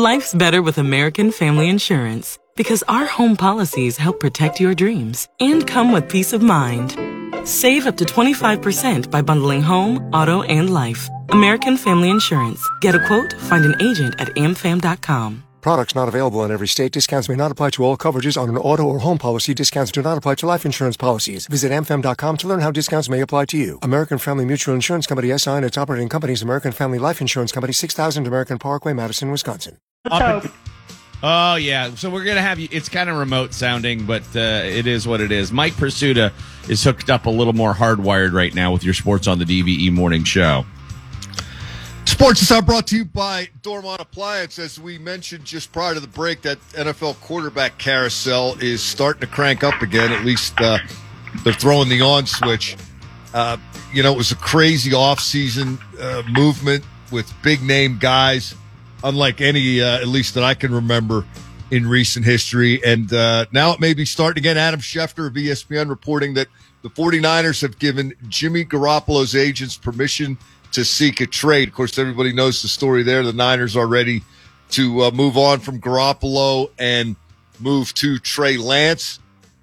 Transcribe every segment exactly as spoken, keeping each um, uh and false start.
Life's better with American Family Insurance because our home policies help protect your dreams and come with peace of mind. Save up to twenty-five percent by bundling home, auto, and life. American Family Insurance. Get a quote, find an agent at a m fam dot com. Products not available in every state. Discounts may not apply to all coverages on an auto or home policy. Discounts do not apply to life insurance policies. Visit a m fam dot com to learn how discounts may apply to you. American Family Mutual Insurance Company, S I and its operating companies, American Family Life Insurance Company, six thousand American Parkway, Madison, Wisconsin. Up and, oh, yeah. So we're going to have you. It's kind of remote sounding, but uh, it is what it is. Mike Pursuta is hooked up a little more hardwired right now with your Sports on the D V E morning show. Sports is brought to you by Dormont Appliance. As we mentioned just prior to the break, that N F L quarterback carousel is starting to crank up again. At least uh, they're throwing the on switch. Uh, you know, it was a crazy offseason uh, movement with big-name guys, unlike any, uh, at least that I can remember in recent history. And uh, now it may be starting again. Adam Schefter of E S P N reporting that the 49ers have given Jimmy Garoppolo's agents permission to seek a trade. Of course, everybody knows the story there. The Niners are ready to uh, move on from Garoppolo and move to Trey Lance,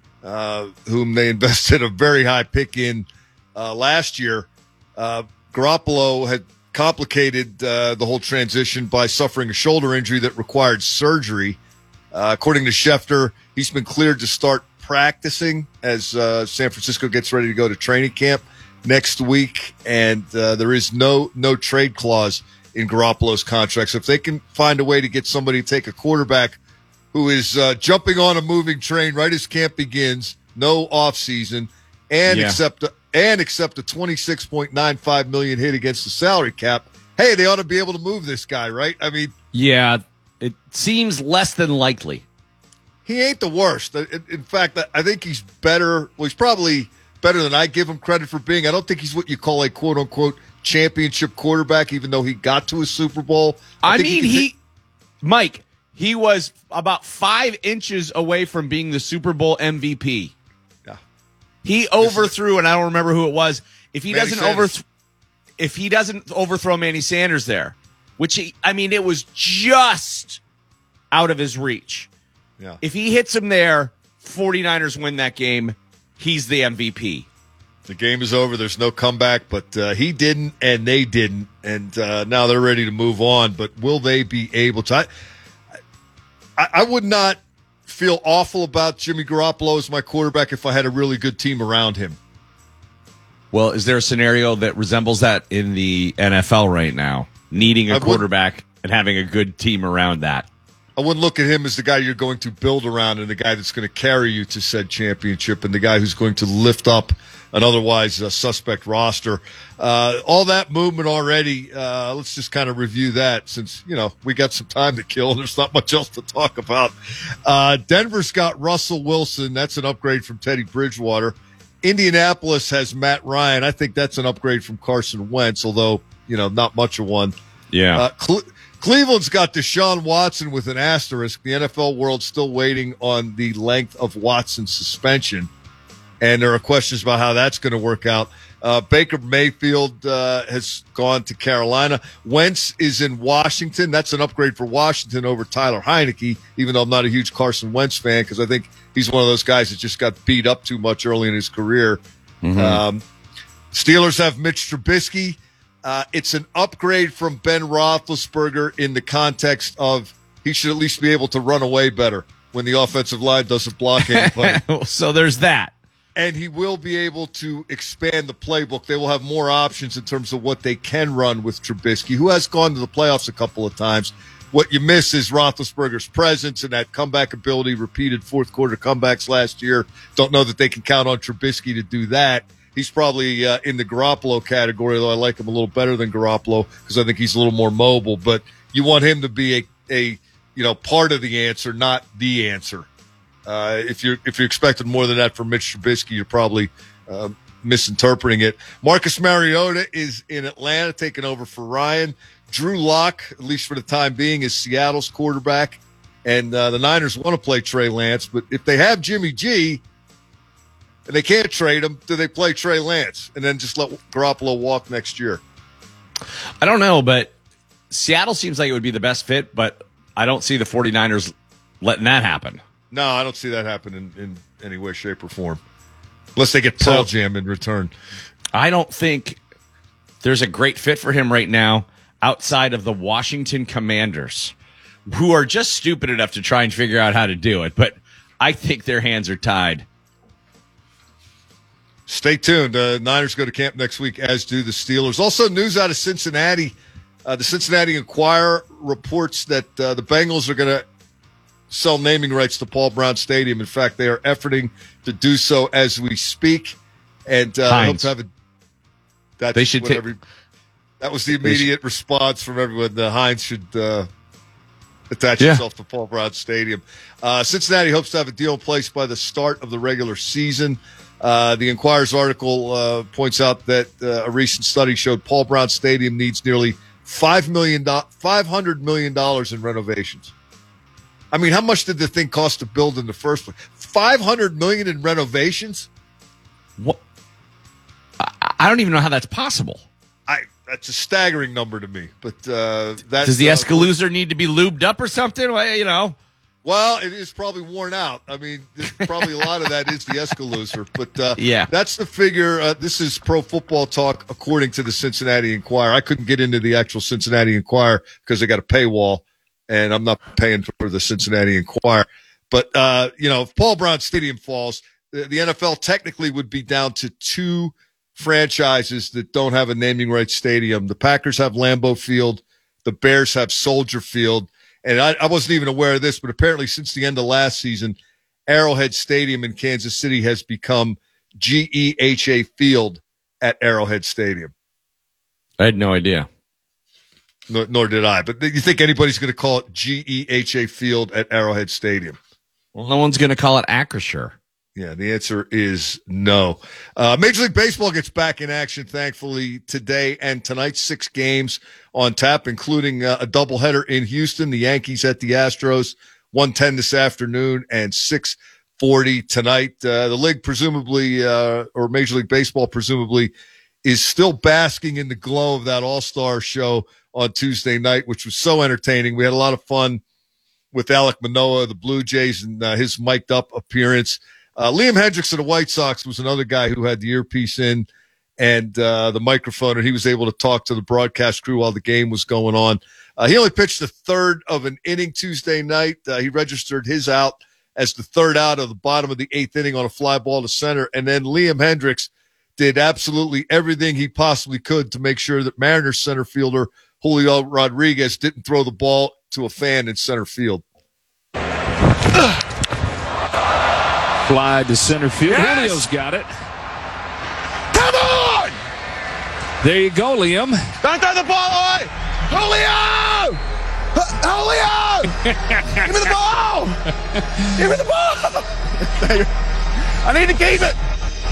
uh, whom they invested a very high pick in uh, last year. Uh, Garoppolo had complicated uh, the whole transition by suffering a shoulder injury that required surgery. Uh, according to Schefter, he's been cleared to start practicing as uh, San Francisco gets ready to go to training camp next week, and uh, there is no no trade clause in Garoppolo's contract. So if they can find a way to get somebody to take a quarterback who is uh, jumping on a moving train right as camp begins, no offseason, and yeah. accept a, and accept a twenty-six point nine five million dollars hit against the salary cap, hey, they ought to be able to move this guy, right? I mean, yeah, it seems less than likely. He ain't the worst. In, in fact, I think he's better. Well, he's probably better than I give him credit for being. I don't think he's what you call a quote-unquote championship quarterback, even though he got to a Super Bowl. I, I mean, he, he, Mike, he was about five inches away from being the Super Bowl M V P. Yeah. He overthrew, and I don't remember who it was. If he Manny doesn't Sanders. overthrow, if he doesn't overthrow Manny Sanders there, which he, I mean, it was just out of his reach. Yeah. If he hits him there, 49ers win that game. He's the M V P. The game is over. There's no comeback, but uh, he didn't, and they didn't, and uh, now they're ready to move on. But will they be able to? I, I, I would not feel awful about Jimmy Garoppolo as my quarterback if I had a really good team around him. Well, is there a scenario that resembles that in the N F L right now, needing a I would- quarterback and having a good team around that? I wouldn't look at him as the guy you're going to build around and the guy that's going to carry you to said championship and the guy who's going to lift up an otherwise uh, suspect roster. Uh, all that movement already, uh, let's just kind of review that since, you know, we got some time to kill and there's not much else to talk about. Uh, Denver's got Russell Wilson. That's an upgrade from Teddy Bridgewater. Indianapolis has Matt Ryan. I think that's an upgrade from Carson Wentz, although, you know, not much of one. Yeah. Uh, Cle- Cleveland's got Deshaun Watson with an asterisk. The N F L world's still waiting on the length of Watson's suspension, and there are questions about how that's going to work out. Uh, Baker Mayfield uh, has gone to Carolina. Wentz is in Washington. That's an upgrade for Washington over Tyler Heineke, even though I'm not a huge Carson Wentz fan because I think he's one of those guys that just got beat up too much early in his career. Mm-hmm. Um, Steelers have Mitch Trubisky. Uh, it's an upgrade from Ben Roethlisberger in the context of he should at least be able to run away better when the offensive line doesn't block anybody. So there's that. And he will be able to expand the playbook. They will have more options in terms of what they can run with Trubisky, who has gone to the playoffs a couple of times. What you miss is Roethlisberger's presence and that comeback ability, repeated fourth quarter comebacks last year. Don't know that they can count on Trubisky to do that. He's probably uh, in the Garoppolo category, though I like him a little better than Garoppolo because I think he's a little more mobile. But you want him to be a, a you know, part of the answer, not the answer. Uh, if you're if you're expecting more than that from Mitch Trubisky, you're probably uh, misinterpreting it. Marcus Mariota is in Atlanta, taking over for Ryan. Drew Lock, at least for the time being, is Seattle's quarterback. And uh, the Niners want to play Trey Lance, but if they have Jimmy G and they can't trade him, do they play Trey Lance and then just let Garoppolo walk next year? I don't know, but Seattle seems like it would be the best fit, but I don't see the 49ers letting that happen. No, I don't see that happen in, in any way, shape, or form. Unless they get Pearl So, Jam in return. I don't think there's a great fit for him right now outside of the Washington Commanders, who are just stupid enough to try and figure out how to do it. But I think their hands are tied. Stay tuned. Uh, Niners go to camp next week, as do the Steelers. Also, news out of Cincinnati. Uh, the Cincinnati Enquirer reports that uh, the Bengals are going to sell naming rights to Paul Brown Stadium. In fact, they are efforting to do so as we speak. And uh, I hope to have a. That's they should what take. every, that was the immediate response from everyone. The Heinz should uh, attach Yeah. itself to Paul Brown Stadium. Uh, Cincinnati hopes to have a deal in place by the start of the regular season. Uh, the Enquirer's article uh, points out that uh, a recent study showed Paul Brown Stadium needs nearly five million dollars, five hundred million dollars in renovations. I mean, how much did the thing cost to build in the first place? five hundred million dollars in renovations? What? I, I don't even know how that's possible. I That's a staggering number to me. But uh, that's, Does the uh, Escalooser need to be lubed up or something? Well, you know. Well, it is probably worn out. I mean, there's probably a lot of that is the Escalooser. But uh, Yeah. that's the figure. Uh, this is Pro Football Talk, according to the Cincinnati Enquirer. I couldn't get into the actual Cincinnati Enquirer because they got a paywall, and I'm not paying for the Cincinnati Enquirer. But, uh, you know, if Paul Brown Stadium falls, the, the N F L technically would be down to two franchises that don't have a naming rights stadium. The Packers have Lambeau Field. The Bears have Soldier Field. And I, I wasn't even aware of this, but apparently since the end of last season, Arrowhead Stadium in Kansas City has become G E H A Field at Arrowhead Stadium. I had no idea. Nor, nor did I. But you think anybody's going to call it G E H A Field at Arrowhead Stadium? Well, no one's going to call it Acrisure. Yeah, the answer is no. Uh, Major League Baseball gets back in action, thankfully, today and tonight. Six games on tap, including uh, a doubleheader in Houston. The Yankees at the Astros, one ten this afternoon and six forty tonight. Uh, the league presumably, uh, or Major League Baseball presumably, is still basking in the glow of that All-Star show on Tuesday night, which was so entertaining. We had a lot of fun with Alek Manoah, the Blue Jays, and uh, his mic'd up appearance. Uh, Liam Hendricks of the White Sox was another guy who had the earpiece in and uh, the microphone, and he was able to talk to the broadcast crew while the game was going on. Uh, he only pitched the third of an inning Tuesday night. Uh, he registered his out as the third out of the bottom of the eighth inning on a fly ball to center, and then Liam Hendricks did absolutely everything he possibly could to make sure that Mariners center fielder Julio Rodriguez didn't throw the ball to a fan in center field. Fly to center field. Yes! Julio's got it. Come on! There you go, Liam. Don't throw the ball away! Julio! Julio! Give me the ball! Give me the ball! I need to keep it!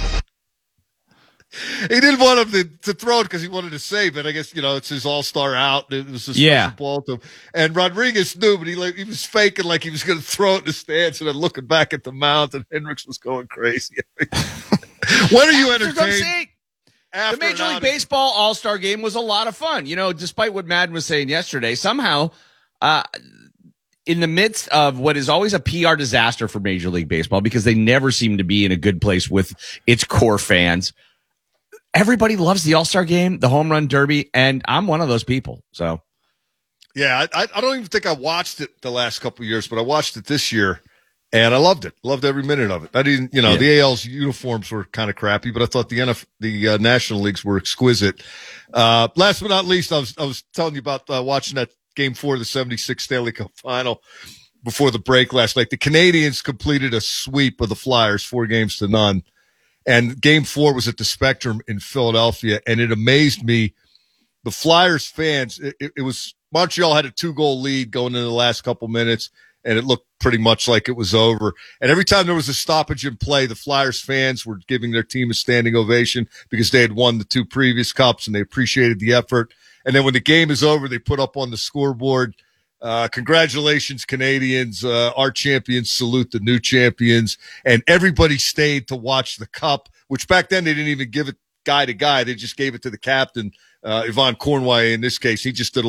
He didn't want him to, to throw it because he wanted to save it. I guess, you know, it's his all-star out. It was a special Yeah. ball to him. And Rodriguez knew, but he like he was faking like he was going to throw it in the stands and then looking back at the mound, and Hendricks was going crazy. When are you entertained? The Major League Baseball All-Star Game was a lot of fun. You know, despite what Madden was saying yesterday, somehow uh, in the midst of what is always a P R disaster for Major League Baseball because they never seem to be in a good place with its core fans, everybody loves the All-Star Game, the Home Run Derby, and I'm one of those people. So, Yeah, I, I don't even think I watched it the last couple of years, but I watched it this year, and I loved it. Loved every minute of it. I didn't, you know, Yeah. the A L's uniforms were kind of crappy, but I thought the N F, the uh, National Leagues were exquisite. Uh, last but not least, I was I was telling you about uh, watching that Game Four of the seventy-six Stanley Cup Final before the break last night. The Canadians completed a sweep of the Flyers, four games to none. And game four was at the Spectrum in Philadelphia, and it amazed me. The Flyers fans, it, it was Montreal had a two-goal lead going into the last couple minutes, and it looked pretty much like it was over. And every time there was a stoppage in play, the Flyers fans were giving their team a standing ovation because they had won the two previous cups, and they appreciated the effort. And then when the game is over, they put up on the scoreboard, Uh, congratulations, Canadians. Uh, our champions salute the new champions. And everybody stayed to watch the cup, which back then they didn't even give it guy to guy. They just gave it to the captain, uh, Yvonne Cornway in this case. He just did a little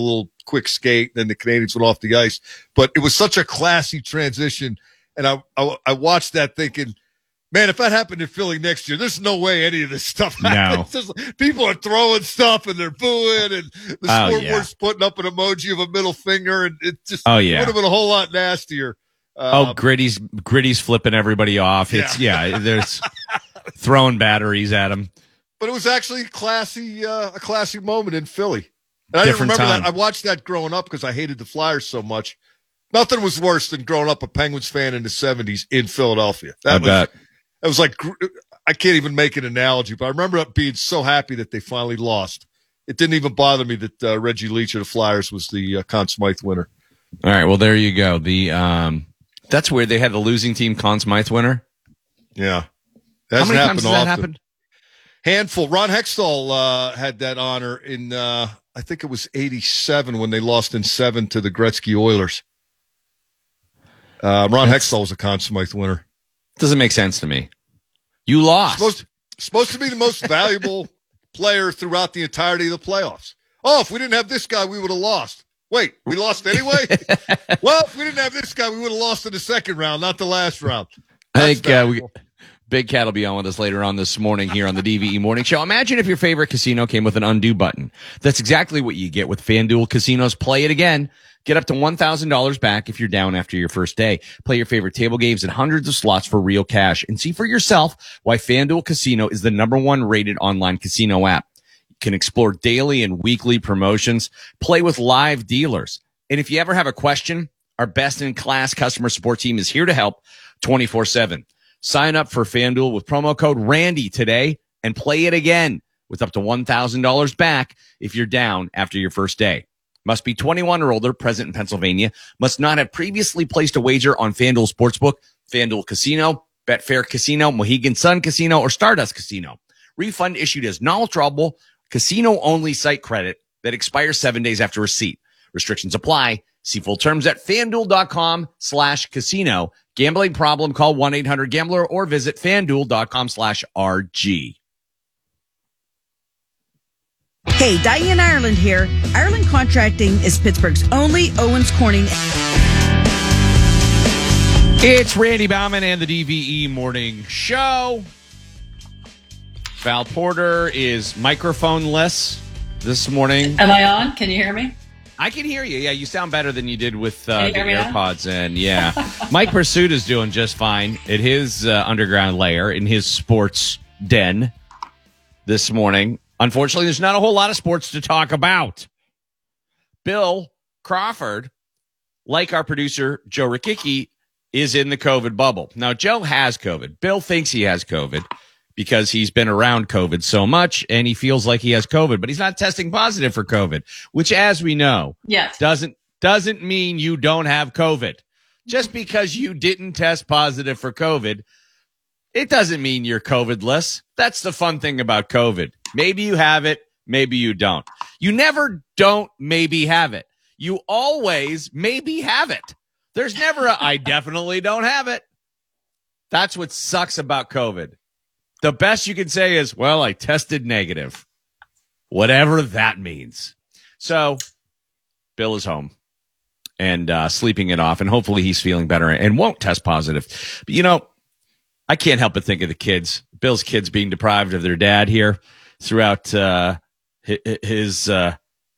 quick skate. Then the Canadians went off the ice. But it was such a classy transition. And I, I, I watched that thinking, man, if that happened in Philly next year, there's no way any of this stuff happens. No. Just, people are throwing stuff and they're booing, and the Oh, scoreboard's yeah. putting up an emoji of a middle finger, and it just Oh, yeah. would have been a whole lot nastier. Oh, Um, Gritty's Gritty's flipping everybody off. It's yeah, there's throwing batteries at him. but it was actually a classy, uh, a classy moment in Philly. And I didn't Different remember time. that. I watched that growing up because I hated the Flyers so much. Nothing was worse than growing up a Penguins fan in the seventies in Philadelphia. That I was bet. It was like, I can't even make an analogy, but I remember being so happy that they finally lost. It didn't even bother me that uh, Reggie Leach of the Flyers was the uh, Conn Smythe winner. All right, well there you go. The um, that's where they had the losing team Conn Smythe winner. Yeah. How Hasn't many happened times has that often. happened? Handful. Ron Hextall uh, had that honor in, uh, I think it was eighty-seven when they lost in seven to the Gretzky Oilers. Uh, Ron Hextall was a Conn Smythe winner. Doesn't make sense to me. You lost. Supposed, supposed to be the most valuable player throughout the entirety of the playoffs. Oh, if we didn't have this guy, we would have lost. Wait, we lost anyway? Well, if we didn't have this guy, we would have lost in the second round, not the last round. I That's think uh, we, valuable. Big Cat will be on with us later on this morning here on the D V E Morning Show. Imagine if your favorite casino came with an undo button. That's exactly what you get with FanDuel Casinos. Play it again. Get up to one thousand dollars back if you're down after your first day. Play your favorite table games and hundreds of slots for real cash. And see for yourself why FanDuel Casino is the number one rated online casino app. You can explore daily and weekly promotions. Play with live dealers. And if you ever have a question, our best-in-class customer support team is here to help twenty-four seven. Sign up for FanDuel with promo code Randy today and play it again with up to one thousand dollars back if you're down after your first day. Must be twenty-one or older, present in Pennsylvania. Must not have previously placed a wager on FanDuel Sportsbook, FanDuel Casino, Betfair Casino, Mohegan Sun Casino, or Stardust Casino. Refund issued as non-withdrawable, casino-only site credit that expires seven days after receipt. Restrictions apply. See full terms at FanDuel.com slash casino. Gambling problem, call one eight hundred gambler or visit FanDuel.com slash RG. Hey, Diane Ireland here. Ireland Contracting is Pittsburgh's only Owens Corning. It's Randy Bauman and the D V E Morning Show. Val Porter is microphone-less this morning. Am I on? Can you hear me? I can hear you. Yeah, you sound better than you did with uh, Can you the hear me now? AirPods in. Yeah. Mike Pursuit is doing just fine at his uh, underground lair in his sports den this morning. Unfortunately, there's not a whole lot of sports to talk about. Bill Crawford, like our producer Joe Rakicki, is in the COVID bubble. Now, Joe has COVID. Bill thinks he has COVID because he's been around COVID so much and he feels like he has COVID, but he's not testing positive for COVID, which, as we know, Yes. doesn't doesn't mean you don't have COVID. Just because you didn't test positive for COVID, it doesn't mean you're COVID-less. That's the fun thing about COVID. Maybe you have it, maybe you don't. You never don't maybe have it. You always maybe have it. There's never a I definitely don't have it. That's what sucks about COVID. The best you can say is, well, I tested negative. Whatever that means. So, Bill is home and uh, sleeping it off, and hopefully he's feeling better and won't test positive. But, you know, I can't help but think of the kids, Bill's kids being deprived of their dad here throughout uh, his uh,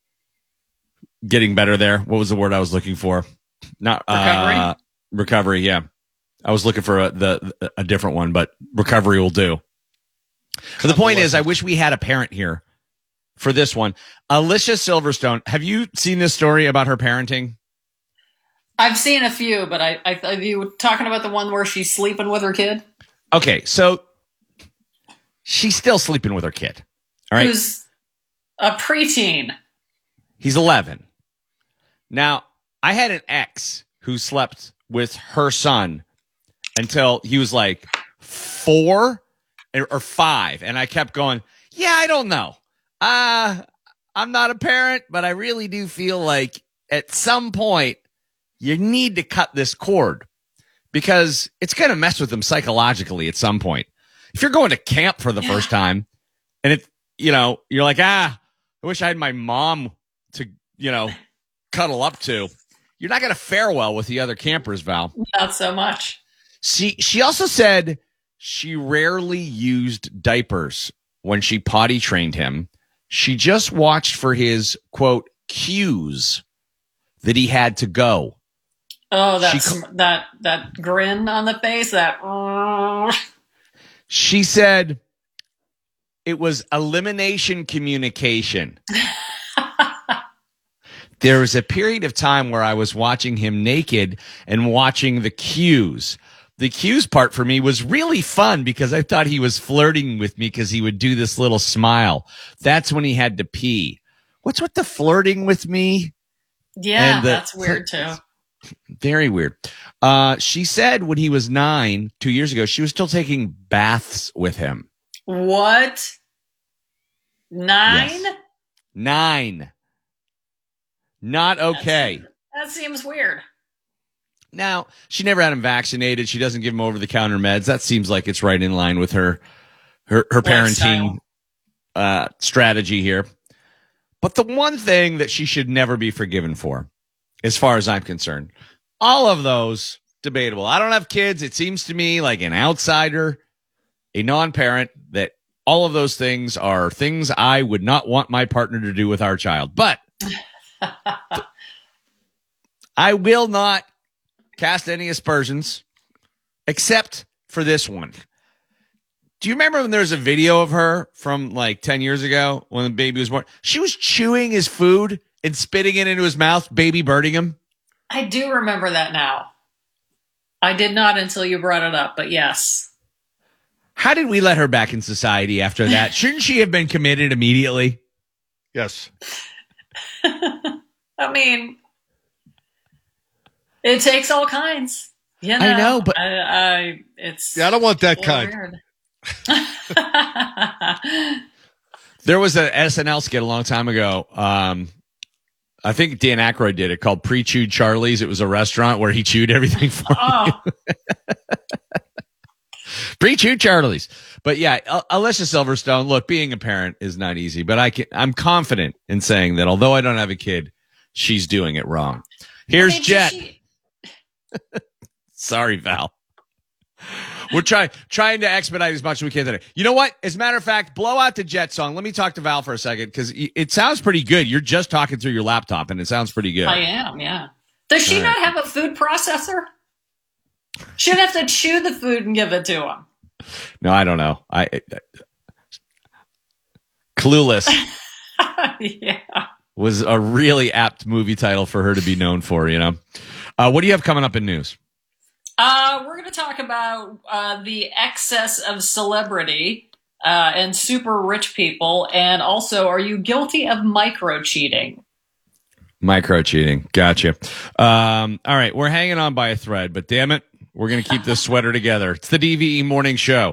getting better there. What was the word I was looking for? Not Recovery? Uh, recovery, yeah. I was looking for a, the, a different one, but recovery will do. But the point is, I wish we had a parent here for this one. Alicia Silverstone, have you seen this story about her parenting? I've seen a few, but I, I, are you talking about the one where she's sleeping with her kid? Okay, so she's still sleeping with her kid. All right. Who's a preteen. He's eleven. Now, I had an ex who slept with her son until he was like four or five. And I kept going, yeah, I don't know. Uh, I'm not a parent, but I really do feel like at some point you need to cut this cord because it's going to mess with them psychologically at some point. If you're going to camp for the Yeah. first time and it, you know, you're like, ah, I wish I had my mom to, you know, cuddle up to. You're not going to fare well with the other campers, Val. Not so much. She, she also said she rarely used diapers when she potty trained him. She just watched for his, quote, cues that he had to go. Oh, that's She, that that grin on the face. That. Uh... She said it was elimination communication. There was a period of time where I was watching him naked and watching the cues. The cues part for me was really fun because I thought he was flirting with me because he would do this little smile. That's when he had to pee. What's with the flirting with me? Yeah, And the- that's weird too. Very weird. Uh, she said when he was nine, two years ago, she was still taking baths with him. What? Nine? Yes. Nine. Not okay. That seems weird. Now, she never had him vaccinated. She doesn't give him over-the-counter meds. That seems like it's right in line with her her, her parenting uh, strategy here. But the one thing that she should never be forgiven for, as far as I'm concerned, all of those, debatable. I don't have kids. It seems to me like an outsider, a non-parent, that all of those things are things I would not want my partner to do with our child. But I will not cast any aspersions, except for this one. Do you remember when there was a video of her from like ten years ago when the baby was born? She was chewing his food and spitting it into his mouth, baby birding him. I do remember that now. I did not until you brought it up, but yes. How did we let her back in society after that? Shouldn't she have been committed immediately? Yes. I mean, it takes all kinds. You know, I know, but I, I it's Yeah, I don't want that a little kind. weird. there was an S N L skit a long time ago. Um, I think Dan Aykroyd did it, called Pre-Chewed Charlie's. It was a restaurant where he chewed everything for Oh, you. Pre-chewed Charlie's. But yeah, Al- Alicia Silverstone, look, being a parent is not easy, but I can, I'm confident in saying that although I don't have a kid, she's doing it wrong. Here's I mean, Jet. she- Sorry, Val. We're trying trying to expedite as much as we can today. You know what? As a matter of fact, blow out the Jet song. Let me talk to Val for a second because it sounds pretty good. You're just talking through your laptop, and it sounds pretty good. I am, yeah. Does she All not right. have a food processor? She'd have to chew the food and give it to him. No, I don't know. I, I Clueless Yeah. was a really apt movie title for her to be known for. You know, uh, what do you have coming up in news? Uh, we're going to talk about uh, the excess of celebrity uh, and super rich people. And also, are you guilty of micro cheating? Micro cheating. Gotcha. Um, all right. We're hanging on by a thread, but damn it, we're going to keep this sweater together. It's the D V E Morning Show.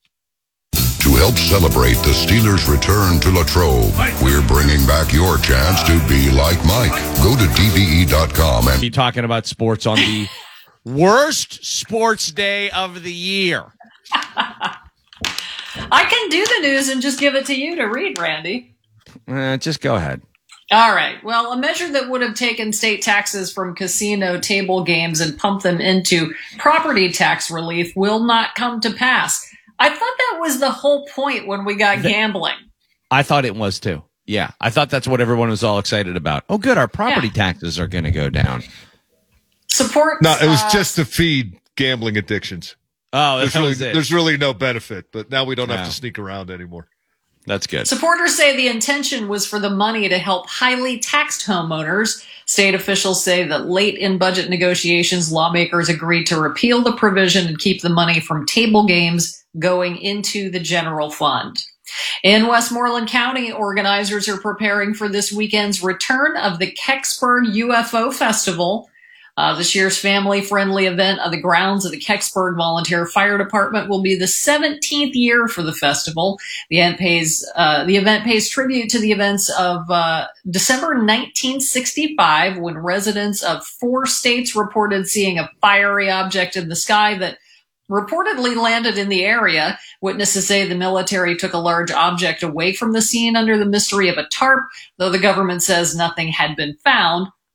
To help celebrate the Steelers' return to Latrobe, we're bringing back your chance to be like Mike. Go to D V E dot com and Be talking about sports on the worst sports day of the year. I can do the news and just give it to you to read, Randy. Uh, just go ahead. All right. Well, a measure that would have taken state taxes from casino table games and pumped them into property tax relief will not come to pass. I thought that was the whole point when we got gambling. I thought it was too. Yeah. I thought that's what everyone was all excited about. Oh, good. Our property Yeah. taxes are going to go down. Support. No, it was uh, just to feed gambling addictions. Oh, There's that really, was it. there's really no benefit, but now we don't No. have to sneak around anymore. That's good. Supporters say the intention was for the money to help highly taxed homeowners. State officials say that late in budget negotiations, lawmakers agreed to repeal the provision and keep the money from table games going into the general fund. In Westmoreland County, organizers are preparing for this weekend's return of the Kecksburg U F O Festival. Uh, this year's family-friendly event on the grounds of the Kecksburg Volunteer Fire Department will be the seventeenth year for the festival. The event pays, uh, the event pays tribute to the events of uh, December nineteen sixty-five, when residents of four states reported seeing a fiery object in the sky that reportedly landed in the area. Witnesses say the military took a large object away from the scene under the mystery of a tarp, though the government says nothing had been found.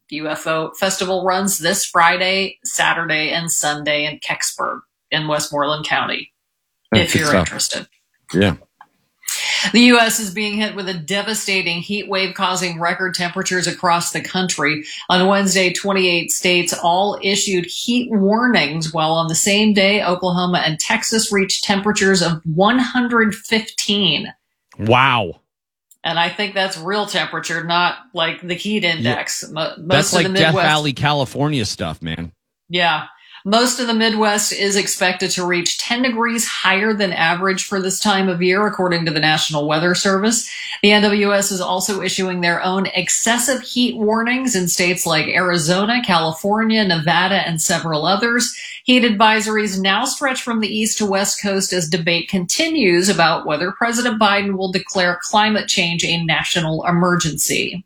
The U F O Festival runs this Friday, Saturday, and Sunday in Kecksburg in Westmoreland County, if you're stuff. interested. Yeah. The U S is being hit with a devastating heat wave causing record temperatures across the country. On Wednesday, twenty-eight states all issued heat warnings, while on the same day, Oklahoma and Texas reached temperatures of one hundred fifteen. Wow. And I think that's real temperature, not like the heat index. Yeah. Most that's of like the Midwest, Death Valley, California stuff, man. Yeah. Most of the Midwest is expected to reach ten degrees higher than average for this time of year, according to the National Weather Service. The N W S is also issuing their own excessive heat warnings in states like Arizona, California, Nevada, and several others. Heat advisories now stretch from the east to west coast as debate continues about whether President Biden will declare climate change a national emergency.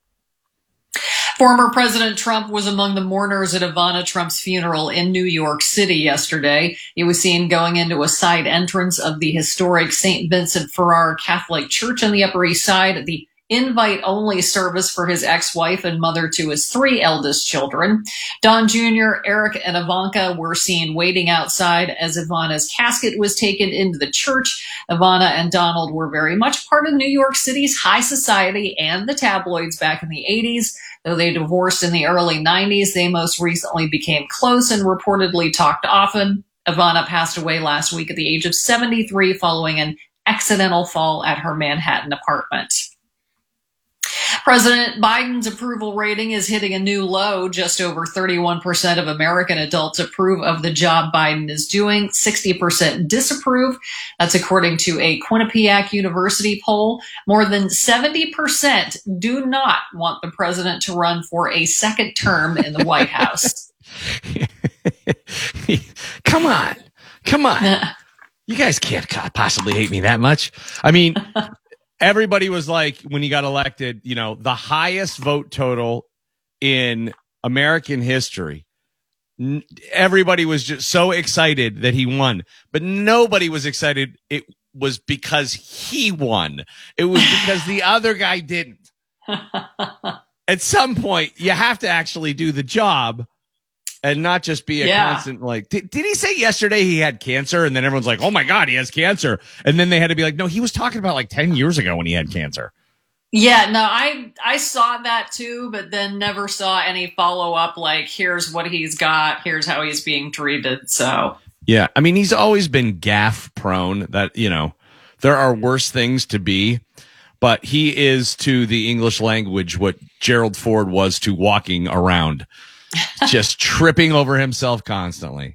Former President Trump was among the mourners at Ivana Trump's funeral in New York City yesterday. He was seen going into a side entrance of the historic Saint Vincent Ferrer Catholic Church on the Upper East Side at the invite-only service for his ex-wife and mother to his three eldest children. Don Junior, Eric, and Ivanka were seen waiting outside as Ivana's casket was taken into the church. Ivana and Donald were very much part of New York City's high society and the tabloids back in the eighties. Though they divorced in the early nineties, they most recently became close and reportedly talked often. Ivana passed away last week at the age of seventy-three following an accidental fall at her Manhattan apartment. President Biden's approval rating is hitting a new low. Just over thirty-one percent of American adults approve of the job Biden is doing. sixty percent disapprove. That's according to a Quinnipiac University poll. More than seventy percent do not want the president to run for a second term in the White House. Come on. Come on. You guys can't possibly hate me that much. I mean... Everybody was like, when he got elected, you know, the highest vote total in American history. N- everybody was just so excited that he won, but nobody was excited. It was because he won. It was because the other guy didn't. At some point, you have to actually do the job and not just be a yeah. constant, like, did, did he say yesterday he had cancer? And then everyone's like, oh my God, he has cancer. And then they had to be like, no, he was talking about like ten years ago when he had cancer. Yeah, no, I I saw that too, but then never saw any follow up. Like, here's what he's got. Here's how he's being treated. So, yeah, I mean, he's always been gaffe prone. That, you know, there are worse things to be. But he is to the English language what Gerald Ford was to walking around. Just tripping over himself constantly.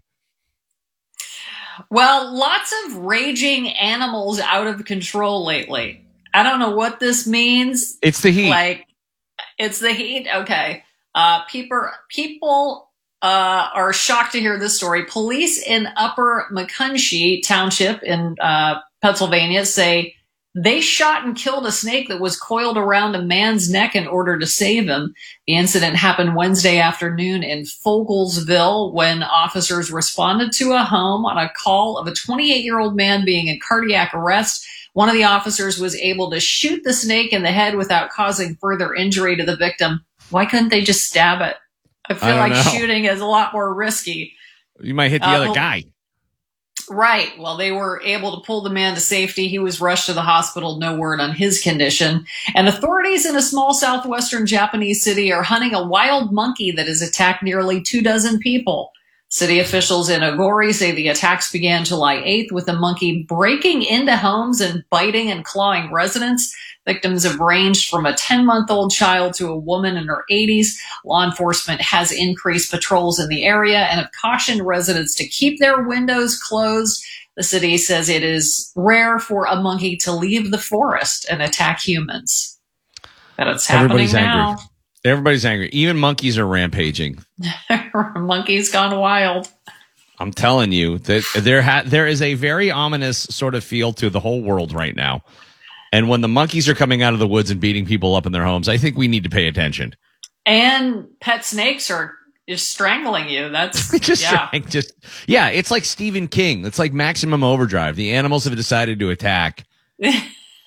Well, lots of raging animals out of control lately. I don't know what this means. It's the heat. Like, it's the heat. Okay. Uh, people, people, uh, are shocked to hear this story. Police in Upper Macunshee Township in, uh, Pennsylvania say they shot and killed a snake that was coiled around a man's neck in order to save him. The incident happened Wednesday afternoon in Fogelsville when officers responded to a home on a call of a twenty-eight-year-old man being in cardiac arrest. One of the officers was able to shoot the snake in the head without causing further injury to the victim. Why couldn't they just stab it? I feel I like know. shooting is a lot more risky. You might hit the Uh, other well, guy. Right. Well, they were able to pull the man to safety. He was rushed to the hospital. No word on his condition. And authorities in a small southwestern Japanese city are hunting a wild monkey that has attacked nearly two dozen people. City officials in Ogori say the attacks began July eighth with the monkey breaking into homes and biting and clawing residents. Victims have ranged from a ten-month-old child to a woman in her eighties. Law enforcement has increased patrols in the area and have cautioned residents to keep their windows closed. The city says it is rare for a monkey to leave the forest and attack humans. But it's happening Everybody's now. angry. Everybody's angry. Even monkeys are rampaging. Monkey's gone wild. I'm telling you that there ha- there is a very ominous sort of feel to the whole world right now. And when the monkeys are coming out of the woods and beating people up in their homes, I think we need to pay attention. And pet snakes are just strangling you. That's just, yeah. trying, just yeah. It's like Stephen King. It's like Maximum Overdrive. The animals have decided to attack.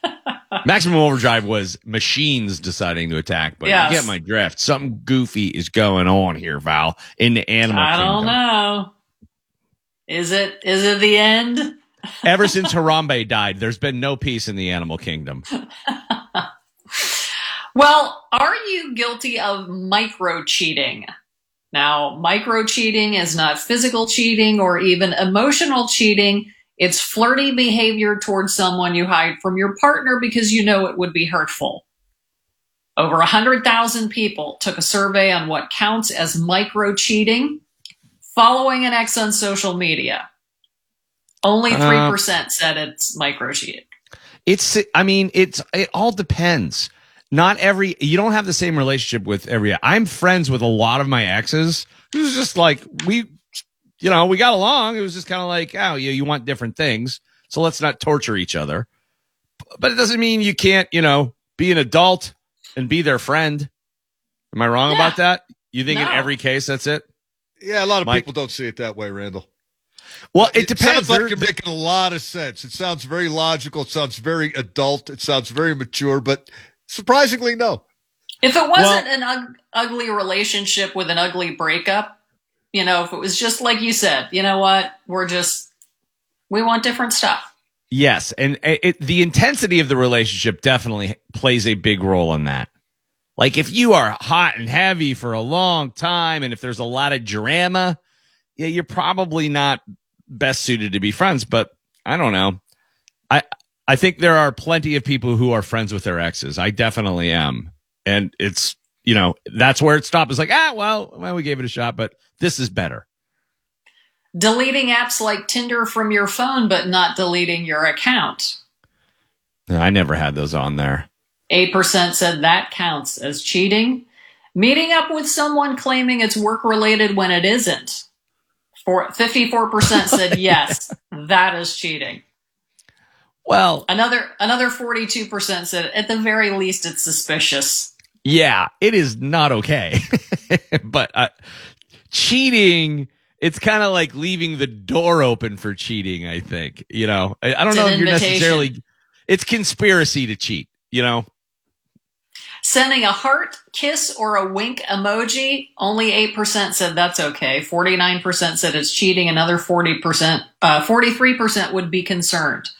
Maximum Overdrive was machines deciding to attack, but Yes. you get my drift. Something goofy is going on here, Val, in the animal I kingdom. don't know. Is it is it the end? Ever since Harambe died, there's been no peace in the animal kingdom. Well, are you guilty of micro cheating? Now, micro cheating is not physical cheating or even emotional cheating. It's flirty behavior towards someone you hide from your partner because you know it would be hurtful. Over one hundred thousand people took a survey on what counts as micro cheating following an ex on social media. Only three percent uh, said it's micro cheating. It's, I mean, it's, it all depends. Not every, you don't have the same relationship with every, I'm friends with a lot of my exes. It was just like, we, you know, we got along. It was just kind of like, oh, you, you want different things. So let's not torture each other. But it doesn't mean you can't, you know, be an adult and be their friend. Am I wrong yeah. about that? You think no. in every case that's it? Yeah, a lot of Mike? people don't see it that way, Randall. Well, it, it depends. sounds like you're making a lot of sense. It sounds very logical. It sounds very adult. It sounds very mature, but surprisingly, no. If it wasn't well, an ug- ugly relationship with an ugly breakup, you know, if it was just like you said, you know what, we're just, we want different stuff. Yes, and it, the intensity of the relationship definitely plays a big role in that. Like if you are hot and heavy for a long time, and if there's a lot of drama, yeah, you're probably not best suited to be friends. But I don't know. I I think there are plenty of people who are friends with their exes. I definitely am, and it's, you know, that's where it stopped. It's like, ah, well, well, we gave it a shot, but this is better. Deleting apps like Tinder from your phone, but not deleting your account. No, I never had those on there. eight percent said that counts as cheating. Meeting up with someone claiming it's work-related when it isn't. For fifty-four percent said yes, that is cheating. Well, another another forty-two percent said at the very least it's suspicious. Yeah, it is not okay. But uh, cheating, it's kind of like leaving the door open for cheating, I think. You know, I, I don't It's know an if you're invitation. necessarily, it's conspiracy to cheat, you know? Sending a heart, kiss, or a wink emoji, only eight percent said that's okay. forty-nine percent said it's cheating. Another forty percent, uh, forty-three percent would be concerned.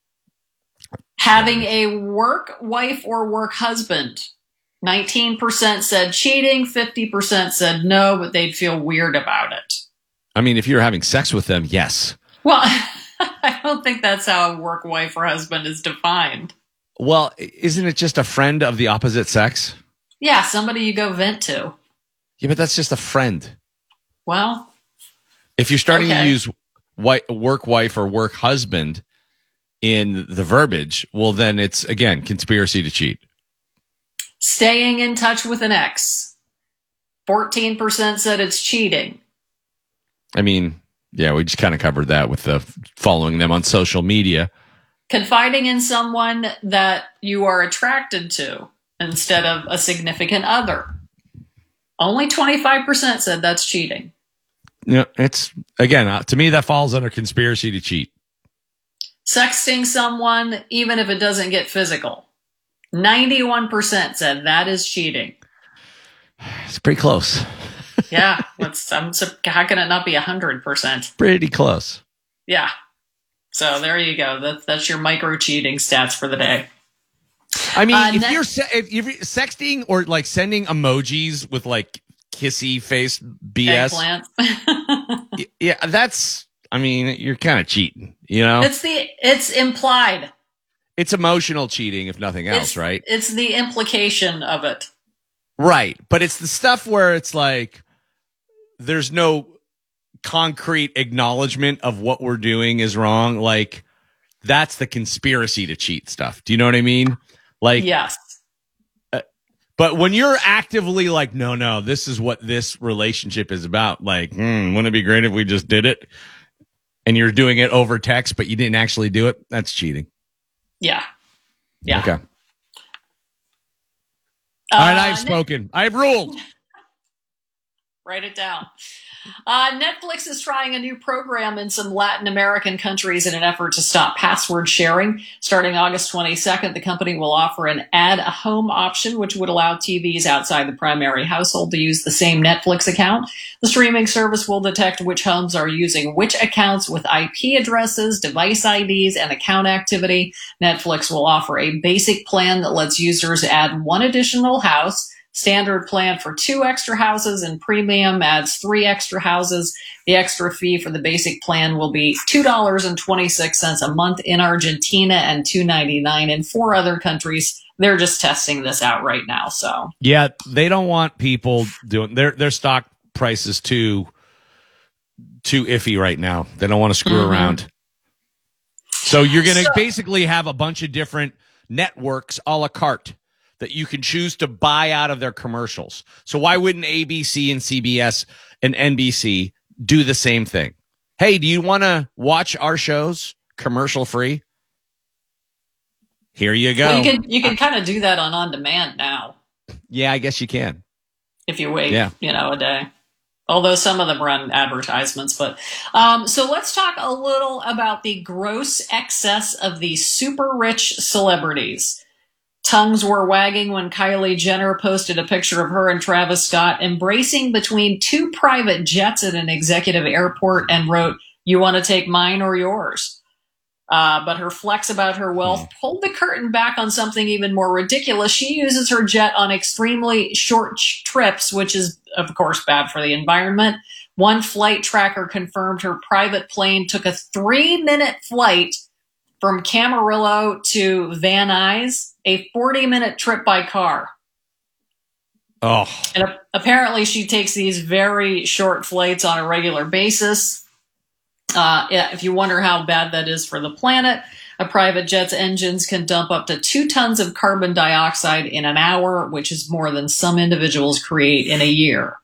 Having a work wife or work husband, nineteen percent said cheating, fifty percent said no, but they'd feel weird about it. I mean, if you're having sex with them, yes. Well, I don't think that's how a work wife or husband is defined. Well, isn't it just a friend of the opposite sex? Yeah, somebody you go vent to. Yeah, but that's just a friend. Well, if you're starting okay. to use white, work wife or work husband in the verbiage, well, then it's, again, conspiracy to cheat. Staying in touch with an ex. fourteen percent said it's cheating. I mean, yeah, we just kind of covered that with the following them on social media. Confiding in someone that you are attracted to instead of a significant other. Only twenty-five percent said that's cheating. Yeah, it's, again, uh, to me, that falls under conspiracy to cheat. Sexting someone, even if it doesn't get physical. ninety-one percent said that is cheating. It's pretty close. Yeah, let's, I'm, how can it not be one hundred percent? Pretty close. Yeah. So there you go. That, that's your micro cheating stats for the day. I mean, Uh, if next- you're se- if you're sexting or like sending emojis with like kissy face B S, Eggplant. y- yeah, that's. I mean, you're kind of cheating. You know, It's the, it's implied. it's emotional cheating, if nothing else, It's, right? It's the implication of it. Right, but it's the stuff where it's like there's no concrete acknowledgement of what we're doing is wrong. Like that's the conspiracy to cheat stuff. Do you know what I mean? Like, Yes. but when you're actively like, no, no, this is what this relationship is about. Like, hmm, wouldn't it be great if we just did it? And you're doing it over text, but you didn't actually do it. That's cheating. Yeah. Yeah. Okay. Uh, All right, I've Nick- spoken. I've ruled. Write it down. Uh, Netflix is trying a new program in some Latin American countries in an effort to stop password sharing. Starting August twenty-second, the company will offer an add a home option, which would allow T Vs outside the primary household to use the same Netflix account. The streaming service will detect which homes are using which accounts with I P addresses, device I Ds, and account activity. Netflix will offer a basic plan that lets users add one additional house. Standard plan for two extra houses, and premium adds three extra houses. The extra fee for the basic plan will be two dollars and twenty-six cents a month in Argentina and two dollars and ninety-nine cents in four other countries. They're just testing this out right now. So yeah, they don't want people doing their their stock price is too too iffy right now. They don't want to screw mm-hmm. around. So you're going to so, basically have a bunch of different networks a la carte that you can choose to buy out of their commercials. So why wouldn't A B C and C B S and N B C do the same thing? Hey, do you want to watch our shows commercial free? Here you go. Well, you can you can kind of do that on on demand now. Yeah, I guess you can. If you wait, yeah. you know, a day. Although some of them run advertisements, but um, so let's talk a little about the gross excess of the super rich celebrities. Tongues were wagging when Kylie Jenner posted a picture of her and Travis Scott embracing between two private jets at an executive airport and wrote, "You want to take mine or yours?" Uh, but her flex about her wealth pulled the curtain back on something even more ridiculous. She uses her jet on extremely short trips, which is, of course, bad for the environment. One flight tracker confirmed her private plane took a three-minute flight from Camarillo to Van Nuys, a forty-minute trip by car. Oh. And a- apparently she takes these very short flights on a regular basis. Uh, yeah, if you wonder how bad that is for the planet, a private jet's engines can dump up to two tons of carbon dioxide in an hour, which is more than some individuals create in a year.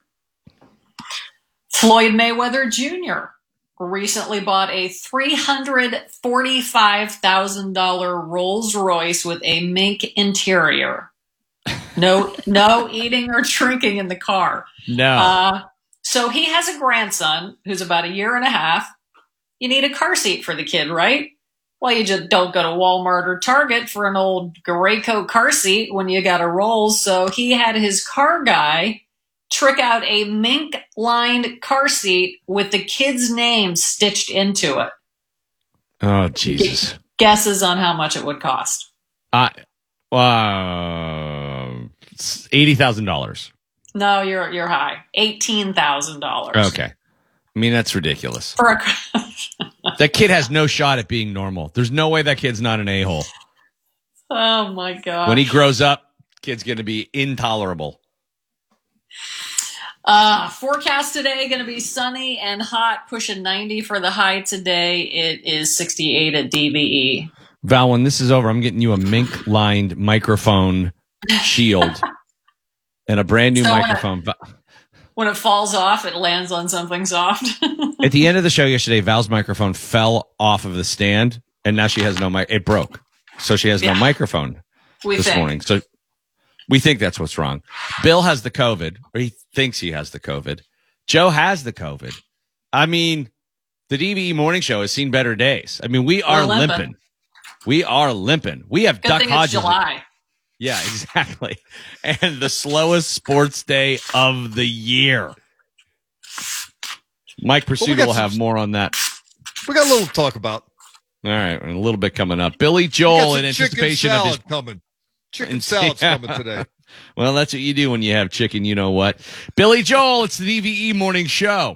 Floyd Mayweather Junior recently bought a three hundred forty-five thousand dollars Rolls Royce with a mink interior. No, no eating or drinking in the car. No. Uh, so he has a grandson who's about a year and a half. You need a car seat for the kid, right? Well, you just don't go to Walmart or Target for an old Graco car seat when you got a Rolls. So he had his car guy trick out a mink-lined car seat with the kid's name stitched into it. Oh, Jesus. Guesses on how much it would cost? Uh, uh, eighty thousand dollars. No, you're you're high. eighteen thousand dollars. Okay. I mean, that's ridiculous. For a that kid has no shot at being normal. There's no way that kid's not an a-hole. Oh, my God. When he grows up, kid's going to be intolerable. Uh, forecast today, going to be sunny and hot, pushing ninety for the high today. It is sixty-eight at D V E. Val, when this is over, I'm getting you a mink-lined microphone shield and a brand new so microphone. When it, when it falls off, it lands on something soft. At the end of the show yesterday, Val's microphone fell off of the stand, and now she has no mic. It broke, so she has yeah. no microphone we this think. morning. So we think that's what's wrong. Bill has the COVID, or he thinks he has the COVID. Joe has the COVID. I mean, the D V E morning show has seen better days. I mean, we are limping. limping. We are limping. We have Good Duck thing Hodges. It's July. Yeah, exactly. And the slowest sports day of the year. Mike Pursuta well, will some, have more on that. We got a little to talk about. All right, a little bit coming up. Billy Joel in anticipation chicken of his salad coming. Chicken salad's yeah. coming today. Well, that's what you do when you have chicken. You know what? Billy Joel, it's the D V E morning show.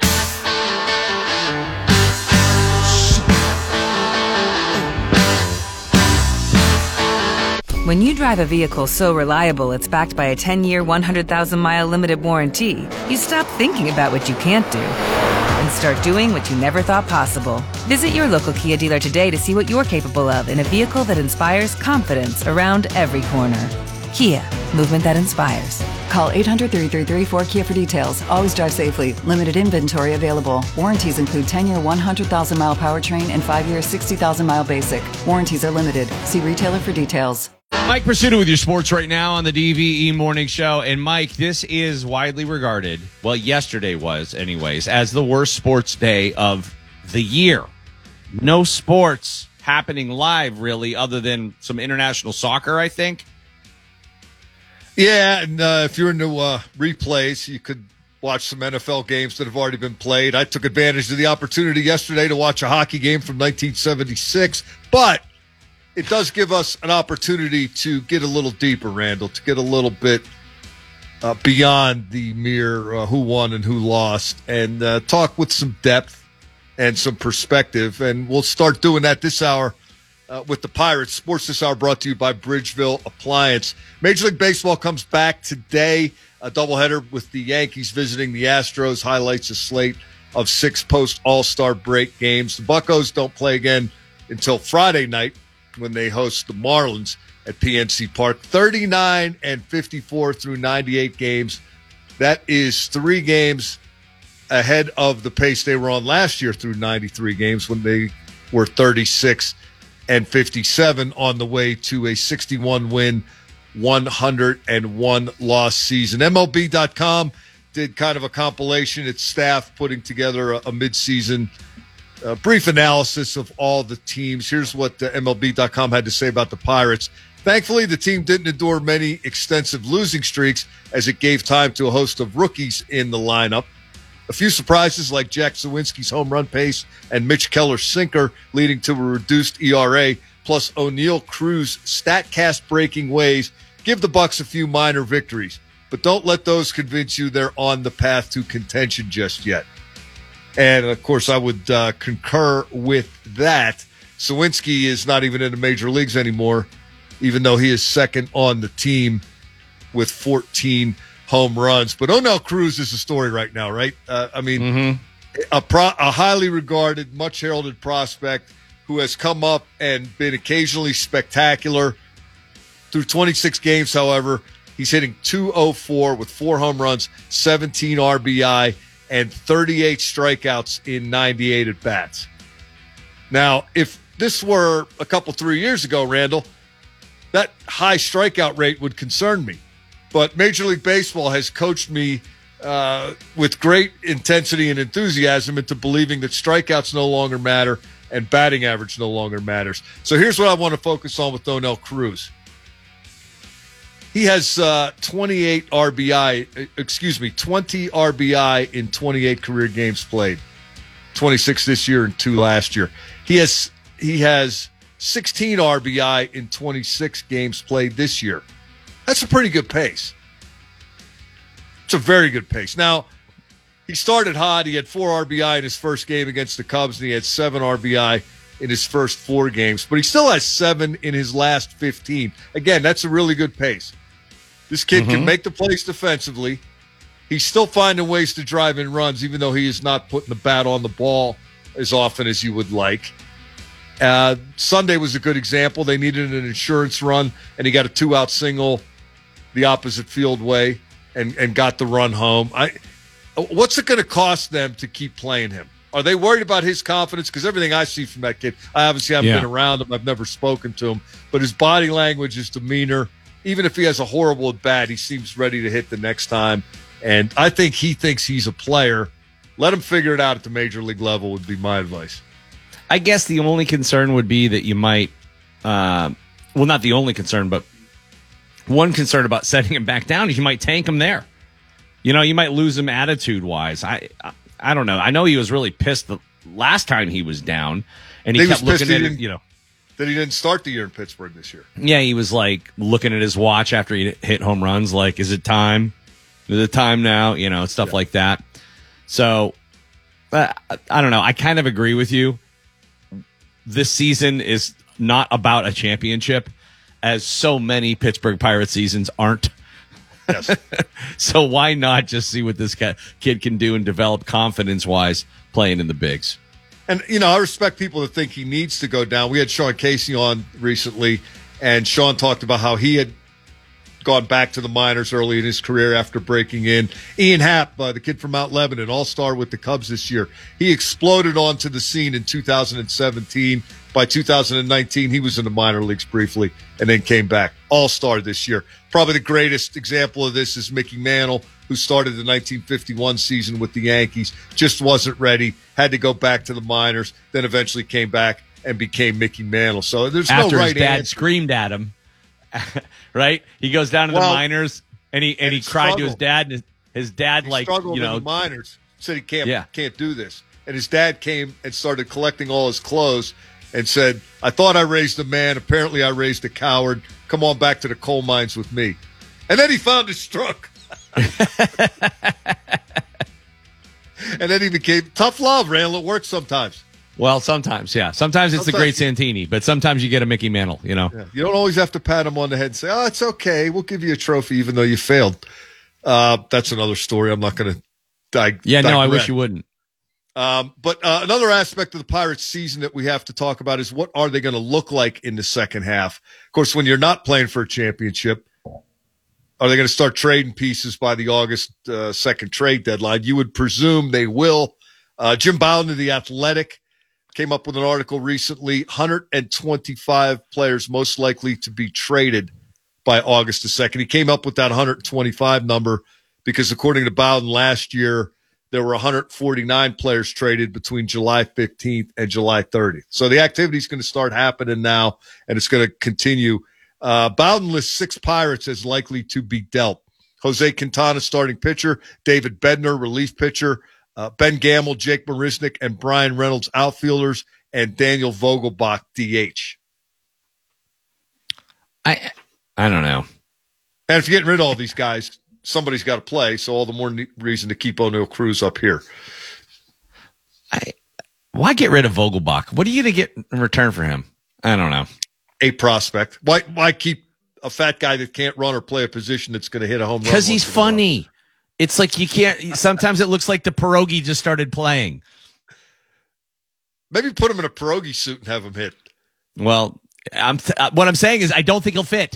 When you drive a vehicle so reliable it's backed by a ten-year, one hundred thousand mile limited warranty, you stop thinking about what you can't do and start doing what you never thought possible. Visit your local Kia dealer today to see what you're capable of in a vehicle that inspires confidence around every corner. Kia, movement that inspires. Call eight hundred, three three three, four Kia for details. Always drive safely. Limited inventory available. Warranties include ten-year, one hundred thousand mile powertrain and five-year, sixty thousand mile basic. Warranties are limited. See retailer for details. Mike Pursuta with your sports right now on the D V E Morning Show. And Mike, this is widely regarded, well, yesterday was anyways, as the worst sports day of the year. No sports happening live, really, other than some international soccer, I think. Yeah, and uh, if you're into uh, replays, you could watch some N F L games that have already been played. I took advantage of the opportunity yesterday to watch a hockey game from nineteen seventy-six, but it does give us an opportunity to get a little deeper, Randall, to get a little bit uh, beyond the mere uh, who won and who lost, and uh, talk with some depth and some perspective. And we'll start doing that this hour uh, with the Pirates. Sports this hour brought to you by Bridgeville Appliance. Major League Baseball comes back today, a doubleheader with the Yankees visiting the Astros, highlights a slate of six post-All-Star break games. The Buccos don't play again until Friday night, when they host the Marlins at P N C Park. thirty-nine and fifty-four through ninety-eight games. That is three games ahead of the pace they were on last year through ninety-three games, when they were thirty-six and fifty-seven on the way to a sixty-one win, one hundred one loss season. M L B dot com did kind of a compilation. Its staff putting together a, a midseason A brief analysis of all the teams. Here's what uh, M L B dot com had to say about the Pirates. Thankfully, the team didn't endure many extensive losing streaks, as it gave time to a host of rookies in the lineup. A few surprises like Jack Sawinski's home run pace and Mitch Keller's sinker, leading to a reduced E R A, plus O'Neill Cruz's StatCast-breaking ways, give the Bucs a few minor victories. But don't let those convince you they're on the path to contention just yet. And, of course, I would uh, concur with that. Sawinski is not even in the major leagues anymore, even though he is second on the team with fourteen home runs. But O'Neill Cruz is the story right now, right? Uh, I mean, mm-hmm. a, pro- a highly regarded, much heralded prospect who has come up and been occasionally spectacular. Through twenty-six games, however, he's hitting two oh four with four home runs, seventeen R B I, and thirty-eight strikeouts in ninety-eight at-bats. Now, if this were a couple, three years ago, Randall, that high strikeout rate would concern me. But Major League Baseball has coached me uh, with great intensity and enthusiasm into believing that strikeouts no longer matter and batting average no longer matters. So here's what I want to focus on with O'Neill Cruz. He has uh, twenty-eight R B I, excuse me, twenty R B I in twenty-eight career games played. twenty-six this year and two last year. He has he has sixteen R B I in twenty-six games played this year. That's a pretty good pace. It's a very good pace. Now, he started hot. He had four R B I in his first game against the Cubs, and he had seven R B I in his first four games. But he still has seven in his last fifteen. Again, that's a really good pace. This kid mm-hmm. can make the plays defensively. He's still finding ways to drive in runs, even though he is not putting the bat on the ball as often as you would like. Uh, Sunday was a good example. They needed an insurance run, and he got a two-out single the opposite field way and, and got the run home. I, what's it going to cost them to keep playing him? Are they worried about his confidence? Because everything I see from that kid, I obviously haven't yeah. been around him. I've never spoken to him. But his body language, his demeanor, even if he has a horrible at bat, he seems ready to hit the next time. And I think he thinks he's a player. Let him figure it out at the major league level would be my advice. I guess the only concern would be that you might, uh, well, not the only concern, but one concern about setting him back down is you might tank him there. You know, you might lose him attitude-wise. I, I I don't know. I know he was really pissed the last time he was down, and he, he kept looking at it, you know. That he didn't start the year in Pittsburgh this year. Yeah, he was like looking at his watch after he hit home runs, like, is it time? Is it time now? You know, stuff yeah. like that. So, uh, I don't know. I kind of agree with you. This season is not about a championship, as so many Pittsburgh Pirates seasons aren't. Yes. So why not just see what this kid can do and develop confidence-wise playing in the bigs? And, you know, I respect people that think he needs to go down. We had Sean Casey on recently, and Sean talked about how he had gone back to the minors early in his career after breaking in. Ian Happ, uh, the kid from Mount Lebanon, all-star with the Cubs this year. He exploded onto the scene in two thousand seventeen, By two thousand nineteen, he was in the minor leagues briefly and then came back. All-star this year. Probably the greatest example of this is Mickey Mantle, who started the nineteen fifty-one season with the Yankees, just wasn't ready, had to go back to the minors, then eventually came back and became Mickey Mantle. So there's After no right his dad answer. screamed at him, right? He goes down to Well, the minors and he and, and he cried to his struggled. dad, and his, his dad He like struggled you know in the minors, said he can't Yeah. can't do this. And his dad came and started collecting all his clothes and said, I thought I raised a man. Apparently I raised a coward. Come on back to the coal mines with me. And then he found his stroke. And then he became tough love, Randall. It works sometimes. Well, sometimes, yeah. Sometimes it's the great Sometimes. Santini, but sometimes you get a Mickey Mantle, you know. Yeah. You don't always have to pat him on the head and say, oh, it's okay. We'll give you a trophy even though you failed. Uh, that's another story. I'm not going to dig- Yeah, no, I digress. wish you wouldn't. Um, but uh, another aspect of the Pirates season that we have to talk about is what are they going to look like in the second half? Of course, when you're not playing for a championship, are they going to start trading pieces by the August uh, second trade deadline? You would presume they will. Uh, Jim Bowden of The Athletic came up with an article recently, one hundred twenty-five players most likely to be traded by August the second. He came up with that one hundred twenty-five number because according to Bowden last year, there were one hundred forty-nine players traded between July fifteenth and July thirtieth. So the activity is going to start happening now, and it's going to continue. Uh, Bowden lists six Pirates as likely to be dealt. Jose Quintana, starting pitcher. David Bednar, relief pitcher. Uh, Ben Gamble, Jake Marisnick, and Brian Reynolds, outfielders. And Daniel Vogelbach, D H. I I don't know. And if you're getting rid of all these guys, somebody's got to play, so all the more ne- reason to keep O'Neill Cruz up here. I why get rid of Vogelbach? What are you going to get in return for him? I don't know. A prospect. Why why keep a fat guy that can't run or play a position that's going to hit a home run? Because he's once in a while? funny. It's like you can't. Sometimes it looks like the pierogi just started playing. Maybe put him in a pierogi suit and have him hit. Well, I'm th- what I'm saying is I don't think he'll fit.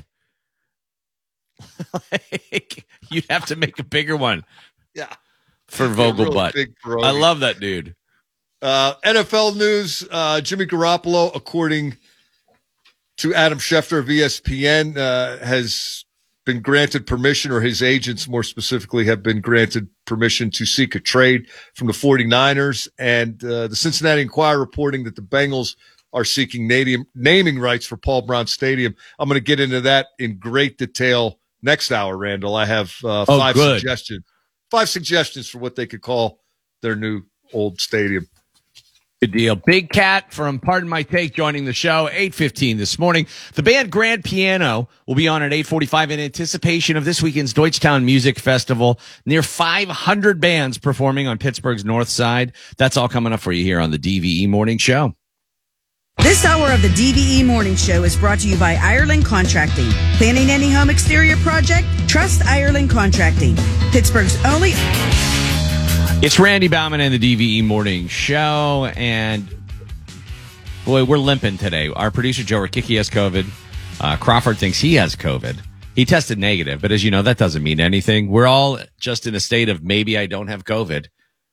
Like, you'd have to make a bigger one. Yeah. For Yeah, really Vogelbach. big pierogi. I love that dude. Uh, N F L news, uh, Jimmy Garoppolo, according to Adam Schefter of E S P N, uh, has been granted permission, or his agents more specifically have been granted permission to seek a trade from the 49ers. And uh, the Cincinnati Enquirer reporting that the Bengals are seeking name, naming rights for Paul Brown Stadium. I'm going to get into that in great detail next hour, Randall. I have uh, Oh, five good. suggestions, five suggestions for what they could call their new old stadium. Good deal. Big Cat from Pardon My Take joining the show, eight fifteen this morning. The band Grand Piano will be on at eight forty-five in anticipation of this weekend's Deutschtown Music Festival. Near five hundred bands performing on Pittsburgh's North Side. That's all coming up for you here on the D V E Morning Show. This hour of the D V E Morning Show is brought to you by Ireland Contracting. Planning any home exterior project? Trust Ireland Contracting. Pittsburgh's only... It's Randy Bauman and the D V E Morning Show, and boy, we're limping today. Our producer Joe Rakicki has COVID. Uh, Crawford thinks he has COVID. He tested negative, but as you know, that doesn't mean anything. We're all just in a state of maybe I don't have COVID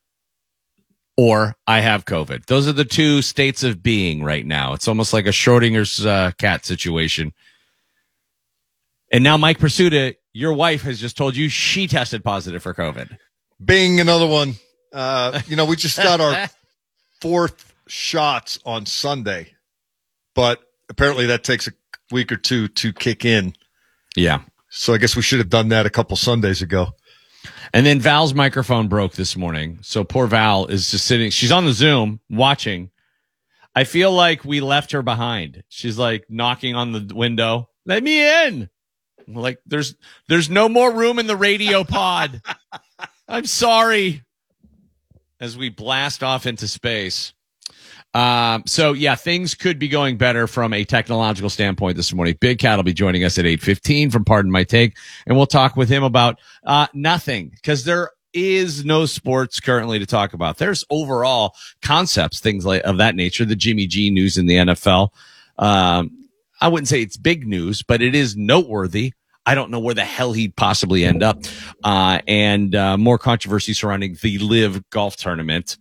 or I have COVID. Those are the two states of being right now. It's almost like a Schrodinger's uh, cat situation. And now Mike Pursuta, your wife has just told you she tested positive for COVID. Bing, another one. Uh, you know, we just got our fourth shots on Sunday, but apparently that takes a week or two to kick in. Yeah. So I guess we should have done that a couple Sundays ago. And then Val's microphone broke this morning. So poor Val is just sitting. She's on the Zoom watching. I feel like we left her behind. She's like knocking on the window. Let me in. Like there's, there's no more room in the radio pod. I'm sorry. As we blast off into space. Um, so yeah, things could be going better from a technological standpoint this morning. Big Cat will be joining us at eight fifteen from Pardon My Take, and we'll talk with him about uh nothing, because there is no sports currently to talk about. There's overall concepts, things like of that nature, the Jimmy G news in the N F L. Um, I wouldn't say it's big news, but it is noteworthy. I don't know where the hell he'd possibly end up. Uh, and uh, more controversy surrounding the Live Golf Tournament,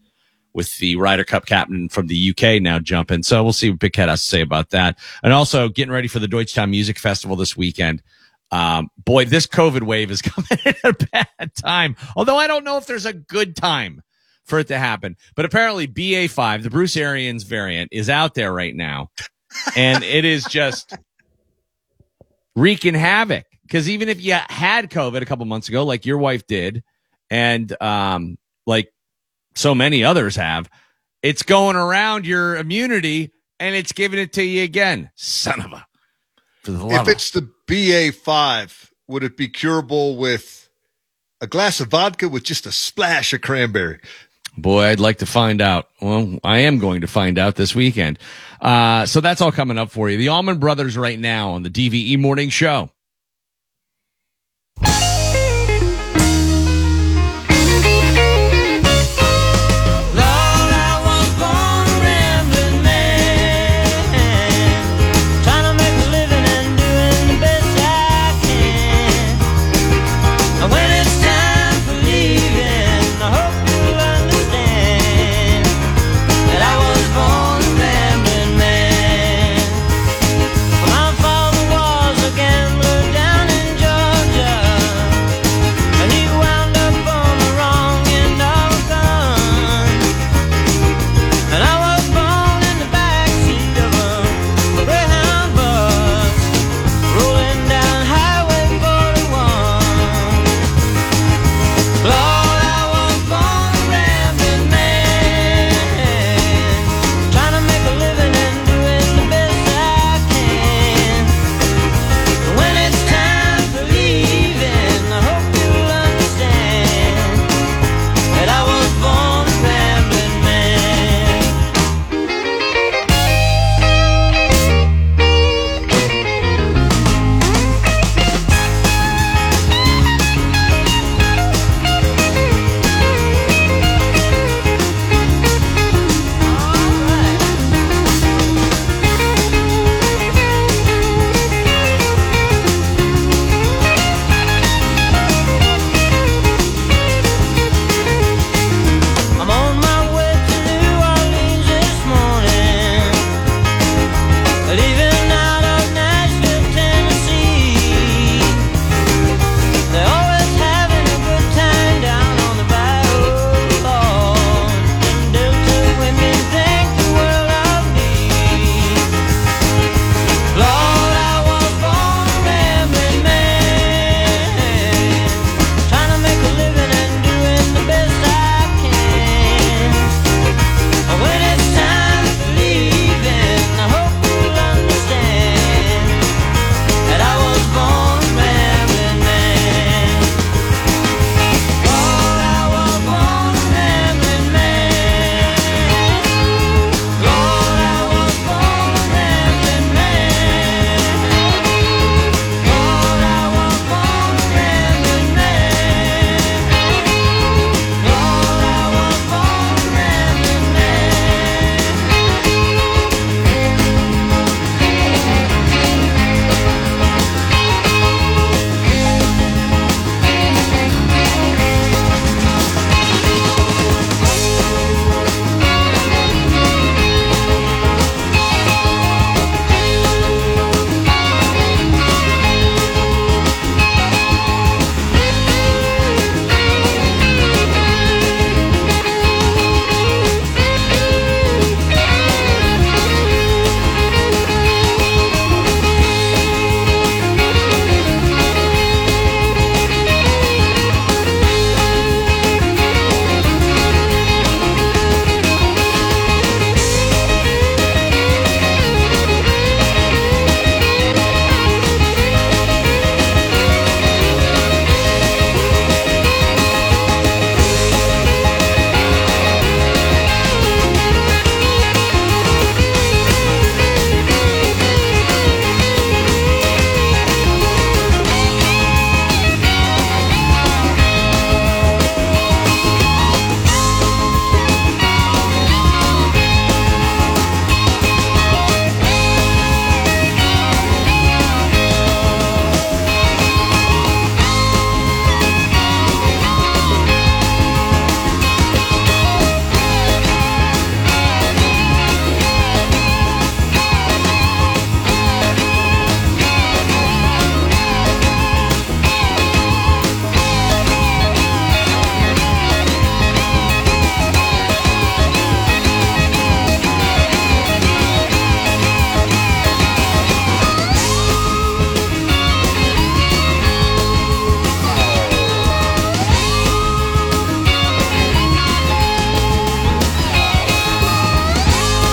with the Ryder Cup captain from the U K now jumping. So we'll see what Big Cat has to say about that. And also getting ready for the Deutschtown Music Festival this weekend. Um, boy, this COVID wave is coming at a bad time. Although I don't know if there's a good time for it to happen. But apparently B A five, the Bruce Arians variant, is out there right now. And it is just wreaking havoc. Because even if you had COVID a couple months ago, like your wife did, and um, like so many others have, it's going around your immunity and it's giving it to you again. Son of a. For the love if it's the B A five, would it be curable with a glass of vodka with just a splash of cranberry? Boy, I'd like to find out. Well, I am going to find out this weekend. Uh, so that's all coming up for you. The Allman Brothers right now on the D V E Morning Show. My father was a gambler.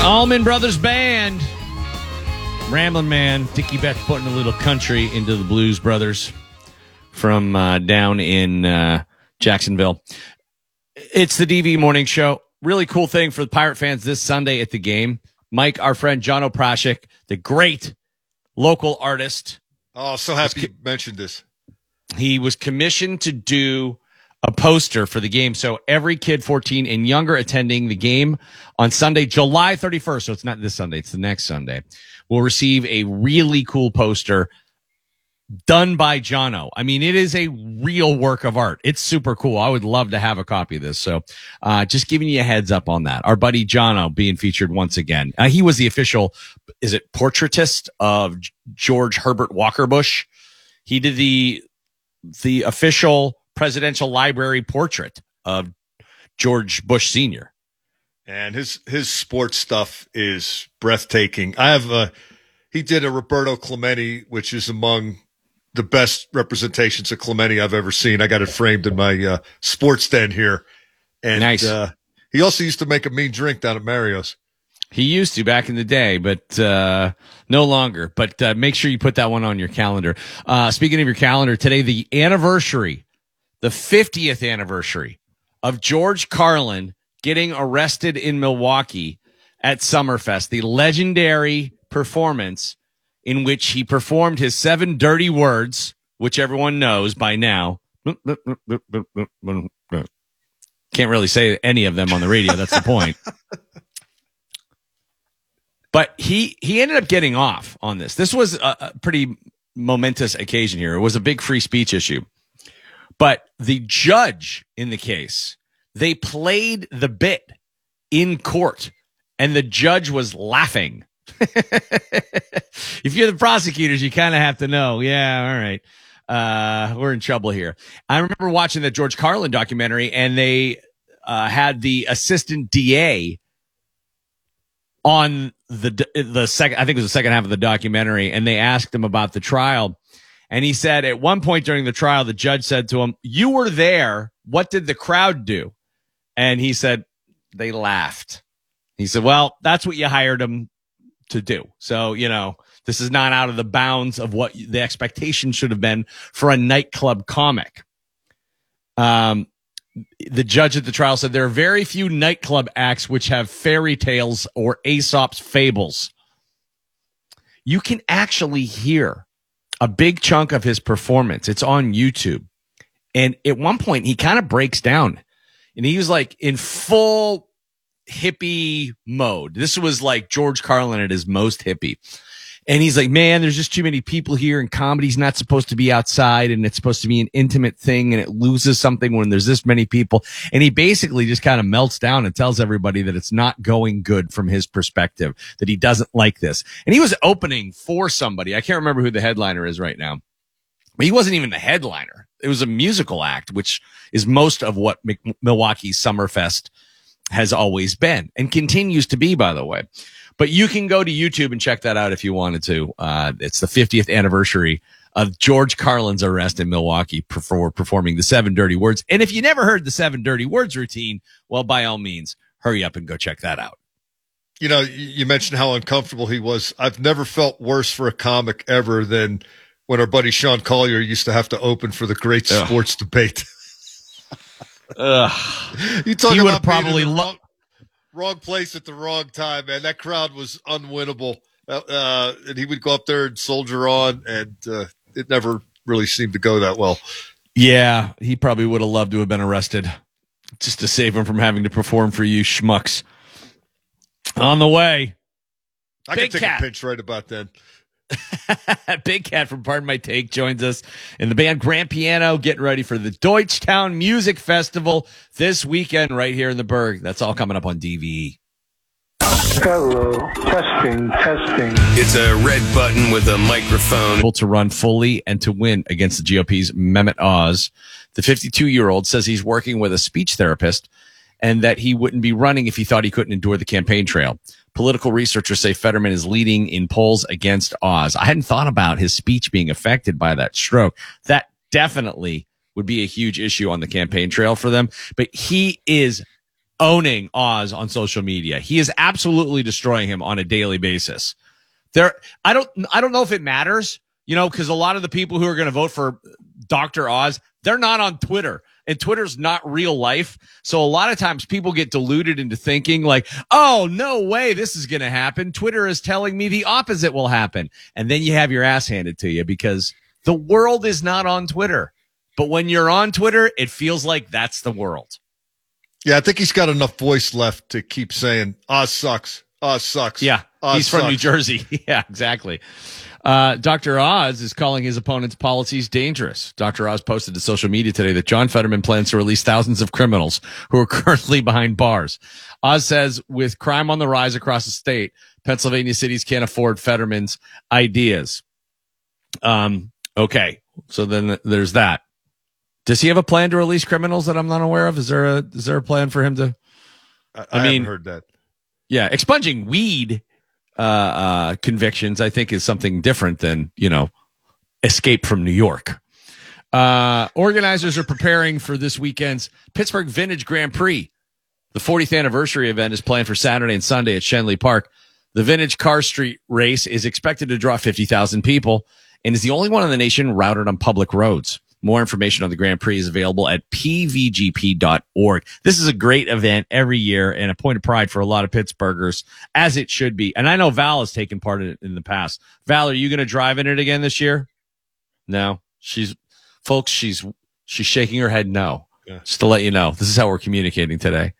Allman Brothers Band. Ramblin' Man. Dickie Betts putting a little country into the Blues Brothers from uh, down in uh, Jacksonville. It's the D V Morning Show. Really cool thing for the Pirate fans this Sunday at the game. Mike, our friend John Oprashik, the great local artist. Oh, so happy you mentioned this. He was commissioned to do a poster for the game. So every kid fourteen and younger attending the game on Sunday, July thirty-first, so it's not this Sunday, it's the next Sunday, will receive a really cool poster done by Jono. I mean, it is a real work of art. It's super cool. I would love to have a copy of this. So uh, just giving you a heads up on that. Our buddy Jono being featured once again. Uh, he was the official, is it portraitist of George Herbert Walker Bush? He did the the official presidential library portrait of George Bush Senior And his his sports stuff is breathtaking. I have a he did a Roberto Clemente, which is among the best representations of Clemente I've ever seen. I got it framed in my uh, sports den here. And nice. uh, he also used to make a mean drink down at Mario's. He used to back in the day, but uh, no longer. But uh, make sure you put that one on your calendar. Uh, speaking of your calendar, today, the anniversary, the fiftieth anniversary of George Carlin getting arrested in Milwaukee at Summerfest, the legendary performance in which he performed his seven dirty words, which everyone knows by now. Can't really say any of them on the radio. That's the point. But he, he ended up getting off on this. This was a, a pretty momentous occasion here. It was a big free speech issue. But the judge in the case, they played the bit in court, and the judge was laughing. If you're the prosecutors, you kind of have to know, yeah, all right, uh, we're in trouble here. I remember watching the George Carlin documentary, and they uh, had the assistant D A on the the second, I think it was the second half of the documentary, and they asked him about the trial. And he said at one point during the trial, the judge said to him, "You were there. What did the crowd do?" And he said, "They laughed." He said, "Well, that's what you hired them to do. So, you know, this is not out of the bounds of what the expectation should have been for a nightclub comic." Um, the judge at the trial said there are very few nightclub acts which have fairy tales or Aesop's fables. You can actually hear a big chunk of his performance. It's on YouTube. And at one point, he kind of breaks down. And he was like in full hippie mode. This was like George Carlin at his most hippie. And he's like, man, there's just too many people here, and comedy's not supposed to be outside, and it's supposed to be an intimate thing, and it loses something when there's this many people. And he basically just kind of melts down and tells everybody that it's not going good from his perspective, that he doesn't like this. And he was opening for somebody. I can't remember who the headliner is right now, but he wasn't even the headliner. It was a musical act, which is most of what Milwaukee's Summerfest has always been and continues to be, by the way. But you can go to YouTube and check that out if you wanted to. Uh, it's the fiftieth anniversary of George Carlin's arrest in Milwaukee for performing the seven dirty words. And if you never heard the seven dirty words routine, well, by all means, hurry up and go check that out. You know, you mentioned how uncomfortable he was. I've never felt worse for a comic ever than when our buddy Sean Collier used to have to open for the great Ugh. sports debate. Ugh. You talk he about probably being in the lo- wrong, wrong place at the wrong time, man. That crowd was unwinnable. Uh, and he would go up there and soldier on, and uh, it never really seemed to go that well. Yeah, he probably would have loved to have been arrested just to save him from having to perform for you schmucks. On the way, I Big can take Cat. a pinch right about then. Big Cat from Pardon My Take joins us in the band Grand Piano, getting ready for the Deutschtown Music Festival this weekend right here in the Berg. That's all coming up on D V E. Hello. Testing, testing. It's a red button with a microphone. Able to run fully and to win against the G O P's Mehmet Oz. The fifty-two-year-old says he's working with a speech therapist and that he wouldn't be running if he thought he couldn't endure the campaign trail. Political researchers say Fetterman is leading in polls against Oz. I hadn't thought about his speech being affected by that stroke. That definitely would be a huge issue on the campaign trail for them. But he is owning Oz on social media. He is absolutely destroying him on a daily basis. There, I don't, I don't know if it matters, you know, because a lot of the people who are going to vote for Doctor Oz, they're not on Twitter, and Twitter's not real life. So a lot of times people get deluded into thinking like, oh, no way this is going to happen. Twitter is telling me the opposite will happen. And then you have your ass handed to you because the world is not on Twitter. But when you're on Twitter, it feels like that's the world. Yeah, I think he's got enough voice left to keep saying, Oz sucks. Oz sucks. Yeah, Oz he's from sucks. New Jersey. Yeah, exactly. Uh, Doctor Oz is calling his opponent's policies dangerous. Doctor Oz posted to social media today that John Fetterman plans to release thousands of criminals who are currently behind bars. Oz says with crime on the rise across the state, Pennsylvania cities can't afford Fetterman's ideas. Um, okay, so then there's that. Does he have a plan to release criminals that I'm not aware of? Is there a is there a plan for him to? I, I, I mean, haven't heard that. Yeah, expunging weed uh, uh, convictions, I think, is something different than, you know, escape from New York. Uh, organizers are preparing for this weekend's Pittsburgh Vintage Grand Prix. The fortieth anniversary event is planned for Saturday and Sunday at Shenley Park. The Vintage Car Street race is expected to draw fifty thousand people and is the only one in the nation routed on public roads. More information on the Grand Prix is available at p v g p dot org. This is a great event every year and a point of pride for a lot of Pittsburghers, as it should be. And I know Val has taken part in it in the past. Val, are you going to drive in it again this year? No. She's, folks, she's she's shaking her head no. Yeah. Just to let you know, this is how we're communicating today.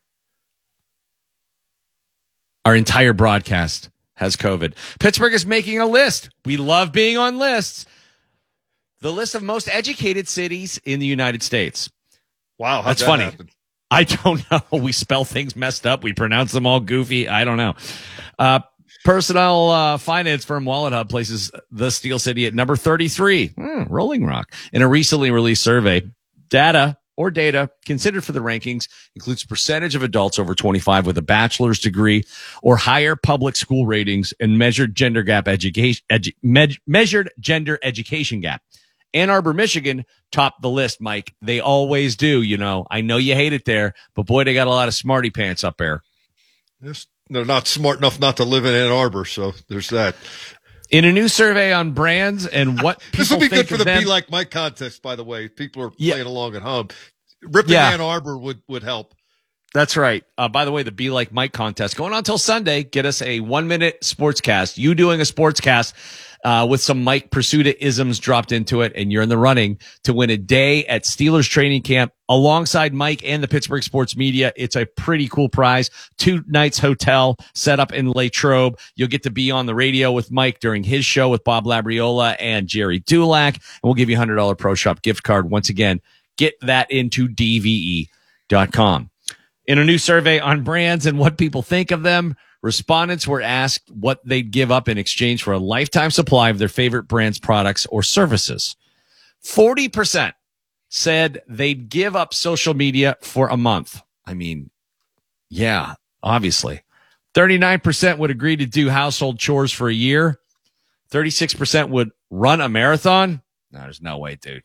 Our entire broadcast has COVID. Pittsburgh is making a list. We love being on lists. The list of most educated cities in the United States. Wow, that's that funny. Happen? I don't know. We spell things messed up. We pronounce them all goofy. I don't know. Uh, personal uh, finance firm Wallet Hub places the Steel City at number thirty-three. Hmm, Rolling Rock. In a recently released survey, data or data considered for the rankings includes percentage of adults over twenty-five with a bachelor's degree or higher public school ratings and measured gender gap education, edu, me- measured gender education gap. Ann Arbor, Michigan topped the list, Mike. They always do, you know. I know you hate it there, but boy, they got a lot of smarty pants up there. They're not smart enough not to live in Ann Arbor, so there's that. In a new survey on brands and what people this will be think good for of the them, Be Like Mike contest, by the way. People are Yeah. playing along at home. Ripping Yeah. Ann Arbor would, would help. That's right. Uh, by the way, the Be Like Mike contest going on till Sunday. Get us a one minute sportscast. You doing a sportscast uh, with some Mike Pursuta isms dropped into it, and you're in the running to win a day at Steelers training camp alongside Mike and the Pittsburgh Sports Media. It's a pretty cool prize. Two nights hotel set up in Latrobe. You'll get to be on the radio with Mike during his show with Bob Labriola and Jerry Dulac, and we'll give you a one hundred dollars Pro Shop gift card. Once again, get that into D V E dot com. In a new survey on brands and what people think of them, respondents were asked what they'd give up in exchange for a lifetime supply of their favorite brand's products or services. forty percent said they'd give up social media for a month. I mean, yeah, obviously. thirty-nine percent would agree to do household chores for a year. thirty-six percent would run a marathon. No, there's no way, dude.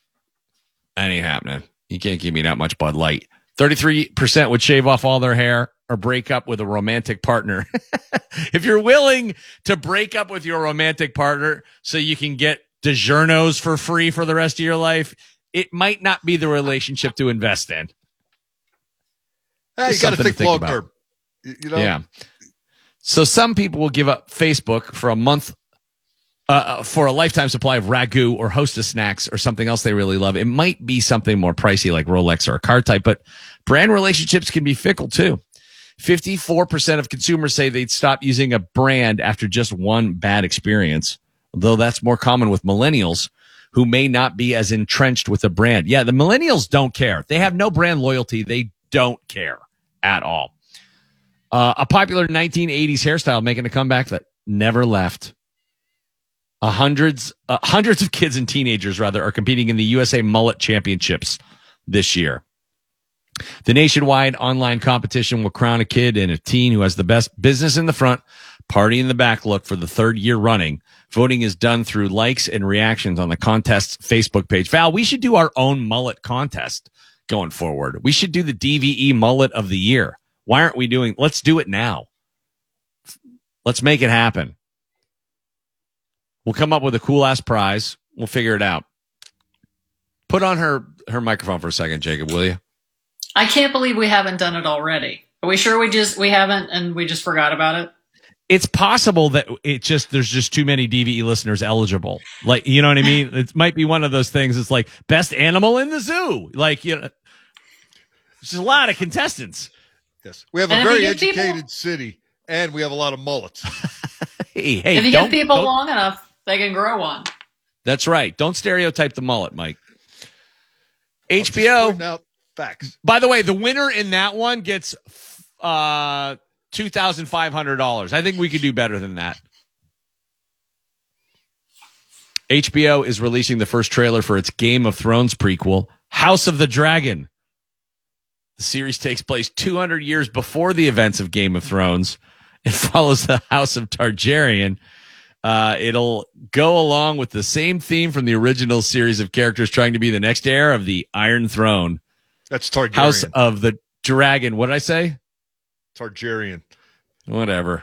That ain't happening. You can't give me that much Bud Light. thirty-three percent would shave off all their hair or break up with a romantic partner. If you're willing to break up with your romantic partner so you can get DiGiorno's for free for the rest of your life, it might not be the relationship to invest in. Hey, you got to think long term. You know? Yeah. So some people will give up Facebook for a month uh, for a lifetime supply of Ragu or Hostess snacks or something else they really love. It might be something more pricey like Rolex or a car type, but brand relationships can be fickle too. fifty-four percent of consumers say they'd stop using a brand after just one bad experience, though that's more common with millennials who may not be as entrenched with a brand. Yeah, the millennials don't care. They have no brand loyalty. They don't care at all. Uh, a popular nineteen eighties hairstyle making a comeback that never left. Uh, hundreds, uh, hundreds of kids and teenagers, rather, are competing in the U S A Mullet Championships this year. The nationwide online competition will crown a kid and a teen who has the best business in the front, party in the back look for the third year running. Voting is done through likes and reactions on the contest's Facebook page. Val, we should do our own mullet contest. going forward. We should do the D V E mullet of the year. Why aren't we doing? Let's do it now. Let's make it happen. We'll come up with a cool ass prize. We'll figure it out. Put on her her microphone for a second, Jacob, will you? I can't believe we haven't done it already. Are we sure we just we haven't and we just forgot about it? It's possible that it just there's just too many D V E listeners eligible. Like, you know what I mean? It might be one of those things. It's like best animal in the zoo. Like, you know, there's a lot of contestants. Yes, we have a And very if you educated get people- city, and we have a lot of mullets. Hey, hey, if you don't- give people don't- long enough, they can grow one. That's right. Don't stereotype the mullet, Mike. H B Just O. pointing out facts. By the way, the winner in that one gets uh, two thousand five hundred dollars. I think we could do better than that. H B O is releasing the first trailer for its Game of Thrones prequel, House of the Dragon. The series takes place two hundred years before the events of Game of Thrones. It follows the House of Targaryen. Uh, it'll go along with the same theme from the original series of characters trying to be the next heir of the Iron Throne. That's Targaryen. House of the Dragon. What did I say? Targaryen. Whatever.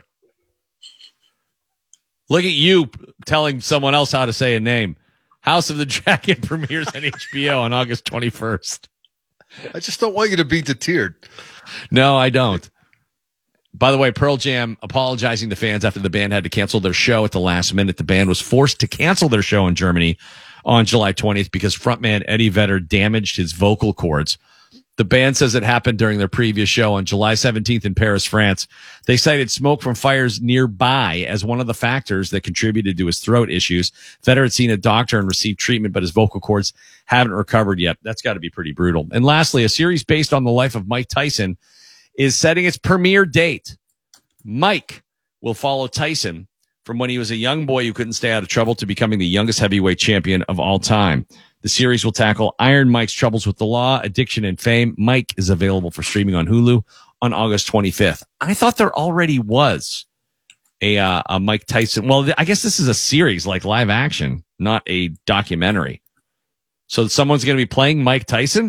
Look at you telling someone else how to say a name. House of the Dragon premieres on H B O on August twenty-first. I just don't want you to be deterred. No, I don't. By the way, Pearl Jam apologizing to fans after the band had to cancel their show at the last minute. The band was forced to cancel their show in Germany on July twentieth because frontman Eddie Vedder damaged his vocal cords. The band says it happened during their previous show on July seventeenth in Paris, France. They cited smoke from fires nearby as one of the factors that contributed to his throat issues. Vedder had seen a doctor and received treatment, but his vocal cords haven't recovered yet. That's got to be pretty brutal. And lastly, a series based on the life of Mike Tyson is setting its premiere date. Mike will follow Tyson from when he was a young boy who couldn't stay out of trouble to becoming the youngest heavyweight champion of all time. The series will tackle Iron Mike's troubles with the law, addiction, and fame. Mike is available for streaming on Hulu on August twenty-fifth. I thought there already was a, uh, a Mike Tyson. Well, I guess this is a series, like live action, not a documentary. So someone's going to be playing Mike Tyson?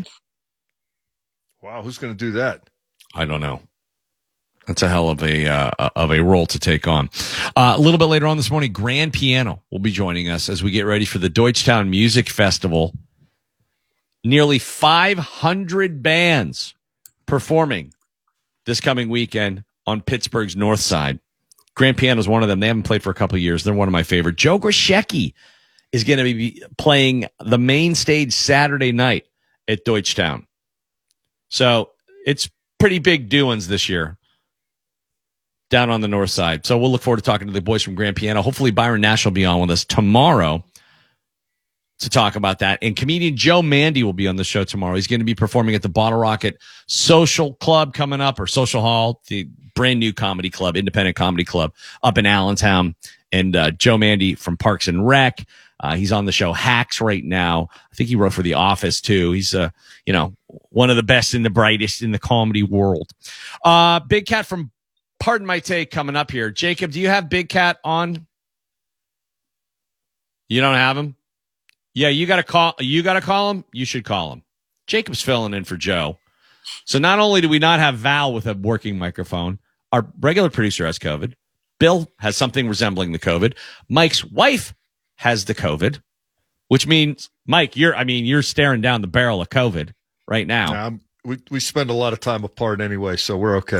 Wow, who's going to do that? I don't know. That's a hell of a uh, of a role to take on. Uh, a little bit later on this morning, Grand Piano will be joining us as we get ready for the Deutschtown Music Festival. Nearly five hundred bands performing this coming weekend on Pittsburgh's North Side. Grand Piano is one of them. They haven't played for a couple of years. They're one of my favorite. Joe Grishecki is going to be playing the main stage Saturday night at Deutschtown. So it's pretty big doings this year down on the north side. So we'll look forward to talking to the boys from Grand Piano. Hopefully Byron Nash will be on with us tomorrow to talk about that. And comedian Joe Mandy will be on the show tomorrow. He's going to be performing at the Bottle Rocket Social Club coming up, or Social Hall, the brand new comedy club, independent comedy club up in Allentown. And uh, Joe Mandy from Parks and Rec. Uh, he's on the show Hacks right now. I think he wrote for The Office too. He's, uh, you know, one of the best and the brightest in the comedy world. Uh, Big Cat from Pardon My Take coming up here. Jacob, do you have Big Cat on? You don't have him? Yeah, you got to call. You got to call him. You should call him. Jacob's filling in for Joe. So not only do we not have Val with a working microphone, our regular producer has COVID. Bill has something resembling the COVID. Mike's wife has the COVID, which means, Mike, you're, I mean, you're staring down the barrel of COVID right now. Um, we, we spend a lot of time apart anyway, so we're okay.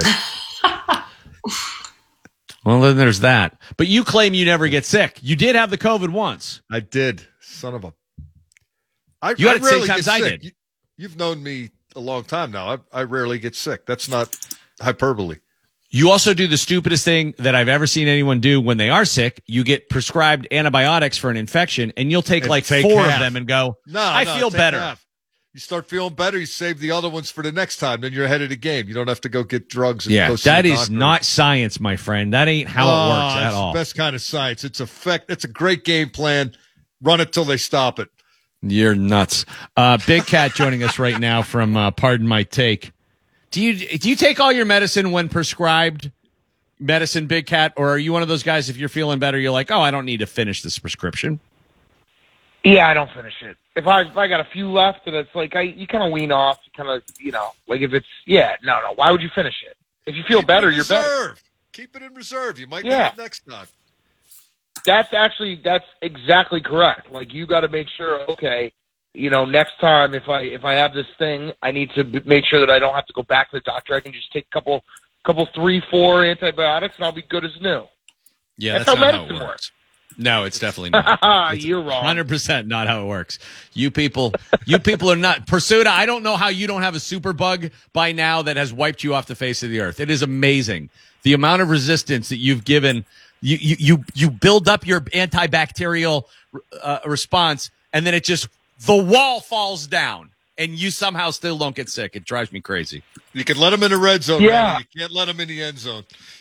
Well, then there's that. But you claim you never get sick. You did have the COVID once. I did. Son of a. I, You had I it the same rarely time get as I sick. did. You, you've known me a long time now. I, I rarely get sick. That's not hyperbole. You also do the stupidest thing that I've ever seen anyone do when they are sick. You get prescribed antibiotics for an infection, and you'll take And like take four half. of them and go, No, I no, feel take better. half. You start feeling better, you save the other ones for the next time. Then you're ahead of the game. You don't have to go get drugs. And Yeah, go see that the is doctor. not science, my friend. That ain't how it Oh, works at it's all. the best kind of science. It's effect. It's a great game plan. Run it till they stop it. You're nuts. Uh, Big Cat joining us right now from uh, Pardon My Take. Do you do you take all your medicine when prescribed medicine, Big Cat, or are you one of those guys, if you're feeling better, you're like, oh, I don't need to finish this prescription? Yeah, I don't finish it. If I if I got a few left, and it's like I you kind of wean off, you kind of you know like if it's yeah no no why would you finish it? If you feel Keep better, it in you're better. reserve. Keep it in reserve. You might Yeah. get it next time. That's actually that's exactly correct. Like you got to make sure. Okay, you know, next time if I if I have this thing, I need to b- make sure that I don't have to go back to the doctor. I can just take a couple couple three four antibiotics, and I'll be good as new. Yeah, that's, that's how not how it medicine works. works. No, it's definitely not. It's You're wrong. one hundred percent not how it works. You people, you people are not. Pursuta, I don't know how you don't have a super bug by now that has wiped you off the face of the earth. It is amazing. The amount of resistance that you've given, you you you, you build up your antibacterial uh, response, and then it just, the wall falls down, and you somehow still don't get sick. It drives me crazy. You can let them in the red zone, Yeah. Randy. You can't let them in the end zone.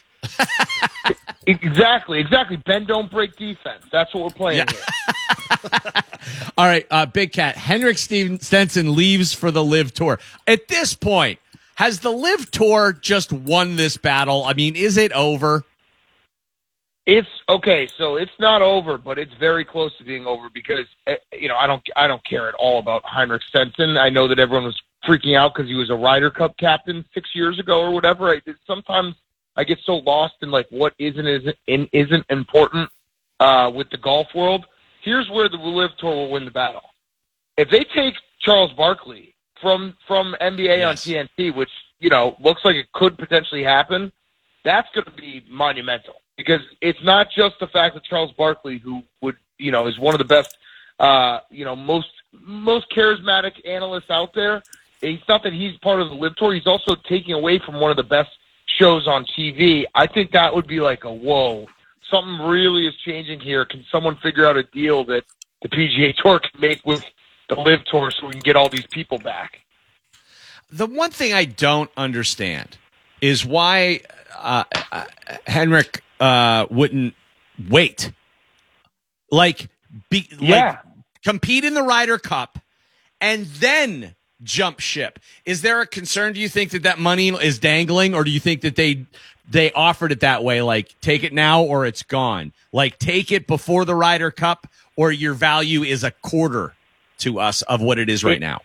Exactly, exactly. Bend don't break defense. That's what we're playing Yeah. here. All right, uh, Big Cat. Henrik Steven- Stenson leaves for the Live Tour. At this point, has the Live Tour just won this battle? I mean, is it over? It's okay, so it's not over, but it's very close to being over because eh, you know I don't I don't care at all about Heinrich Stenson. I know that everyone was freaking out because he was a Ryder Cup captain six years ago or whatever. I, sometimes I get so lost in like what isn't isn't isn't important uh, with the golf world. Here's where the Live Tour will win the battle. If they take Charles Barkley from from N B A Yes. on T N T, which you know looks like it could potentially happen, that's going to be monumental. Because it's not just the fact that Charles Barkley, who would, you know, is one of the best, uh, you know, most most charismatic analysts out there. It's not that he's part of the Live Tour. He's also taking away from one of the best shows on T V. I think that would be like a whoa. Something really is changing here. Can someone figure out a deal that the P G A Tour can make with the Live Tour so we can get all these people back? The one thing I don't understand is why uh, uh, Henrik uh, wouldn't wait. Like, be, Yeah. like, compete in the Ryder Cup and then jump ship. Is there a concern? Do you think that that money is dangling, or do you think that they they offered it that way, like take it now or it's gone? Like take it before the Ryder Cup, or your value is a quarter to us of what it is right now?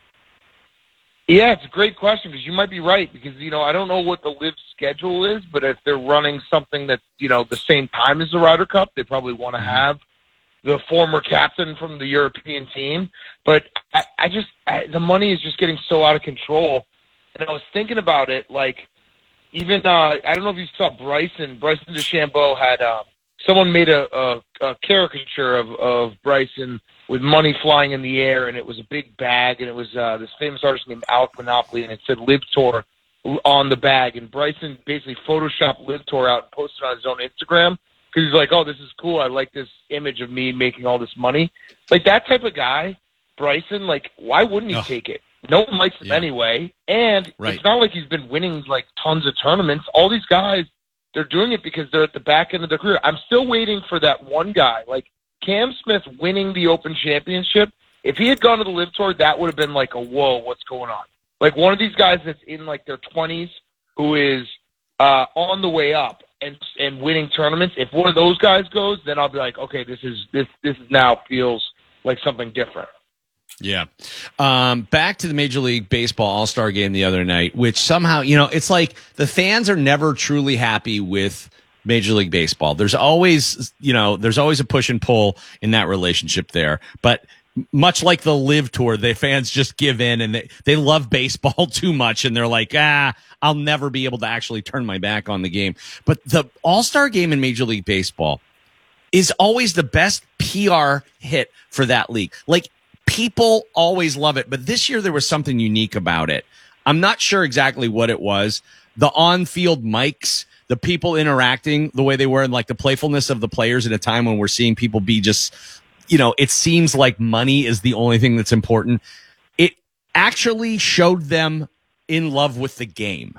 Yeah, it's a great question because you might be right because, you know, I don't know what the Live schedule is, but if they're running something that's, you know, the same time as the Ryder Cup, they probably want to have the former captain from the European team. But I, I just, I, the money is just getting so out of control. And I was thinking about it, like, even, uh, I don't know if you saw Bryson, Bryson DeChambeau had, uh, someone made a, a, a caricature of, of Bryson with money flying in the air, and it was a big bag, and it was uh, this famous artist named Alec Monopoly, and it said Live Tour on the bag, and Bryson basically photoshopped Live Tour out and posted it on his own Instagram because he's like, oh, this is cool. I like this image of me making all this money. Like, that type of guy, Bryson, like, why wouldn't he Oh. take it? No one likes him Yeah. anyway, and Right. it's not like he's been winning, like, tons of tournaments. All these guys, they're doing it because they're at the back end of their career. I'm still waiting for that one guy, like Cam Smith winning the Open Championship. If he had gone to the Live Tour, that would have been like a whoa, what's going on? Like one of these guys that's in like their twenties who is uh, on the way up and and winning tournaments. If one of those guys goes, then I'll be like, okay, this is this this now feels like something different. Yeah. Um, back to the Major League Baseball All-Star Game the other night, which somehow, you know, it's like the fans are never truly happy with Major League Baseball. There's always, you know, there's always a push and pull in that relationship there. But much like the Live Tour, the fans just give in and they, they love baseball too much. And they're like, ah, I'll never be able to actually turn my back on the game. But the All-Star Game in Major League Baseball is always the best P R hit for that league. Like, people always love it, but this year there was something unique about it. I'm not sure exactly what it was. The on-field mics, the people interacting the way they were, and like the playfulness of the players at a time when we're seeing people be just, you know, it seems like money is the only thing that's important. It actually showed them in love with the game.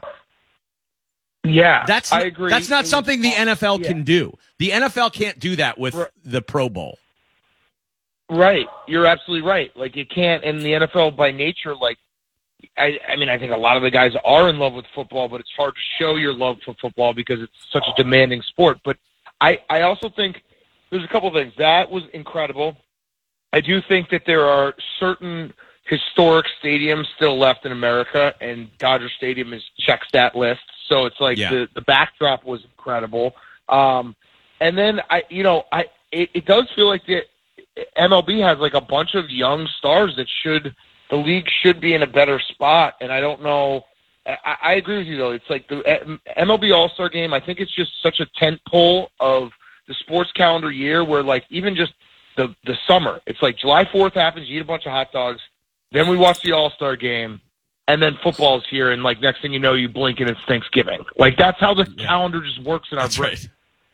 Yeah, That's I agree. That's not It something was- the N F L yeah. can do. The N F L can't do that with Right. the Pro Bowl. Right. You're absolutely right. Like, you can't, in the N F L by nature, like, I, I mean, I think a lot of the guys are in love with football, but it's hard to show your love for football because it's such a demanding sport. But I, I also think there's a couple of things. That was incredible. I do think that there are certain historic stadiums still left in America, and Dodger Stadium is checks that list. So it's like Yeah. the, the backdrop was incredible. Um, and then I, you know, I it, it does feel like the M L B has like a bunch of young stars that should the league should be in a better spot. And I don't know. I, I agree with you though. It's like the M L B All-Star Game. I think it's just such a tent pole of the sports calendar year where like even just the the summer, it's like July fourth happens, you eat a bunch of hot dogs, then we watch the All-Star Game, and then football's here, and like next thing you know, you blink and it's Thanksgiving. Like that's how the yeah. calendar just works in our That's brain. right.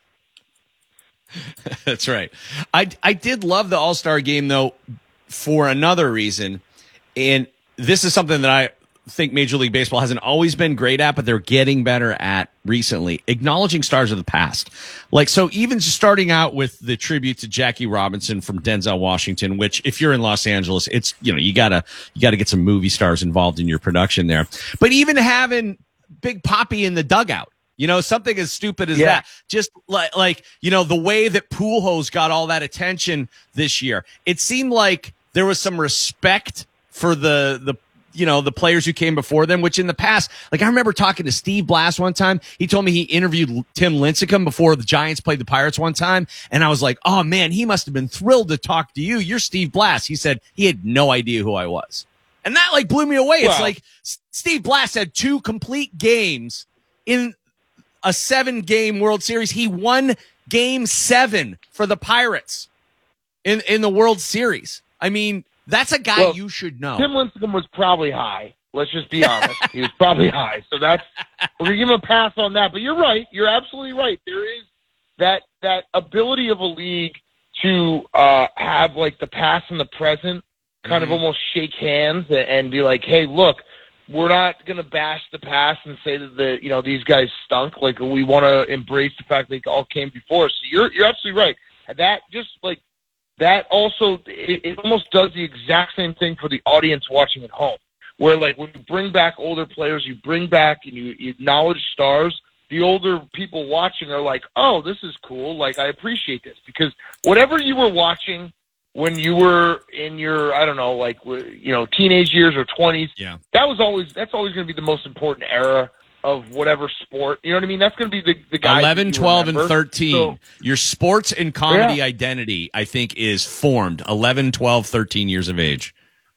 That's right. I I did love the All-Star Game though for another reason, and this is something that I think Major League Baseball hasn't always been great at, but they're getting better at recently, acknowledging stars of the past. Like, so even just starting out with the tribute to Jackie Robinson from Denzel Washington, which if you're in Los Angeles, it's, you know, you gotta, you gotta get some movie stars involved in your production there. But even having Big Papi in the dugout, you know, something as stupid as yeah. that, just like, like, you know, the way that Pujols got all that attention this year, it seemed like there was some respect for the, the, you know, the players who came before them, which in the past, like I remember talking to Steve Blass one time. He told me he interviewed Tim Lincecum before the Giants played the Pirates one time. And I was like, oh man, he must have been thrilled to talk to you. You're Steve Blass. He said he had no idea who I was. And that like blew me away. Well, it's like S- Steve Blass had two complete games in a seven game World Series. He won game seven for the Pirates in, in the World Series. I mean, that's a guy well, you should know. Tim Lincecum was probably high. Let's just be honest. He was probably high. So that's we're gonna give him a pass on that. But you're right. You're absolutely right. There is that that ability of a league to uh, have like the past and the present kind mm-hmm. of almost shake hands and be like, hey, look, we're not gonna bash the past and say that the you know these guys stunk. Like we want to embrace the fact they all came before us. So you're you're absolutely right. That just like. That also, it, it almost does the exact same thing for the audience watching at home, where like when you bring back older players, you bring back and you, you acknowledge stars, the older people watching are like, oh, this is cool. Like, I appreciate this because whatever you were watching when you were in your, I don't know, like, you know, teenage years or twenties, yeah. that was always, that's always going to be the most important era of whatever sport. You know what I mean? That's going to be the, the guys eleven, twelve, remember. And thirteen. So, so, your sports and comedy yeah. identity, I think, is formed eleven, twelve, thirteen years of age.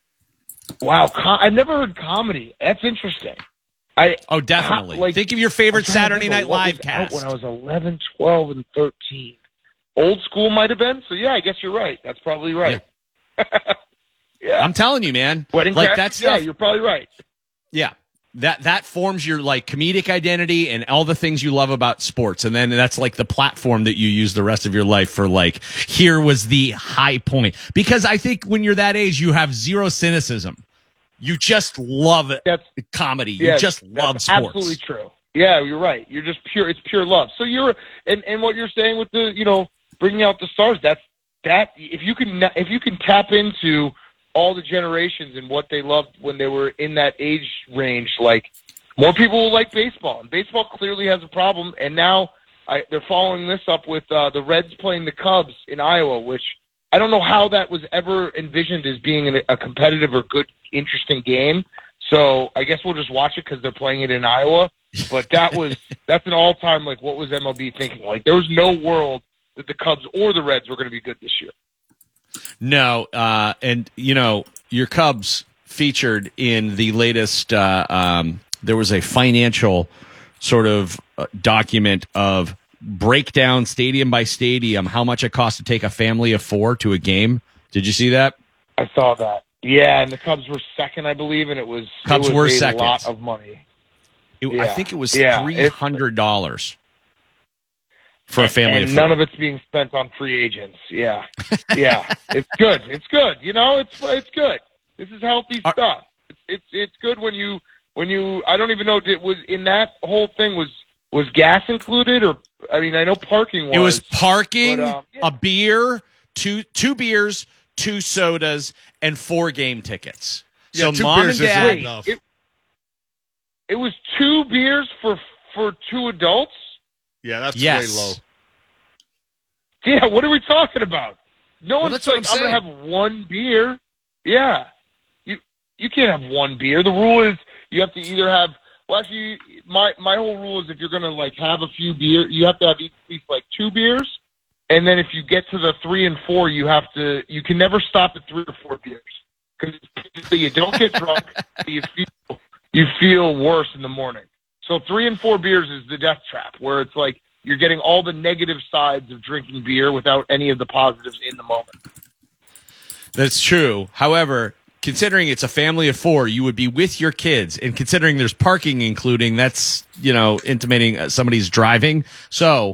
Wow. Com- I've never heard comedy. That's interesting. I Oh, definitely. Like, think of your favorite Saturday Night Live was cast. When I was eleven, twelve, and thirteen. Old school might have been. So, yeah, I guess you're right. That's probably right. Yeah. yeah. I'm telling you, man. Wedding like crash? that's Yeah, you're probably right. Yeah. That that forms your like comedic identity and all the things you love about sports. And then that's like the platform that you use the rest of your life for like, here was the high point. Because I think when you're that age, you have zero cynicism. You just love it. That's, comedy. You yes, just love sports. Absolutely true. Yeah, you're right. You're just pure, it's pure love. So you're, and, and what you're saying with the, you know, bringing out the stars, that's, that, if you can, if you can tap into all the generations and what they loved when they were in that age range, like more people will like baseball, and baseball clearly has a problem. And now I, they're following this up with uh, the Reds playing the Cubs in Iowa, which I don't know how that was ever envisioned as being a, a competitive or good, interesting game. So I guess we'll just watch it because they're playing it in Iowa. But that was that's an all time like what was M L B thinking? Like there was no world that the Cubs or the Reds were going to be good this year. No, uh, and, you know, your Cubs featured in the latest, uh, um, there was a financial sort of uh, document of breakdown stadium by stadium, how much it costs to take a family of four to a game. Did you see that? I saw that. Yeah, and the Cubs were second, I believe, and it was, Cubs it was were a second. lot of money. It, yeah. I think it was yeah. three hundred dollars. For a family, and of none of it's being spent on free agents. Yeah, yeah, it's good. It's good. You know, it's it's good. This is healthy Are, stuff. It's, it's it's good when you when you. I don't even know if it was in that whole thing was was gas included or I mean I know parking was. It was parking, but, um, yeah. a beer, two two beers, two sodas, and four game tickets. Yeah, so two mom beers and dad. isn't enough. It, it was two beers for for two adults. Yeah, that's yes. way low. Yeah, what are we talking about? no Well, one's that's what like, I'm I'm, going to have one beer. Yeah. You you can't have one beer. The rule is you have to either have, well, actually, my, my whole rule is if you're going to, like, have a few beer, you have to have at least, like, two beers. And then if you get to the three and four, you have to, you can never stop at three or four beers. Because you don't get drunk, you feel, you feel worse in the morning. So three and four beers is the death trap, where it's like you're getting all the negative sides of drinking beer without any of the positives in the moment. That's true. However, considering it's a family of four, you would be with your kids, and considering there's parking including, that's, you know, intimating uh, somebody's driving. So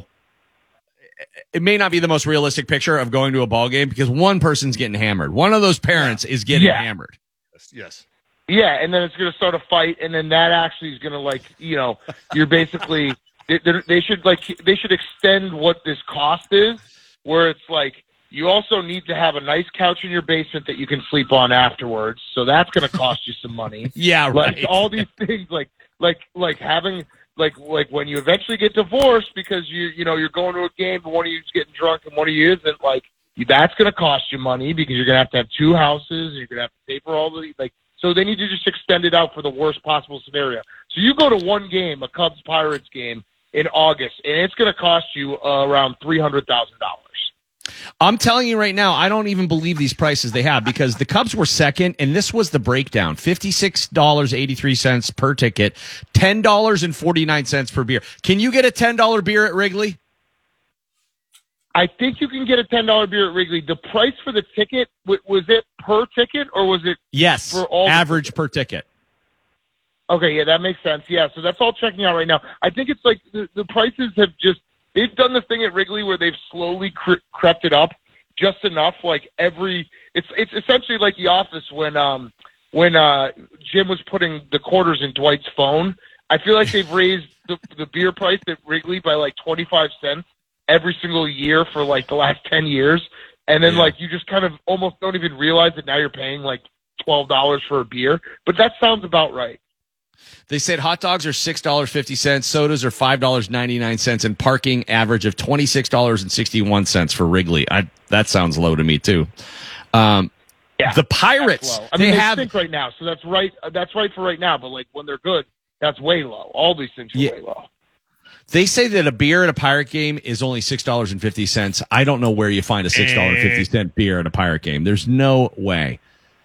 it may not be the most realistic picture of going to a ball game because one person's getting hammered. One of those parents is getting Yeah. hammered. Yes. Yeah, and then it's going to start a fight, and then that actually is going to, like, you know, you're basically they, they should like they should extend what this cost is, where it's like you also need to have a nice couch in your basement that you can sleep on afterwards. So that's going to cost you some money. Yeah, right. Like all these things, like like like having like like when you eventually get divorced because you you know you're going to a game and one of you's getting drunk and one of you isn't, like that's going to cost you money because you're going to have to have two houses and you're going to have to pay for all the like. So they need to just extend it out for the worst possible scenario. So you go to one game, a Cubs Pirates game in August, and it's going to cost you uh, around three hundred thousand dollars. I'm telling you right now, I don't even believe these prices they have because the Cubs were second, and this was the breakdown. fifty-six dollars and eighty-three cents per ticket, ten dollars and forty-nine cents per beer. Can you get a ten dollar beer at Wrigley? I think you can get a ten dollar beer at Wrigley. The price for the ticket, was it per ticket or was it Yes, for all average per ticket. Okay, yeah, that makes sense. Yeah, so that's all checking out right now. I think it's like the, the prices have just, they've done the thing at Wrigley where they've slowly cre- crept it up just enough. Like every, it's it's essentially like The Office when um when uh Jim was putting the quarters in Dwight's phone. I feel like they've raised the, the beer price at Wrigley by like twenty-five cents every single year for like the last ten years. And then Yeah. like you just kind of almost don't even realize that now you're paying like twelve dollars for a beer. But that sounds about right. They said hot dogs are six dollars and fifty cents, sodas are five dollars and ninety-nine cents, and parking average of twenty-six dollars and sixty-one cents for Wrigley. I, that sounds low to me, too. Um, Yeah, the Pirates, I mean, they they have stink right now, so that's right. That's right for right now. But like when they're good, that's way low. All these things are Yeah. way low. They say that a beer at a Pirate game is only six dollars and fifty cents. I don't know where you find a six dollars and fifty cents beer at a Pirate game. There's no way.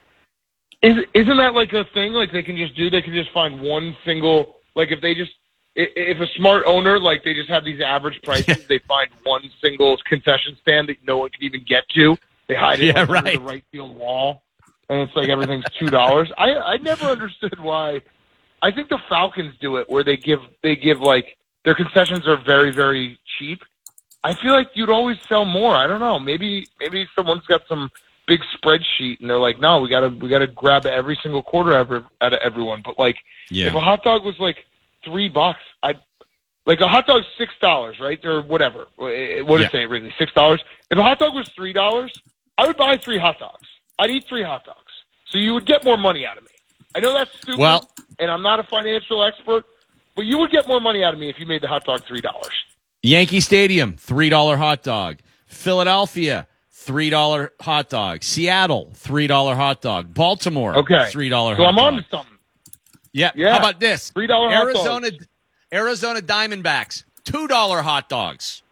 Is, isn't that like a thing? Like they can just do? They can just find one single. Like if they just, i- if a smart owner, like they just have these average prices, they find one single concession stand that no one can even get to. They hide it Yeah, like, under right. the right field wall, and it's like everything's two dollars. I I never understood why. I think the Falcons do it where they give they give like their concessions are very very cheap. I feel like you'd always sell more. I don't know. Maybe maybe someone's got some big spreadsheet and they're like, no, we gotta we gotta grab every single quarter ever out of everyone. But like, Yeah. if a hot dog was like three bucks, I'd like a hot dog's six dollars, right? Or whatever. What did Yeah. it say really? Six dollars. If a hot dog was three dollars, I would buy three hot dogs. I'd eat three hot dogs. So you would get more money out of me. I know that's stupid, Well- and I'm not a financial expert, but you would get more money out of me if you made the hot dog three dollars. Yankee Stadium, three dollar hot dog. Philadelphia, three dollar hot dog. Seattle, three dollar hot dog. Baltimore, Okay. three dollar So hot I'm dog. on to something. Yeah. Yeah. How about this? three dollar hot dogs. Arizona, Arizona Diamondbacks, two dollar hot dogs.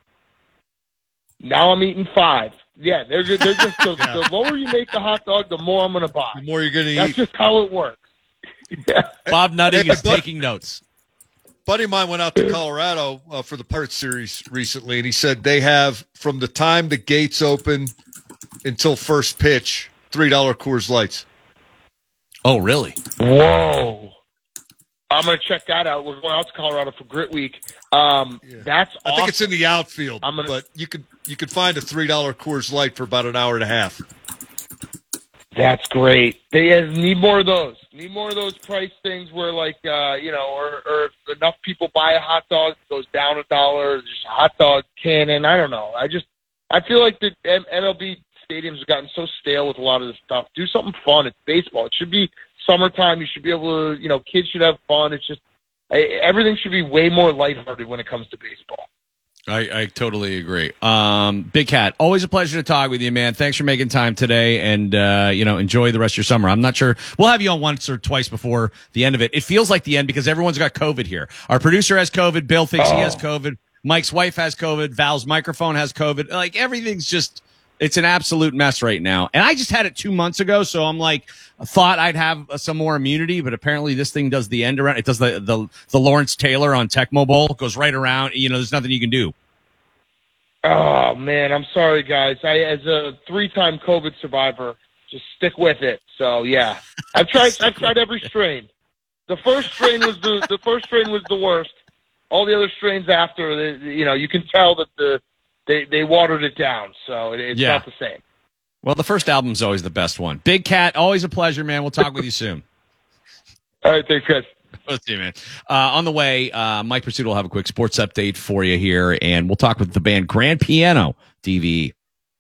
Now I'm eating five. Yeah, they're just, they're just the, the lower you make the hot dog, the more I'm going to buy. The more you're going to That's eat. just how it works. Yeah. Bob Nutting Hey, is but- taking notes. Buddy of mine went out to Colorado uh, for the Pirates series recently, and he said they have, from the time the gates open until first pitch, three dollar Coors Lights. Oh, really? Whoa. I'm going to check that out. We're going out to Colorado for Grit Week. Um, That's I awesome. think it's in the outfield, I'm gonna- but you could you could find a three dollar Coors Light for about an hour and a half. That's great. They need more of those. Need more of those price things where, like, uh, you know, or, or if enough people buy a hot dog, it goes down a dollar. There's a hot dog cannon. I don't know. I just, I feel like the M L B stadiums have gotten so stale with a lot of this stuff. Do something fun. It's baseball. It should be summertime. You should be able to, you know, kids should have fun. It's just, I, everything should be way more lighthearted when it comes to baseball. I, I totally agree. Um, Big Cat, always a pleasure to talk with you, man. Thanks for making time today, and uh, you know, enjoy the rest of your summer. I'm not sure we'll have you on once or twice before the end of it. It feels like the end because everyone's got COVID here. Our producer has COVID. Bill thinks oh. he has COVID. Mike's wife has COVID. Val's microphone has COVID. Like everything's just. It's an absolute mess right now. And I just had it two months ago, so I'm like, I thought I'd have some more immunity, but apparently this thing does the end around. It does the, the, the Lawrence Taylor on Tecmo Bowl. It goes right around. You know, there's nothing you can do. Oh, man, I'm sorry, guys. I, as a three-time COVID survivor, just stick with it. So, yeah. I've tried I've tried every strain. The first strain was the, the first strain was the worst. All the other strains after, you know, you can tell that the They they watered it down, so it, it's yeah. not the same. Well, the first album's always the best one. Big Cat, always a pleasure, man. We'll talk with you soon. All right, thanks, guys. Let's see, man. Uh, on the way, uh, Mike Pursuit will have a quick sports update for you here, and we'll talk with the band Grand Piano D V E.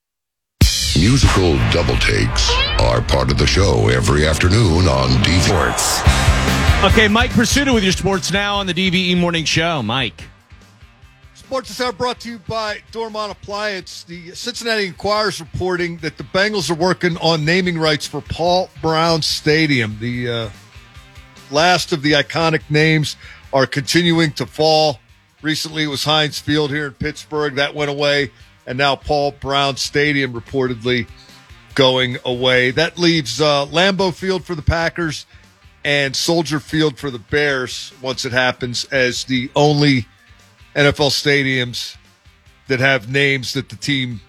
Musical double takes are part of the show every afternoon on D V E Sports. Okay, Mike Pursuit with your sports now on the D V E Morning Show. Mike. Sports is now brought to you by Dormont Appliance. The Cincinnati Enquirer is reporting that the Bengals are working on naming rights for Paul Brown Stadium. The uh, last of the iconic names are continuing to fall. Recently, it was Heinz Field here in Pittsburgh. That went away. And now Paul Brown Stadium reportedly going away. That leaves uh, Lambeau Field for the Packers and Soldier Field for the Bears once it happens as the only N F L stadiums that have names that the team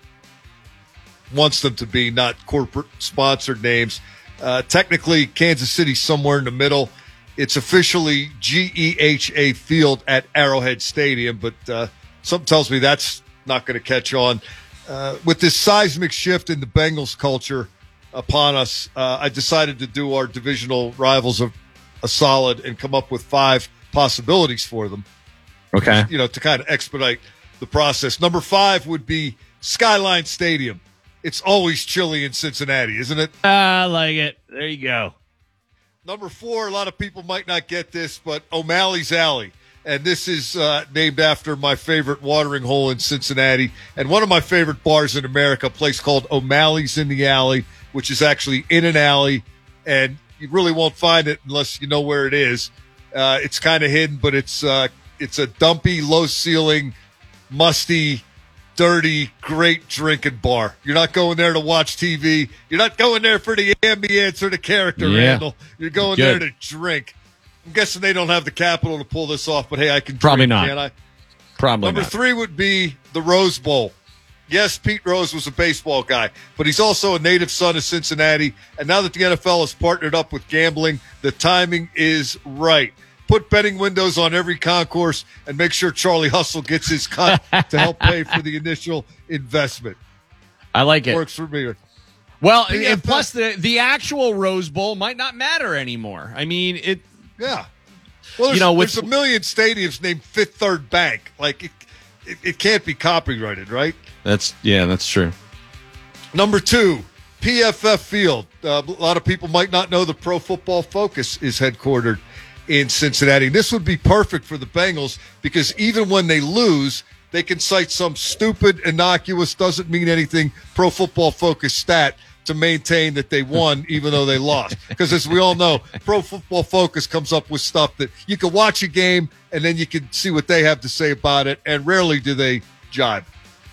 wants them to be, not corporate sponsored names. Uh, technically, Kansas City's somewhere in the middle. It's officially G E H A Field at Arrowhead Stadium, but uh, something tells me that's not going to catch on. Uh, with this seismic shift in the Bengals culture upon us, uh, I decided to do our divisional rivals a, a solid and come up with five possibilities for them. Okay. You know, to kind of expedite the process. Number five would be Skyline Stadium. It's always chilly in Cincinnati, isn't it? I like it. There you go. Number four, a lot of people might not get this, but O'Malley's Alley. And this is uh, named after my favorite watering hole in Cincinnati and one of my favorite bars in America, a place called O'Malley's in the Alley, which is actually in an alley. And you really won't find it unless you know where it is. Uh, it's kind of hidden, but it's uh, it's a dumpy, low-ceiling, musty, dirty, great drinking bar. You're not going there to watch T V. You're not going there for the ambience or the character, yeah. Randall. You're going Good. there to drink. I'm guessing they don't have the capital to pull this off, but hey, I can Probably drink, not. Can I? Probably Number not. three would be the Rose Bowl. Yes, Pete Rose was a baseball guy, but he's also a native son of Cincinnati. And now that the N F L has partnered up with gambling, the timing is right. Put betting windows on every concourse and make sure Charlie Hustle gets his cut to help pay for the initial investment. I like it. Works for me. Well, P F F and plus the the actual Rose Bowl might not matter anymore. I mean, it. Yeah. Well, there's, you know, with, there's a million stadiums named Fifth Third Bank. Like, it, it, it can't be copyrighted, right? That's yeah, that's true. Number two, P F F Field. Uh, a lot of people might not know the Pro Football Focus is headquartered in Cincinnati. This would be perfect for the Bengals because even when they lose, they can cite some stupid, innocuous, doesn't mean anything Pro Football Focus stat to maintain that they won even though they lost. Because as we all know, Pro Football Focus comes up with stuff that you can watch a game and then you can see what they have to say about it, and rarely do they jibe.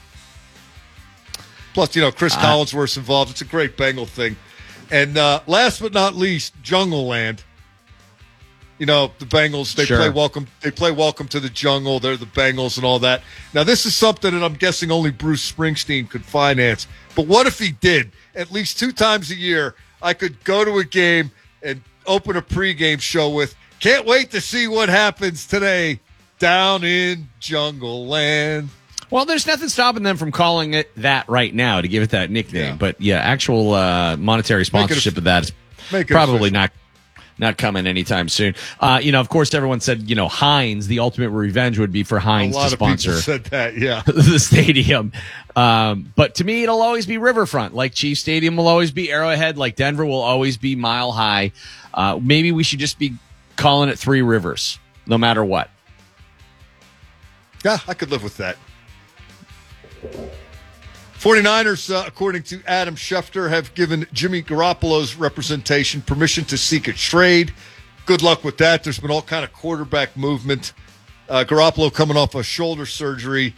Plus, you know, Chris uh, Collinsworth's involved. It's a great Bengal thing. And uh, last but not least, Jungle Land. You know, the Bengals, they sure. play welcome they play Welcome to the Jungle. They're the Bengals and all that. Now, this is something that I'm guessing only Bruce Springsteen could finance. But what if he did? At least two times a year, I could go to a game and open a pregame show with, can't wait to see what happens today down in Jungle Land. Well, there's nothing stopping them from calling it that right now to give it that nickname. Yeah. But, yeah, actual uh, monetary sponsorship a, of that is probably not not coming anytime soon. Uh, you know, of course, everyone said, you know, Heinz, the ultimate revenge would be for Heinz to sponsor a lot of people said that, yeah. the stadium. Um, but to me, it'll always be Riverfront. Like Chief Stadium will always be Arrowhead. Like Denver will always be Mile High. Uh, maybe we should just be calling it Three Rivers, no matter what. Yeah, I could live with that. forty-niners, uh, according to Adam Schefter, have given Jimmy Garoppolo's representation permission to seek a trade. Good luck with that. There's been all kind of quarterback movement. Uh, Garoppolo, coming off a shoulder surgery,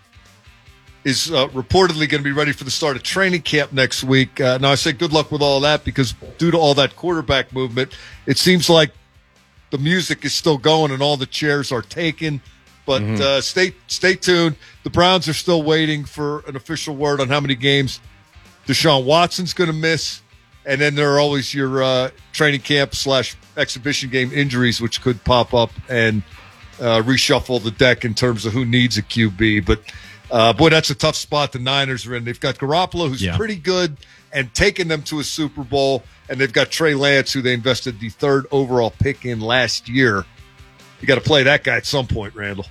is uh, reportedly going to be ready for the start of training camp next week. Uh, now, I say good luck with all that because due to all that quarterback movement, it seems like the music is still going and all the chairs are taken. But mm-hmm. uh, stay stay tuned. The Browns are still waiting for an official word on how many games Deshaun Watson's going to miss. And then there are always your uh, training camp slash exhibition game injuries, which could pop up and uh, reshuffle the deck in terms of who needs a Q B. But, uh, boy, that's a tough spot the Niners are in. They've got Garoppolo, who's yeah. pretty good and taking them to a Super Bowl. And they've got Trey Lance, who they invested the third overall pick in last year. You got to play that guy at some point, Randall.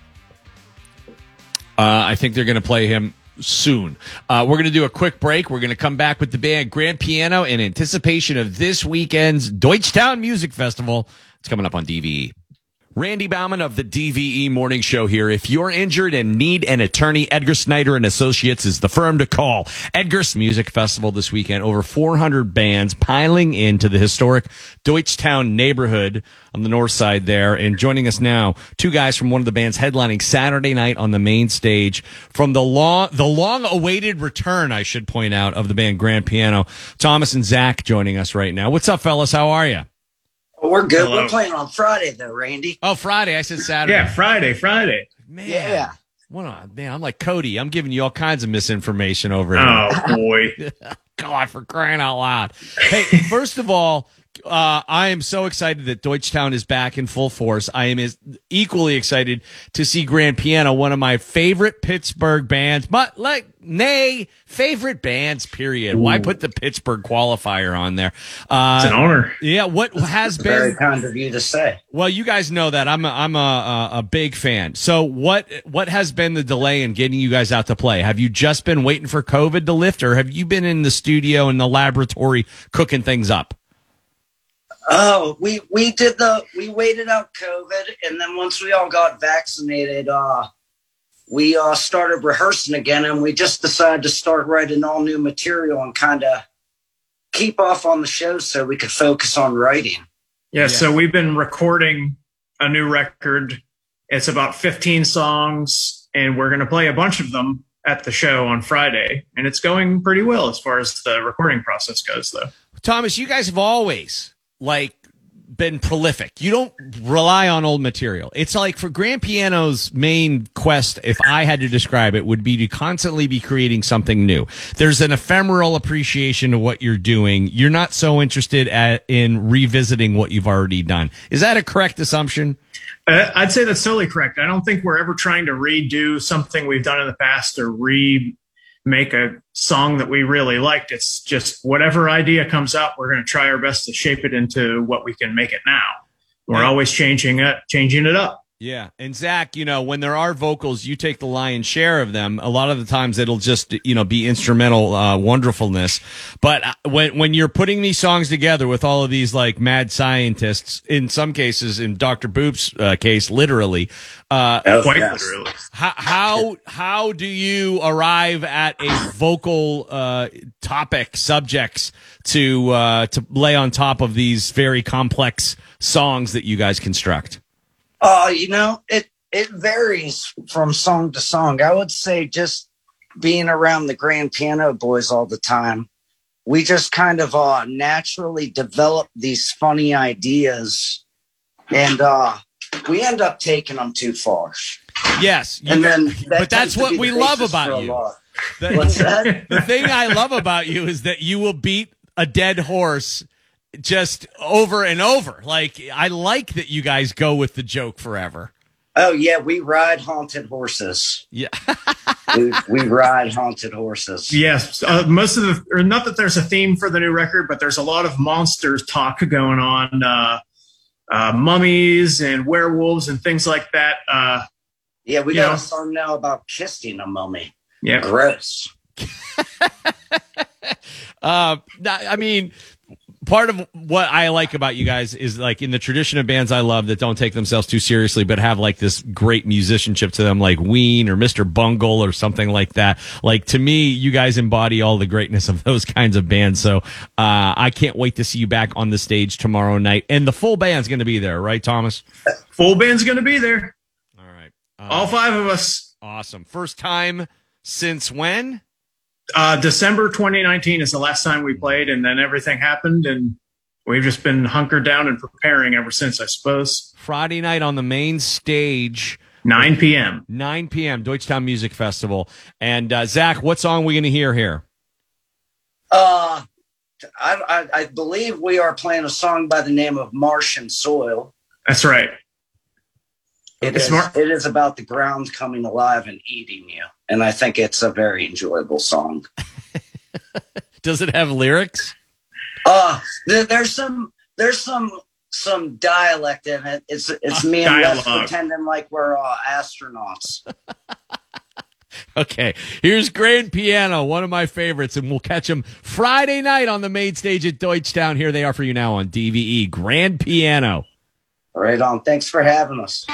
Uh, I think they're going to play him soon. Uh, we're going to do a quick break. We're going to come back with the band Grand Piano in anticipation of this weekend's Deutschtown Music Festival. It's coming up on D V E. Randy Bauman of the D V E Morning Show here. If you're injured and need an attorney, Edgar Snyder and Associates is the firm to call. Edgar's Music Festival this weekend. Over four hundred bands piling into the historic Deutschtown neighborhood on the north side there. And joining us now, two guys from one of the bands headlining Saturday night on the main stage from the long, the long-awaited return, I should point out, of the band Grand Piano. Thomas and Zach joining us right now. What's up, fellas? How are you? We're good. Hello. We're playing on Friday, though, Randy. Oh, Friday. I said Saturday. Yeah, Friday, Friday. Man. Yeah. What a, man, I'm like Cody. I'm giving you all kinds of misinformation over here. Oh, boy. God, for crying out loud. Hey, first of all, uh, I am so excited that Deutschtown is back in full force. I am as equally excited to see Grand Piano, one of my favorite Pittsburgh bands, but like, nay, favorite bands, period. Ooh. Why put the Pittsburgh qualifier on there? Uh, it's an honor. Yeah, what has been very kind of you to say. Well, you guys know that I'm a, I'm a, a, a big fan. So what what has been the delay in getting you guys out to play? Have you just been waiting for COVID to lift, or have you been in the studio in the laboratory cooking things up? Oh, we we did the we waited out COVID, and then once we all got vaccinated, uh, we uh, started rehearsing again, and we just decided to start writing all new material and kind of keep off on the show so we could focus on writing. Yeah, yeah, so we've been recording a new record. It's about fifteen songs, and we're going to play a bunch of them at the show on Friday, and it's going pretty well as far as the recording process goes, though. Thomas, you guys have always like been prolific. You don't rely on old material. It's like for Grand Piano's main quest, if I had to describe it, would be to constantly be creating something new. There's an ephemeral appreciation of what you're doing. You're not so interested at, in revisiting what you've already done. Is that a correct assumption? Uh, I'd say that's totally correct. I don't think we're ever trying to redo something we've done in the past or re make a song that we really liked. It's just whatever idea comes up, we're going to try our best to shape it into what we can make it now. We're yeah. always changing it, changing it up. Yeah. And Zach, you know, when there are vocals, you take the lion's share of them. A lot of the times it'll just, you know, be instrumental uh, wonderfulness. But when when you're putting these songs together with all of these like mad scientists, in some cases, in Doctor Boop's uh, case, literally, uh, quite yes. literally, how, how how do you arrive at a vocal uh, topic, subjects to uh, to lay on top of these very complex songs that you guys construct? Uh, you know, it, it varies from song to song. I would say just being around the Grand Piano boys all the time, we just kind of uh, naturally develop these funny ideas, and uh, we end up taking them too far. Yes, and then that but that's what we love about you. The, What's that? The thing I love about you is that you will beat a dead horse just over and over. Like, I like that you guys go with the joke forever. Oh yeah, we ride haunted horses. Yeah, we, we ride haunted horses. Yes, uh, most of the, or not that there's a theme for the new record, but there's a lot of monsters talk going on, uh, uh, mummies and werewolves and things like that. Uh, yeah, we got know. a song now about kissing a mummy. Yeah, gross. uh, I mean. part of what I like about you guys is like in the tradition of bands I love that don't take themselves too seriously, but have like this great musicianship to them, like Ween or Mister Bungle or something like that. Like to me, you guys embody all the greatness of those kinds of bands. So uh, I can't wait to see you back on the stage tomorrow night. And the full band's going to be there, right, Thomas? Full band's going to be there. All right. Uh, all five of us. Awesome. First time since when? Uh, December twenty nineteen is the last time we played, and then everything happened, and we've just been hunkered down and preparing ever since, I suppose. Friday night on the main stage. nine p.m. nine p.m. Deutschtown Music Festival. And uh, Zach, what song are we going to hear here? Uh, I, I, I believe we are playing a song by the name of Martian Soil. That's right. It is, it is about the ground coming alive and eating you. And I think it's a very enjoyable song. Does it have lyrics? Uh, there, there's some there's some some dialect in it. It's it's me and Wes pretending like we're uh, astronauts. Okay, here's Grand Piano, one of my favorites, and we'll catch them Friday night on the main stage at Deutschtown. Here they are for you now on D V E. Grand Piano. Right on. Thanks for having us.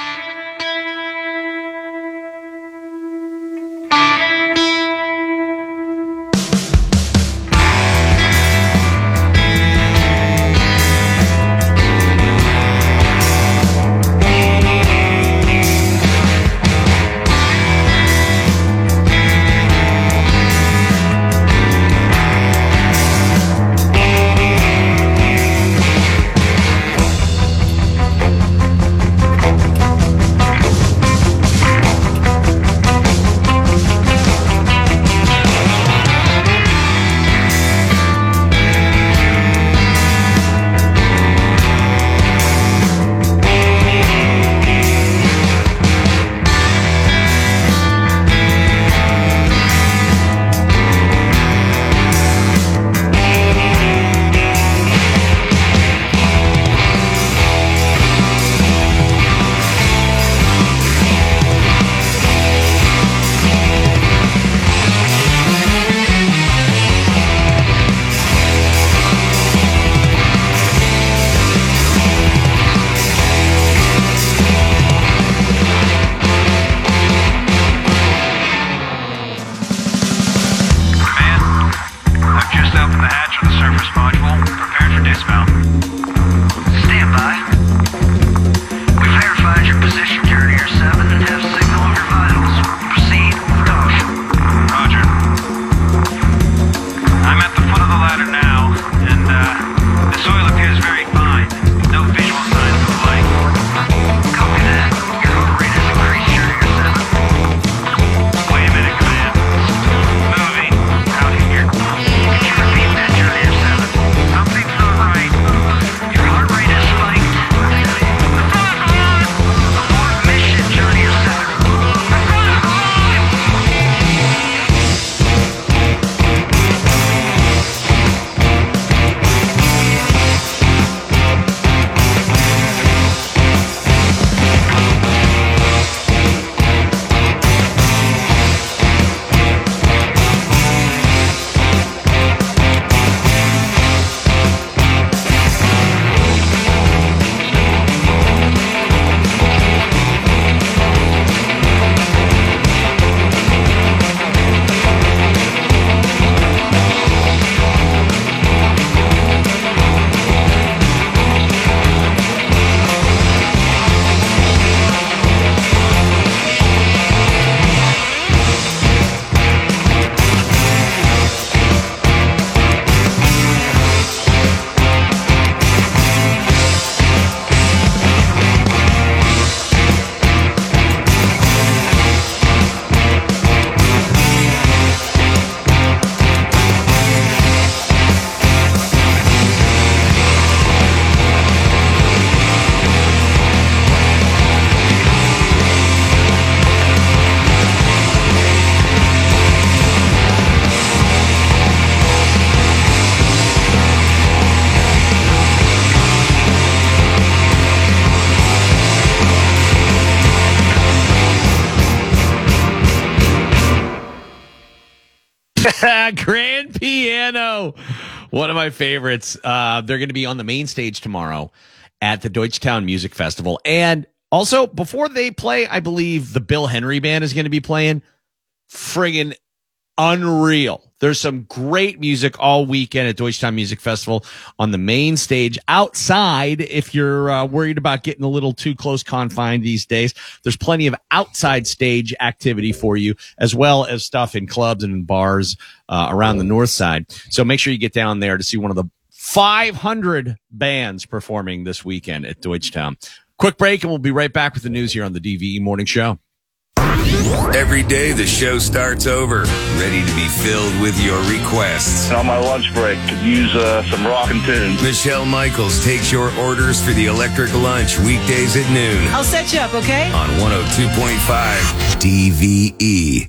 Grand Piano. One of my favorites. Uh, they're going to be on the main stage tomorrow at the Deutschtown Music Festival. And also, before they play, I believe the Bill Henry Band is going to be playing. Friggin' unreal. There's some great music all weekend at Deutschtown Music Festival on the main stage. Outside, if you're uh, worried about getting a little too close confined these days, there's plenty of outside stage activity for you, as well as stuff in clubs and in bars uh, around the north side. So make sure you get down there to see one of the five hundred bands performing this weekend at Deutschtown. Quick break, and we'll be right back with the news here on the D V E Morning Show. Every day the show starts over, ready to be filled with your requests. And on my lunch break, could use uh, some rockin' tunes. Michelle Michaels takes your orders for the Electric Lunch weekdays at noon. I'll set you up, okay? On one oh two point five D V E.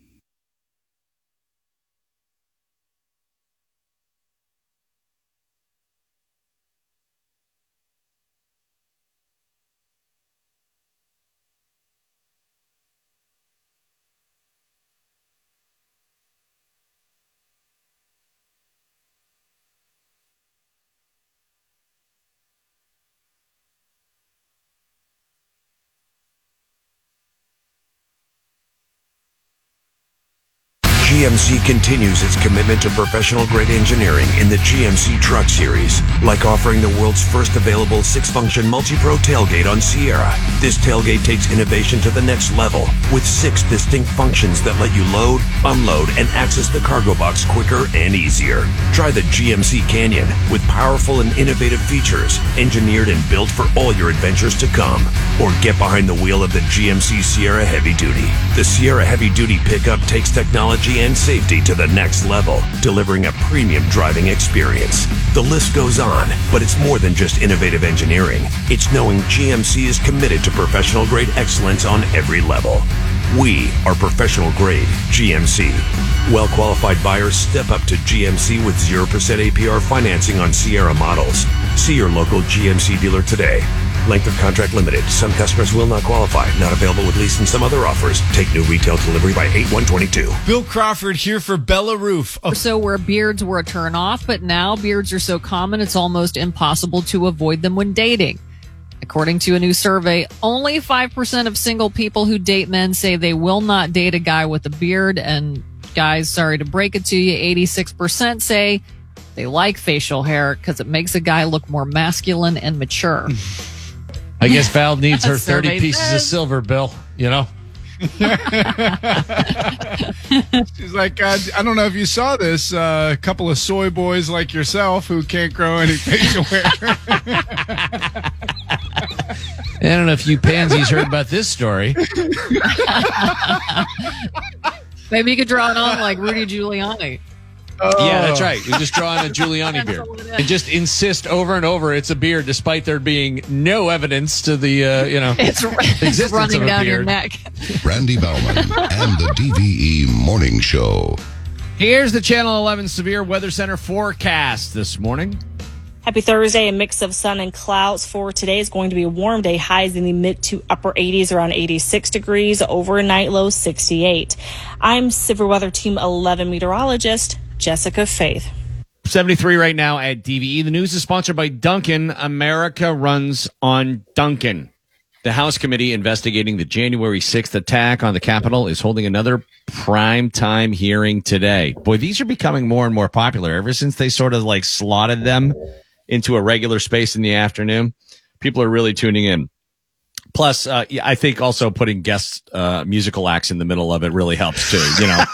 G M C continues its commitment to professional-grade engineering in the G M C Truck Series, like offering the world's first available six-function multi-pro tailgate on Sierra. This tailgate takes innovation to the next level with six distinct functions that let you load, unload, and access the cargo box quicker and easier. Try the G M C Canyon with powerful and innovative features, engineered and built for all your adventures to come. Or get behind the wheel of the G M C Sierra Heavy Duty. The Sierra Heavy Duty pickup takes technology and safety to the next level, delivering a premium driving experience. The list goes on, but it's more than just innovative engineering. It's knowing G M C is committed to professional-grade excellence on every level. We are professional-grade G M C. Well-qualified buyers step up to G M C with zero percent A P R financing on Sierra models. See your local G M C dealer today. Length of contract limited. Some customers will not qualify. Not available with lease and some other offers. Take new retail delivery by eight one twenty-two. Bill Crawford here for Bella Roof. Oh. So where beards were a turn off, but now beards are so common it's almost impossible to avoid them when dating. According to a new survey, only five percent of single people who date men say they will not date a guy with a beard. And guys, sorry to break it to you, eighty-six percent say they like facial hair because it makes a guy look more masculine and mature. I guess Val needs her thirty Survey pieces says. of silver, Bill, you know? She's like, uh, I don't know if you saw this, uh, a couple of soy boys like yourself who can't grow any facial hair. I don't know if you pansies heard about this story. Maybe you could draw it on like Rudy Giuliani. Oh. Yeah, that's right. We just draw on a Giuliani beard and just insist over and over it's a beard, despite there being no evidence to the uh, you know It's, it's existence running of a down your beard. neck. Randy Bauman and the D V E Morning Show. Here's the Channel eleven Severe Weather Center forecast this morning. Happy Thursday. A mix of sun and clouds for today. Is going to be a warm day. Highs in the mid to upper eighties, around eighty-six degrees. Overnight low sixty-eight. I'm Severe Weather Team eleven meteorologist Jessica Faith. seventy-three right now at D V E. The news is sponsored by Dunkin'. America runs on Dunkin'. The House Committee investigating the January sixth attack on the Capitol is holding another prime time hearing today. Boy, these are becoming more and more popular ever since they sort of like slotted them into a regular space in the afternoon. People are really tuning in. Plus, uh, yeah, I think also putting guest uh, musical acts in the middle of it really helps too, you know.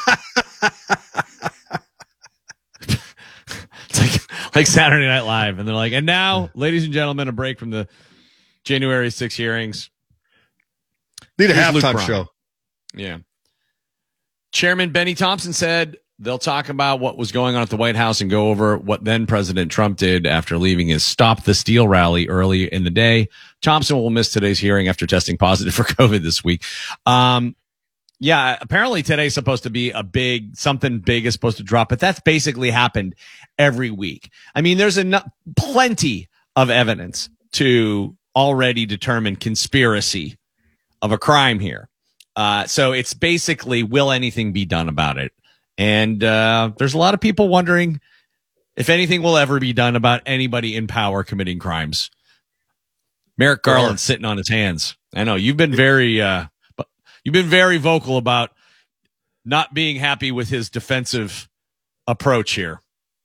It's like, like Saturday Night Live. And they're like, and now, ladies and gentlemen, a break from the January sixth hearings. Need a Here's Luke halftime Braun. show. Yeah. Chairman Benny Thompson said they'll talk about what was going on at the White House and go over what then President Trump did after leaving his Stop the Steal rally early in the day. Thompson will miss today's hearing after testing positive for COVID this week. Um, Yeah, apparently today's supposed to be a big, something big is supposed to drop, but that's basically happened every week. I mean, there's enough, plenty of evidence to already determine conspiracy of a crime here. Uh, so it's basically, will anything be done about it? And uh, there's a lot of people wondering, if anything will ever be done about anybody in power committing crimes. Merrick Garland sitting on his hands. I know you've been very, uh, you've been very vocal about not being happy with his defensive approach here.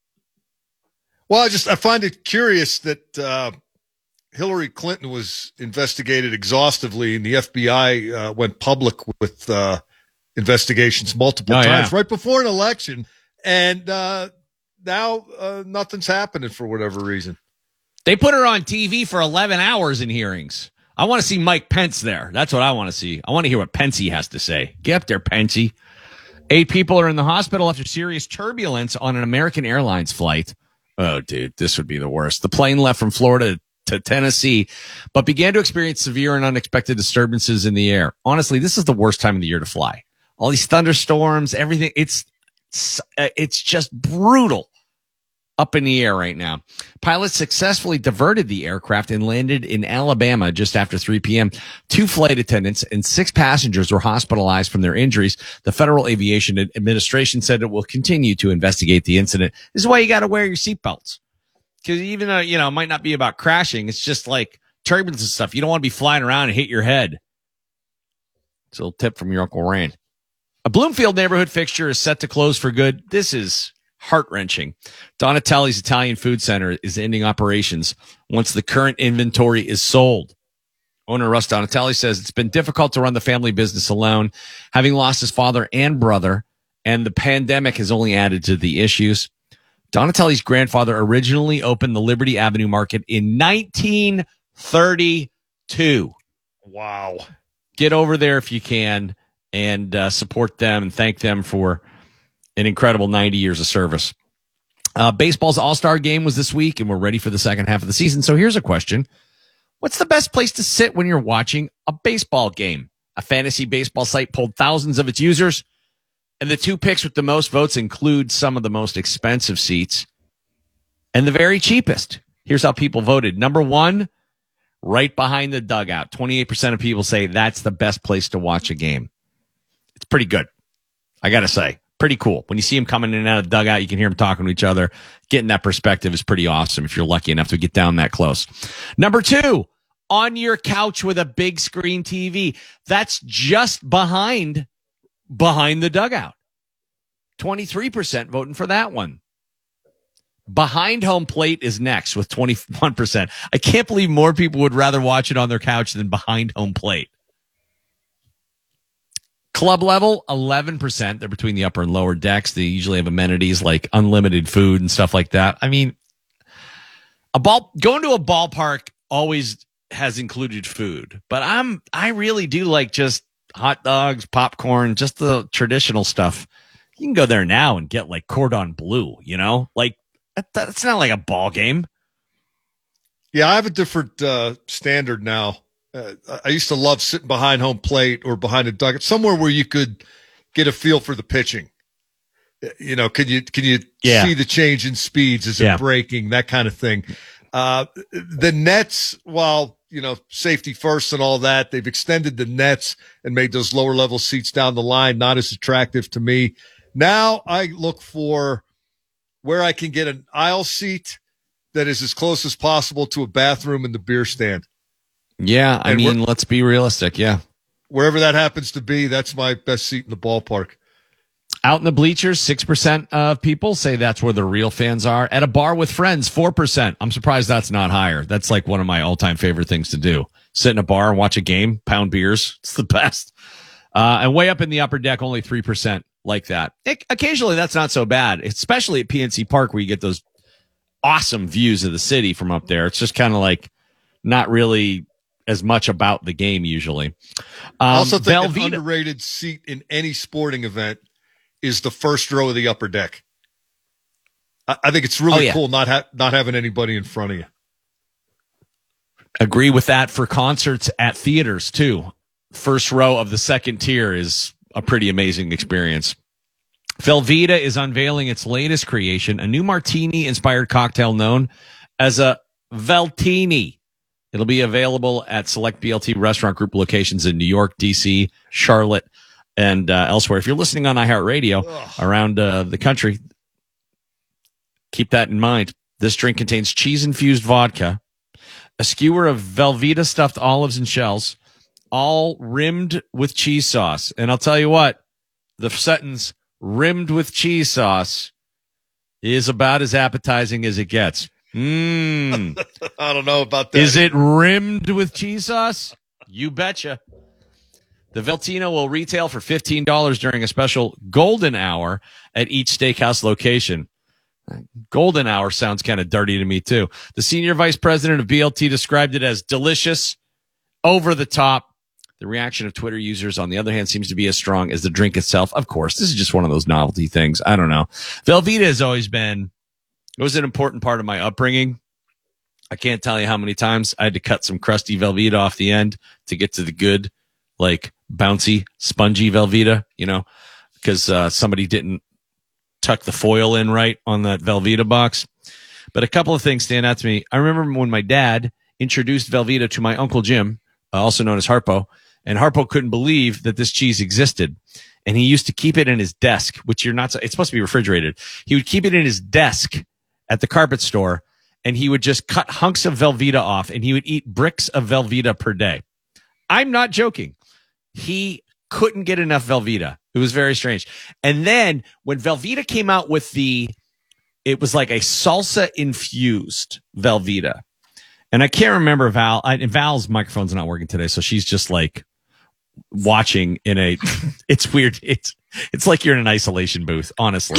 Well, I just I find it curious that uh, Hillary Clinton was investigated exhaustively, and the F B I uh, went public with uh, investigations multiple oh, times yeah. right before an election, and uh, now uh, nothing's happening for whatever reason. They put her on T V for eleven hours in hearings. I want to see Mike Pence there. That's what I want to see. I want to hear what Pencey has to say. Get up there, Pencey. Eight people are in the hospital after serious turbulence on an American Airlines flight. Oh, dude, this would be the worst. The plane left from Florida to Tennessee, but began to experience severe and unexpected disturbances in the air. Honestly, this is the worst time of the year to fly. All these thunderstorms, everything. It's, it's, it's just brutal up in the air right now. Pilots successfully diverted the aircraft and landed in Alabama just after three p.m. Two flight attendants and six passengers were hospitalized from their injuries. The Federal Aviation Administration said it will continue to investigate the incident. This is why you got to wear your seatbelts. Because even though, you know, it might not be about crashing, it's just like turbulence and stuff. You don't want to be flying around and hit your head. It's a little tip from your Uncle Rain. A Bloomfield neighborhood fixture is set to close for good. This is heart-wrenching. Donatelli's Italian Food Center is ending operations once the current inventory is sold. Owner Russ Donatelli says it's been difficult to run the family business alone, having lost his father and brother, and the pandemic has only added to the issues. Donatelli's grandfather originally opened the Liberty Avenue Market in nineteen thirty-two. Wow. Get over there if you can and uh, support them and thank them for an incredible ninety years of service. Uh, baseball's All-Star game was this week, and we're ready for the second half of the season. So here's a question. What's the best place to sit when you're watching a baseball game? A fantasy baseball site polled thousands of its users, and the two picks with the most votes include some of the most expensive seats and the very cheapest. Here's how people voted. Number one, right behind the dugout. twenty-eight percent of people say that's the best place to watch a game. It's pretty good, I got to say. Pretty cool. When you see them coming in and out of the dugout, you can hear them talking to each other. Getting that perspective is pretty awesome if you're lucky enough to get down that close. Number two, on your couch with a big screen T V. That's just behind, behind the dugout. twenty-three percent voting for that one. Behind home plate is next with twenty-one percent. I can't believe more people would rather watch it on their couch than behind home plate. Club level, eleven percent. They're between the upper and lower decks. They usually have amenities like unlimited food and stuff like that. I mean, a ball going to a ballpark always has included food, but I'm I really do like just hot dogs, popcorn, just the traditional stuff. You can go there now and get like cordon bleu, you know, like that, that's not like a ball game. Yeah, I have a different uh, standard now. Uh, I used to love sitting behind home plate or behind a dugout, somewhere where you could get a feel for the pitching. You know, can you can you yeah. see the change in speeds? Is it yeah. breaking? That kind of thing. Uh, the nets, while, you know, safety first and all that, they've extended the nets and made those lower level seats down the line not as attractive to me. Now I look for where I can get an aisle seat that is as close as possible to a bathroom and the beer stand. Yeah, I and mean, let's be realistic. Yeah. Wherever that happens to be, that's my best seat in the ballpark. Out in the bleachers, six percent of people say that's where the real fans are. At a bar with friends, four percent. I'm surprised that's not higher. That's like one of my all-time favorite things to do. Sit in a bar and watch a game, pound beers. It's the best. Uh, and way up in the upper deck, only three percent like that. It, occasionally, that's not so bad, especially at P N C Park where you get those awesome views of the city from up there. It's just kind of like not really as much about the game usually. Um, I also think Velveeta, an underrated seat in any sporting event is the first row of the upper deck. I, I think it's really oh, yeah. cool not ha- not having anybody in front of you. Agree with that for concerts at theaters too. First row of the second tier is a pretty amazing experience. Velveeta is unveiling its latest creation, a new martini-inspired cocktail known as a Veltini. It'll be available at select B L T Restaurant Group locations in New York, D C, Charlotte, and uh, elsewhere. If you're listening on iHeartRadio around uh, the country, Keep that in mind. This drink contains cheese-infused vodka, a skewer of Velveeta stuffed olives and shells, all rimmed with cheese sauce. And I'll tell you what, the sentence rimmed with cheese sauce is about as appetizing as it gets. Mmm. I don't know about that. Is it rimmed with cheese sauce? You betcha. The Veltino will retail for fifteen dollars during a special golden hour at each steakhouse location. Golden hour sounds kind of dirty to me, too. The senior vice president of B L T described it as delicious, over the top. The reaction of Twitter users, on the other hand, seems to be as strong as the drink itself. Of course, this is just one of those novelty things. I don't know. Velveeta has always been, it was an important part of my upbringing. I can't tell you how many times I had to cut some crusty Velveeta off the end to get to the good, like, bouncy, spongy Velveeta, you know, because uh, somebody didn't tuck the foil in right on that Velveeta box. But a couple of things stand out to me. I remember when my dad introduced Velveeta to my Uncle Jim, uh, also known as Harpo, and Harpo couldn't believe that this cheese existed. And he used to keep it in his desk, which you're not, it's supposed to be refrigerated. He would keep it in his desk at the carpet store, and he would just cut hunks of Velveeta off, and he would eat bricks of Velveeta per day. I'm not joking. He couldn't get enough Velveeta. It was very strange. And then when Velveeta came out with the, it was like a salsa infused Velveeta. And I can't remember Val. I, and Val's microphone's not working today, so she's just like watching in a, it's weird. It's, it's like you're in an isolation booth, honestly.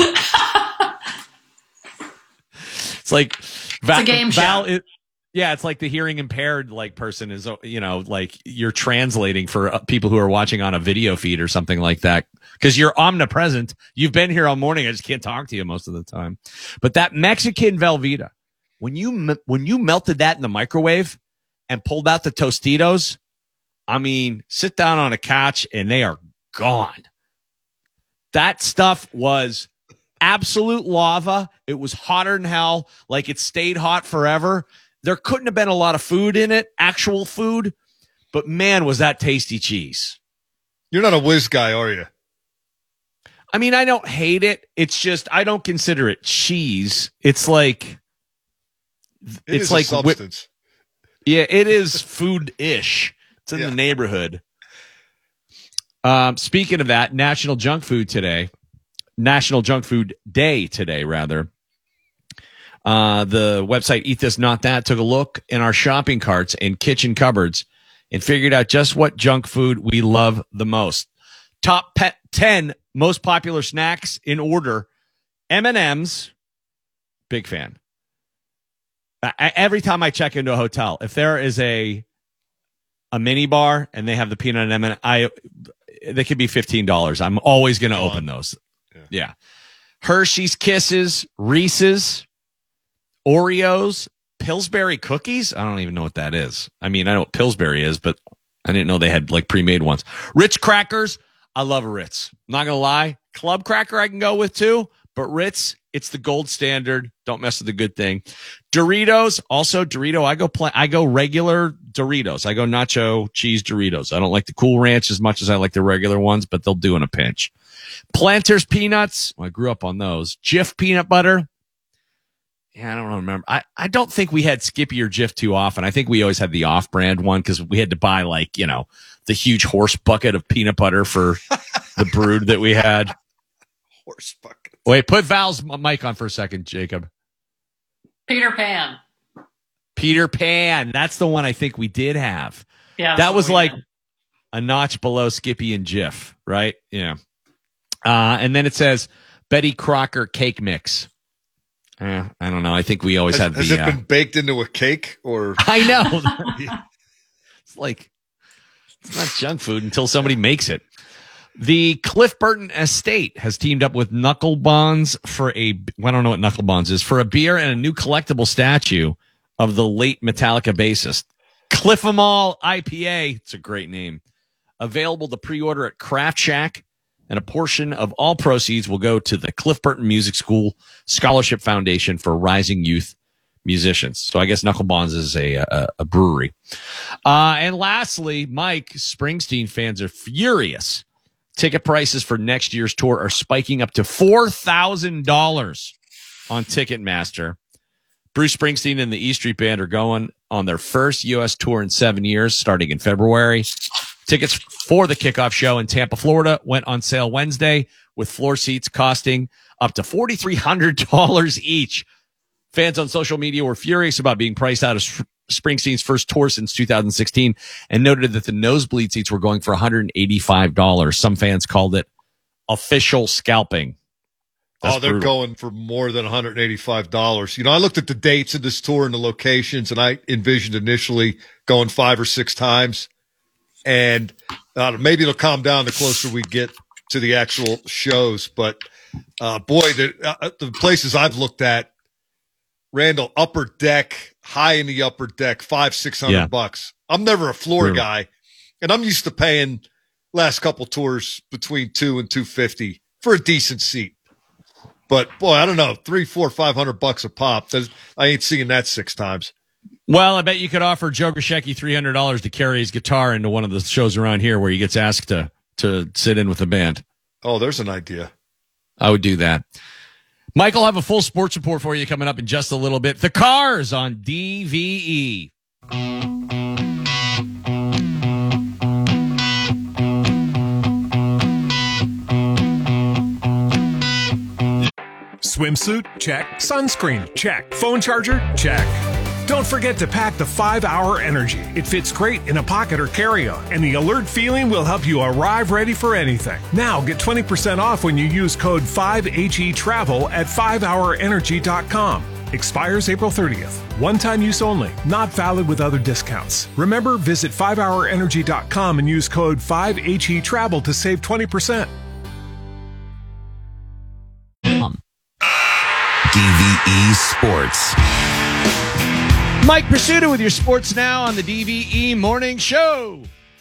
It's like Val, it's a game Val show. Is, yeah, it's like the hearing impaired like person is, you know, like you're translating for people who are watching on a video feed or something like that because you're omnipresent. You've been here all morning. I just can't talk to you most of the time. But that Mexican Velveeta, when you when you melted that in the microwave and pulled out the Tostitos, I mean, sit down on a couch and they are gone. That stuff was absolute lava. It was hotter than hell, like it stayed hot forever. There couldn't have been a lot of food in it, actual food, but man, was that tasty cheese. You're not a whiz guy, are you? I mean, I don't hate it. It's just, I don't consider it cheese. It's like, it it's is like, a substance. Yeah, it is food-ish. It's in yeah. the neighborhood. Um, speaking of that, National Junk Food today, National Junk Food Day today, rather. Uh, the website Eat This Not That took a look in our shopping carts and kitchen cupboards and figured out just what junk food we love the most. Top pet ten most popular snacks in order. M and M's, big fan. I, every time I check into a hotel, if there is a a mini bar and they have the peanut M and M, I they could be fifteen dollars. I'm always going to open those. Yeah. yeah. Hershey's Kisses, Reese's, Oreos, Pillsbury cookies. I don't even know what that is. I mean, I know what Pillsbury is, but I didn't know they had like pre-made ones. Ritz crackers. I love a Ritz. I'm not going to lie. Club cracker I can go with too, but Ritz, it's the gold standard. Don't mess with the good thing. Doritos. Also Dorito. I go play, I go regular Doritos. I go nacho cheese Doritos. I don't like the Cool Ranch as much as I like the regular ones, but they'll do in a pinch. Planters peanuts. Well, I grew up on those. Jif peanut butter. Yeah, I don't remember. I, I don't think we had Skippy or Jif too often. I think we always had the off-brand one because we had to buy, like, you know, the huge horse bucket of peanut butter for the brood that we had. Horse bucket. Wait, put Val's mic on for a second, Jacob. Peter Pan. Peter Pan. That's the one I think we did have. Yeah, that was like had. a notch below Skippy and Jif, right? Yeah. Uh, and then it says Betty Crocker cake mix. Uh, I don't know. I think we always has, had the. Has it uh, been baked into a cake or? I know. It's like it's not junk food until somebody makes it. The Cliff Burton Estate has teamed up with Knuckle Bonds for a. Well, I don't know what Knuckle Bonds is for a beer and a new collectible statue of the late Metallica bassist. Cliff 'em All I P A. It's a great name. Available to pre-order at Craft Shack. And a portion of all proceeds will go to the Cliff Burton Music School Scholarship Foundation for Rising Youth Musicians. So I guess Knuckle Bonds is a a, a brewery. Uh, and lastly, Mike, Springsteen fans are furious. Ticket prices for next year's tour are spiking up to four thousand dollars. on Ticketmaster. Bruce Springsteen and the E Street Band are going on their first U S tour in seven years, starting in February. Tickets for the kickoff show in Tampa, Florida, went on sale Wednesday, with floor seats costing up to four thousand three hundred dollars each. Fans on social media were furious about being priced out of Springsteen's first tour since two thousand sixteen and noted that the nosebleed seats were going for one hundred eighty-five dollars. Some fans called it official scalping. That's oh, they're brutal. going for more than one hundred eighty-five dollars. You know, I looked at the dates of this tour and the locations, and I envisioned initially going five or six times. And uh, maybe it'll calm down the closer we get to the actual shows. But, uh, boy, the, uh, the places I've looked at, Randall, upper deck, high in the upper deck, five, six hundred Yeah. bucks. I'm never a floor Brutal. guy, and I'm used to paying last couple tours between two and two fifty for a decent seat. But boy, I don't know, three, four, five hundred bucks a pop. There's, I ain't seeing that six times. Well, I bet you could offer Joe Grishecki three hundred dollars to carry his guitar into one of the shows around here where he gets asked to to sit in with the band. Oh, there's an idea. I would do that. Michael, I'll have a full sports report for you coming up in just a little bit. The Cars on D V E. Swimsuit? Check. Sunscreen? Check. Phone charger? Check. Don't forget to pack the five hour Energy. It fits great in a pocket or carry-on, and the alert feeling will help you arrive ready for anything. Now get twenty percent off when you use code five H E travel at five hour energy dot com. Expires April thirtieth. One-time use only. Not valid with other discounts. Remember, visit five hour energy dot com and use code five H E travel to save twenty percent. D V E Sports. Mike Pursuta with your Sports Now on the D V E Morning Show.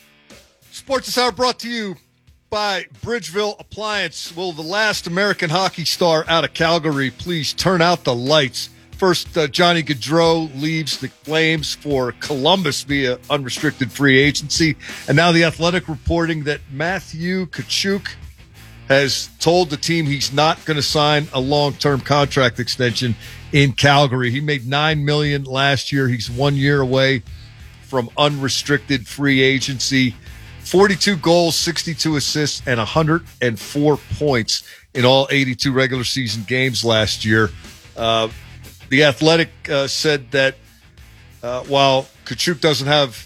Sports this hour brought to you by Bridgeville Appliance. Will the last American hockey star out of Calgary please turn out the lights? First, uh, Johnny Gaudreau leaves the Flames for Columbus via unrestricted free agency. And now the Athletic reporting that Matthew Tkachuk has told the team he's not going to sign a long-term contract extension in Calgary. He made nine million dollars last year. He's one year away from unrestricted free agency. forty-two goals, sixty-two assists, and one hundred four points in all eighty-two regular season games last year. Uh, the Athletic uh, said that uh, while Tkachuk doesn't have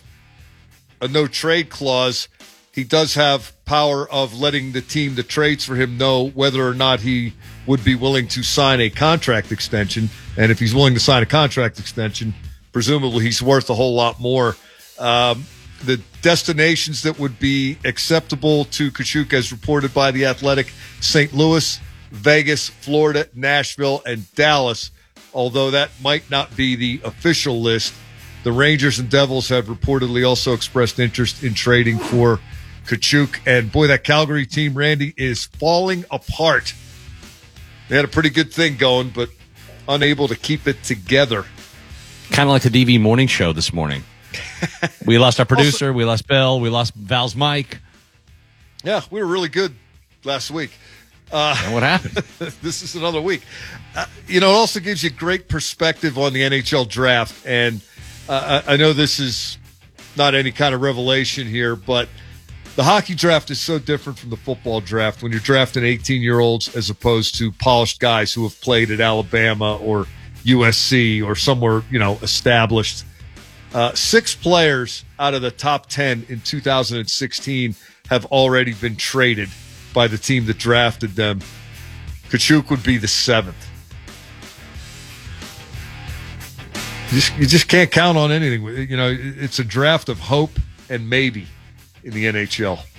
a no-trade clause, he does have power of letting the team that trades for him know whether or not he would be willing to sign a contract extension. And if he's willing to sign a contract extension, presumably he's worth a whole lot more. Um, the destinations that would be acceptable to Tkachuk, as reported by The Athletic: Saint Louis, Vegas, Florida, Nashville, and Dallas. Although that might not be the official list, the Rangers and Devils have reportedly also expressed interest in trading for Tkachuk. And boy, that Calgary team, Randy, is falling apart. They had a pretty good thing going, but unable to keep it together. Kind of like the D V Morning Show this morning. We lost our producer. Also, we lost Bill. We lost Val's mic. Yeah, we were really good last week. Uh, and what happened? This is another week. Uh, you know, it also gives you great perspective on the N H L draft. And uh, I, I know this is not any kind of revelation here, but the hockey draft is so different from the football draft when you're drafting eighteen-year-olds as opposed to polished guys who have played at Alabama or U S C or somewhere, you know, established. Uh, six players out of the top ten in two thousand sixteen have already been traded by the team that drafted them. Tkachuk would be the seventh. You just, you just can't count on anything. You know, it's a draft of hope and maybe in the N H L.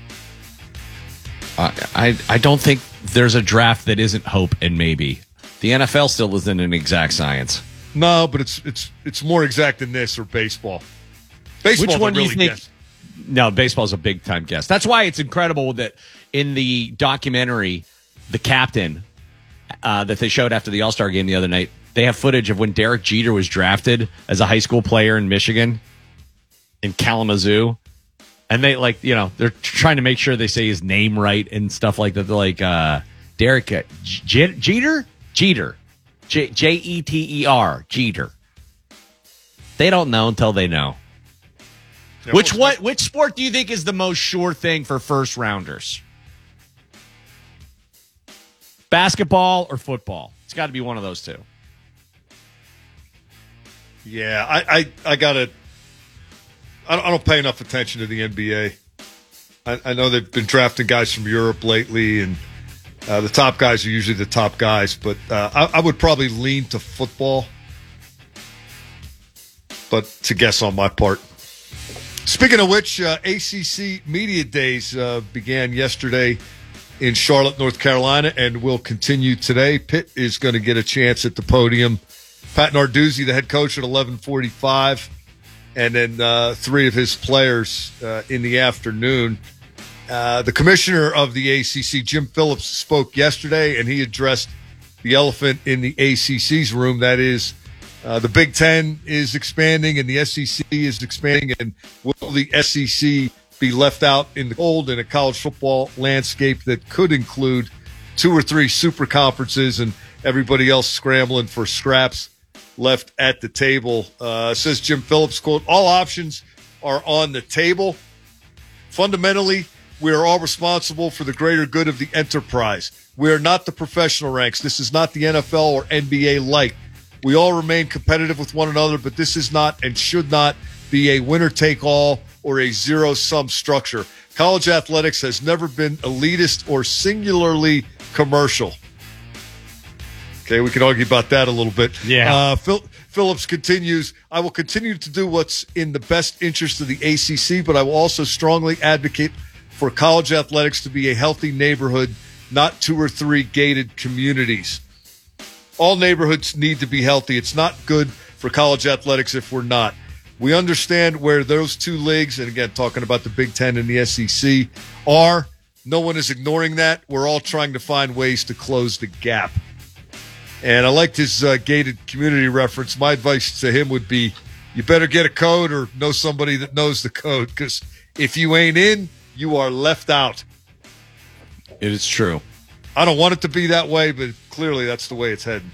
Uh, I I don't think there's a draft that isn't hope and maybe. The N F L still isn't an exact science. No, but it's it's it's more exact than this or baseball. Baseball, Which one do really you think? Guess. No, baseball's a big time guess. That's why it's incredible that in the documentary, The Captain, uh, that they showed after the All-Star game the other night, they have footage of when Derek Jeter was drafted as a high school player in Michigan, in Kalamazoo. And they, like, you know, they're trying to make sure they say his name right and stuff like that. They're like, uh, Derek uh, J- Jeter? Jeter. J J E T E R, Jeter. They don't know until they know. Yeah, which what which sport do you think is the most sure thing for first rounders? Basketball or football? It's got to be one of those two. Yeah, I, I, I gotta. I don't, I don't pay enough attention to the N B A. I, I know they've been drafting guys from Europe lately, and uh, the top guys are usually the top guys. But uh, I, I would probably lean to football. But to guess on my part. Speaking of which, uh, A C C Media Days uh, began yesterday in Charlotte, North Carolina, and will continue today. Pitt is going to get a chance at the podium. Pat Narduzzi, the head coach, at eleven forty-five, and then uh, three of his players uh, in the afternoon. Uh, the commissioner of the A C C, Jim Phillips, spoke yesterday, and he addressed the elephant in the A C C's room. That is, uh, the Big Ten is expanding, and the S E C is expanding, and will the S E C be left out in the cold in a college football landscape that could include two or three super conferences and everybody else scrambling for scraps left at the table? Uh, says Jim Phillips, quote, all options are on the table. Fundamentally, we are all responsible for the greater good of the enterprise. We are not the professional ranks. This is not the N F L or N B A light. We all remain competitive with one another, but this is not and should not be a winner-take-all or a zero-sum structure. College athletics has never been elitist or singularly commercial. Okay, we can argue about that a little bit. Yeah. Uh, Phil, Phillips continues, I will continue to do what's in the best interest of the A C C, but I will also strongly advocate for college athletics to be a healthy neighborhood, not two or three gated communities. All neighborhoods need to be healthy. It's not good for college athletics if we're not. We understand where those two leagues, and again, talking about the Big Ten and the S E C, are. No one is ignoring that. We're all trying to find ways to close the gap. And I liked his uh, gated community reference. My advice to him would be, you better get a code or know somebody that knows the code, because if you ain't in, you are left out. It is true. I don't want it to be that way, but clearly that's the way it's heading.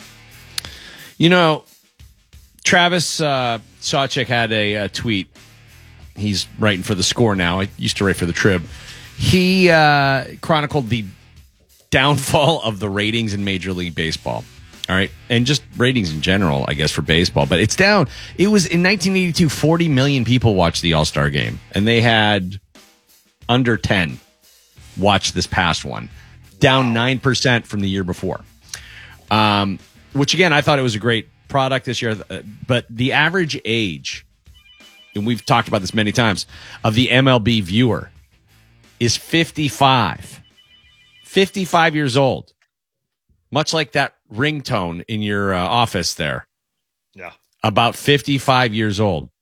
You know, Travis uh, Sawchik had a, a tweet. He's writing for The Score now. I used to write for The Trib. He uh, chronicled the downfall of the ratings in Major League Baseball. All right. And just ratings in general, I guess, for baseball. But it's down. It was in nineteen eighty-two, forty million people watched the All-Star game. And they had under ten watch this past one. Down nine percent from the year before. Um, which, again, I thought it was a great product this year. But the average age, and we've talked about this many times, of the M L B viewer is fifty-five. fifty-five years old. Much like that ringtone in your uh, office there. Yeah. About fifty-five years old.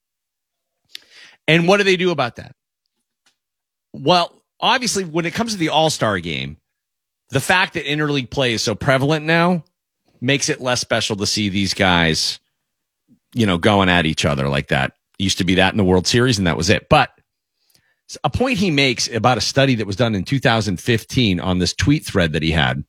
And what do they do about that? Well, obviously, when it comes to the All-Star game, the fact that interleague play is so prevalent now makes it less special to see these guys, you know, going at each other like that. It used to be that in the World Series, and that was it. But a point he makes about a study that was done in two thousand fifteen on this tweet thread that he had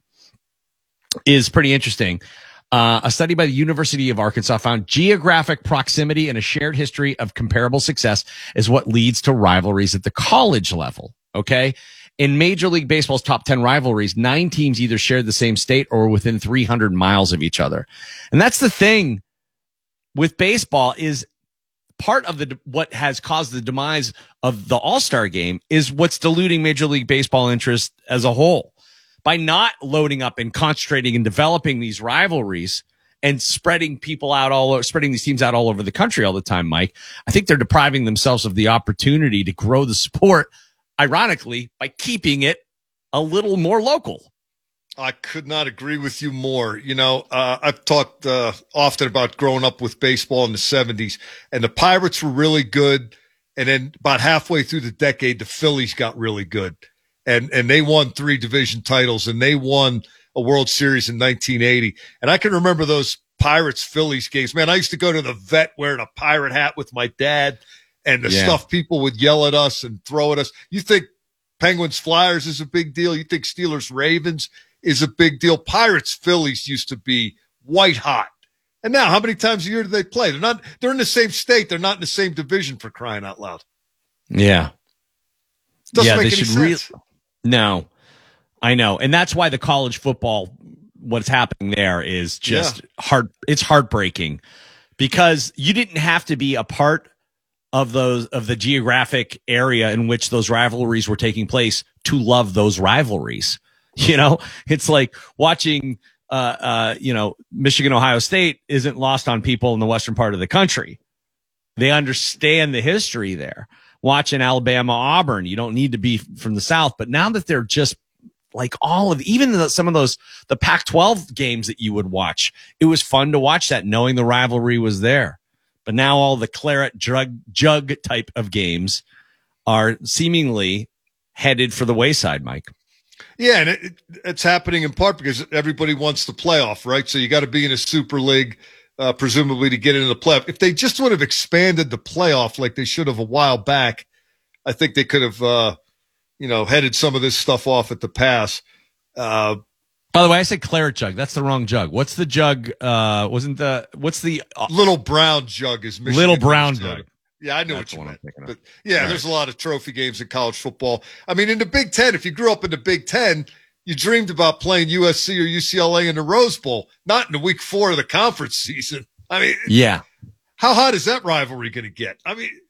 is pretty interesting. Uh, a study by the University of Arkansas found geographic proximity and a shared history of comparable success is what leads to rivalries at the college level. Okay. In Major League Baseball's top ten rivalries, nine teams either shared the same state or were within three hundred miles of each other. And that's the thing with baseball is part of the what has caused the demise of the All-Star game is what's diluting Major League Baseball interest as a whole. By not loading up and concentrating and developing these rivalries and spreading people out all over, spreading these teams out all over the country all the time, Mike, I think they're depriving themselves of the opportunity to grow the sport, ironically, by keeping it a little more local. I could not agree with you more. You know, uh, I've talked uh, often about growing up with baseball in the seventies, and the Pirates were really good. And then about halfway through the decade, the Phillies got really good. And and they won three division titles, and they won a World Series in nineteen eighty. And I can remember those Pirates-Phillies games. Man, I used to go to the vet wearing a pirate hat with my dad, and the Yeah. stuff people would yell at us and throw at us. You think Penguins-Flyers is a big deal? You think Steelers-Ravens is a big deal? Pirates-Phillies used to be white hot. And now, how many times a year do they play? They're not. They're in the same state. They're not in the same division, for crying out loud. Yeah. Doesn't yeah, make they any should re- sense. No, I know. And that's why the college football, what's happening there is just Yeah. heart. It's heartbreaking because you didn't have to be a part of those, of the geographic area in which those rivalries were taking place to love those rivalries. You know, it's like watching, uh, uh, you know, Michigan, Ohio State isn't lost on people in the western part of the country. They understand the history there. Watching Alabama, Auburn, you don't need to be from the South. But now that they're just like all of, even the, some of those, the Pac twelve games that you would watch, it was fun to watch that, knowing the rivalry was there. But now all the claret drug, jug type of games are seemingly headed for the wayside, Mike. Yeah, and it, it's happening in part because everybody wants the playoff, right? So you got to be in a super league, uh, presumably to get into the playoff. If they just would have expanded the playoff like they should have a while back, I think they could have, uh, you know, headed some of this stuff off at the pass. Uh, By the way, I said claret jug. That's the wrong jug. What's the jug? Uh, wasn't the, what's the uh, little brown jug is Michigan little brown jug. jug? Yeah, I know That's what you what meant. I'm But yeah, All there's right. a lot of trophy games in college football. I mean, in the Big Ten, if you grew up in the Big Ten, you dreamed about playing U S C or U C L A in the Rose Bowl, not in the week four of the conference season. I mean, Yeah. how hot is that rivalry going to get? I mean,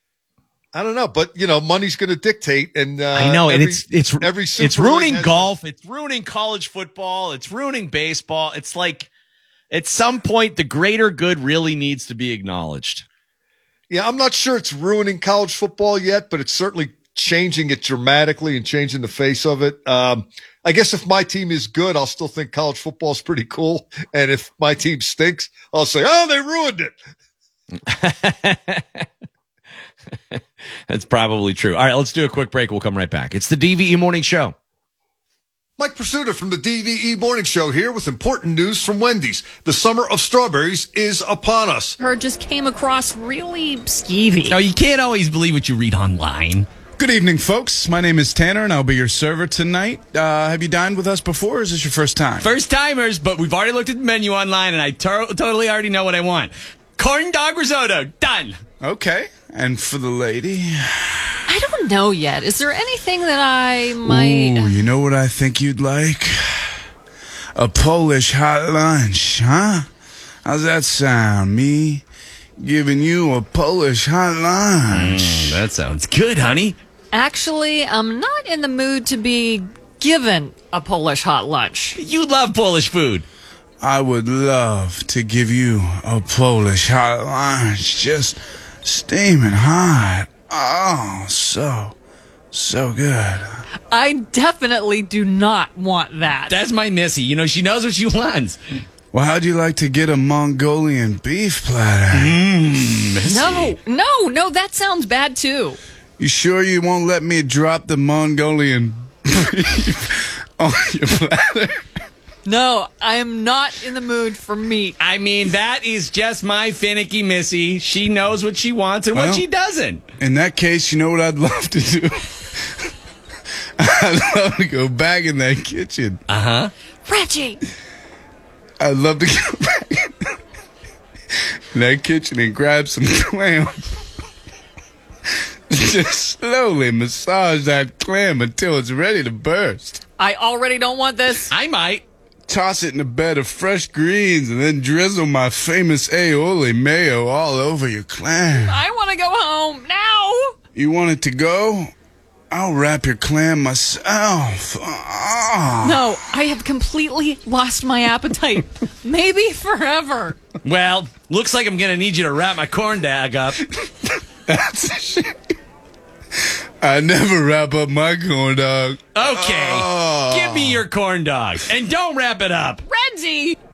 I don't know, but you know, money's going to dictate. And uh, I know, and every- it's it's every it's Super ruining League has- golf. It's ruining college football. It's ruining baseball. It's like at some point the greater good really needs to be acknowledged. Yeah, I'm not sure it's ruining college football yet, but it's certainly changing it dramatically and changing the face of it. Um, I guess if my team is good, I'll still think college football is pretty cool. And if my team stinks, I'll say, oh, they ruined it. That's probably true. All right, let's do a quick break. We'll come right back. It's the D V E Morning Show. Mike Pursuta from the D V E Morning Show here with important news from Wendy's. The summer of strawberries is upon us. Her just came across really skeevy. No, you can't always believe what you read online. Good evening, folks. My name is Tanner, and I'll be your server tonight. Uh, have you dined with us before, or is this your first time? First timers, but we've already looked at the menu online, and I to- totally already know what I want. Corn dog risotto, done. Okay. And for the lady? I don't know yet. Is there anything that I might... Ooh, you know what I think you'd like? A Polish hot lunch, huh? How's that sound? Me giving you a Polish hot lunch. Mm, that sounds good, honey. Actually, I'm not in the mood to be given a Polish hot lunch. You love Polish food. I would love to give you a Polish hot lunch. Just steaming hot. Oh, so, so good. I definitely do not want that. That's my missy. You know, she knows what she wants. Well, how'd you like to get a Mongolian beef platter? Mmm, missy. No, no, no, that sounds bad too. You sure you won't let me drop the Mongolian beef on your platter? No, I am not in the mood for meat. I mean, that is just my finicky missy. She knows what she wants and Well, what she doesn't. In that case, you know what I'd love to do? I'd love to go back in that kitchen. Uh-huh. Reggie! I'd love to go back in that kitchen and grab some clam. Just slowly massage that clam until it's ready to burst. I already don't want this. I might. Toss it in a bed of fresh greens and then drizzle my famous aioli mayo all over your clam. I want to go home now. You want it to go? I'll wrap your clam myself. Oh. No, I have completely lost my appetite. Maybe forever. Well, looks like I'm going to need you to wrap my corn dog up. That's a shame. I never wrap up my corn dog. Okay. Oh. Give me your corn dog. And don't wrap it up. Reggie!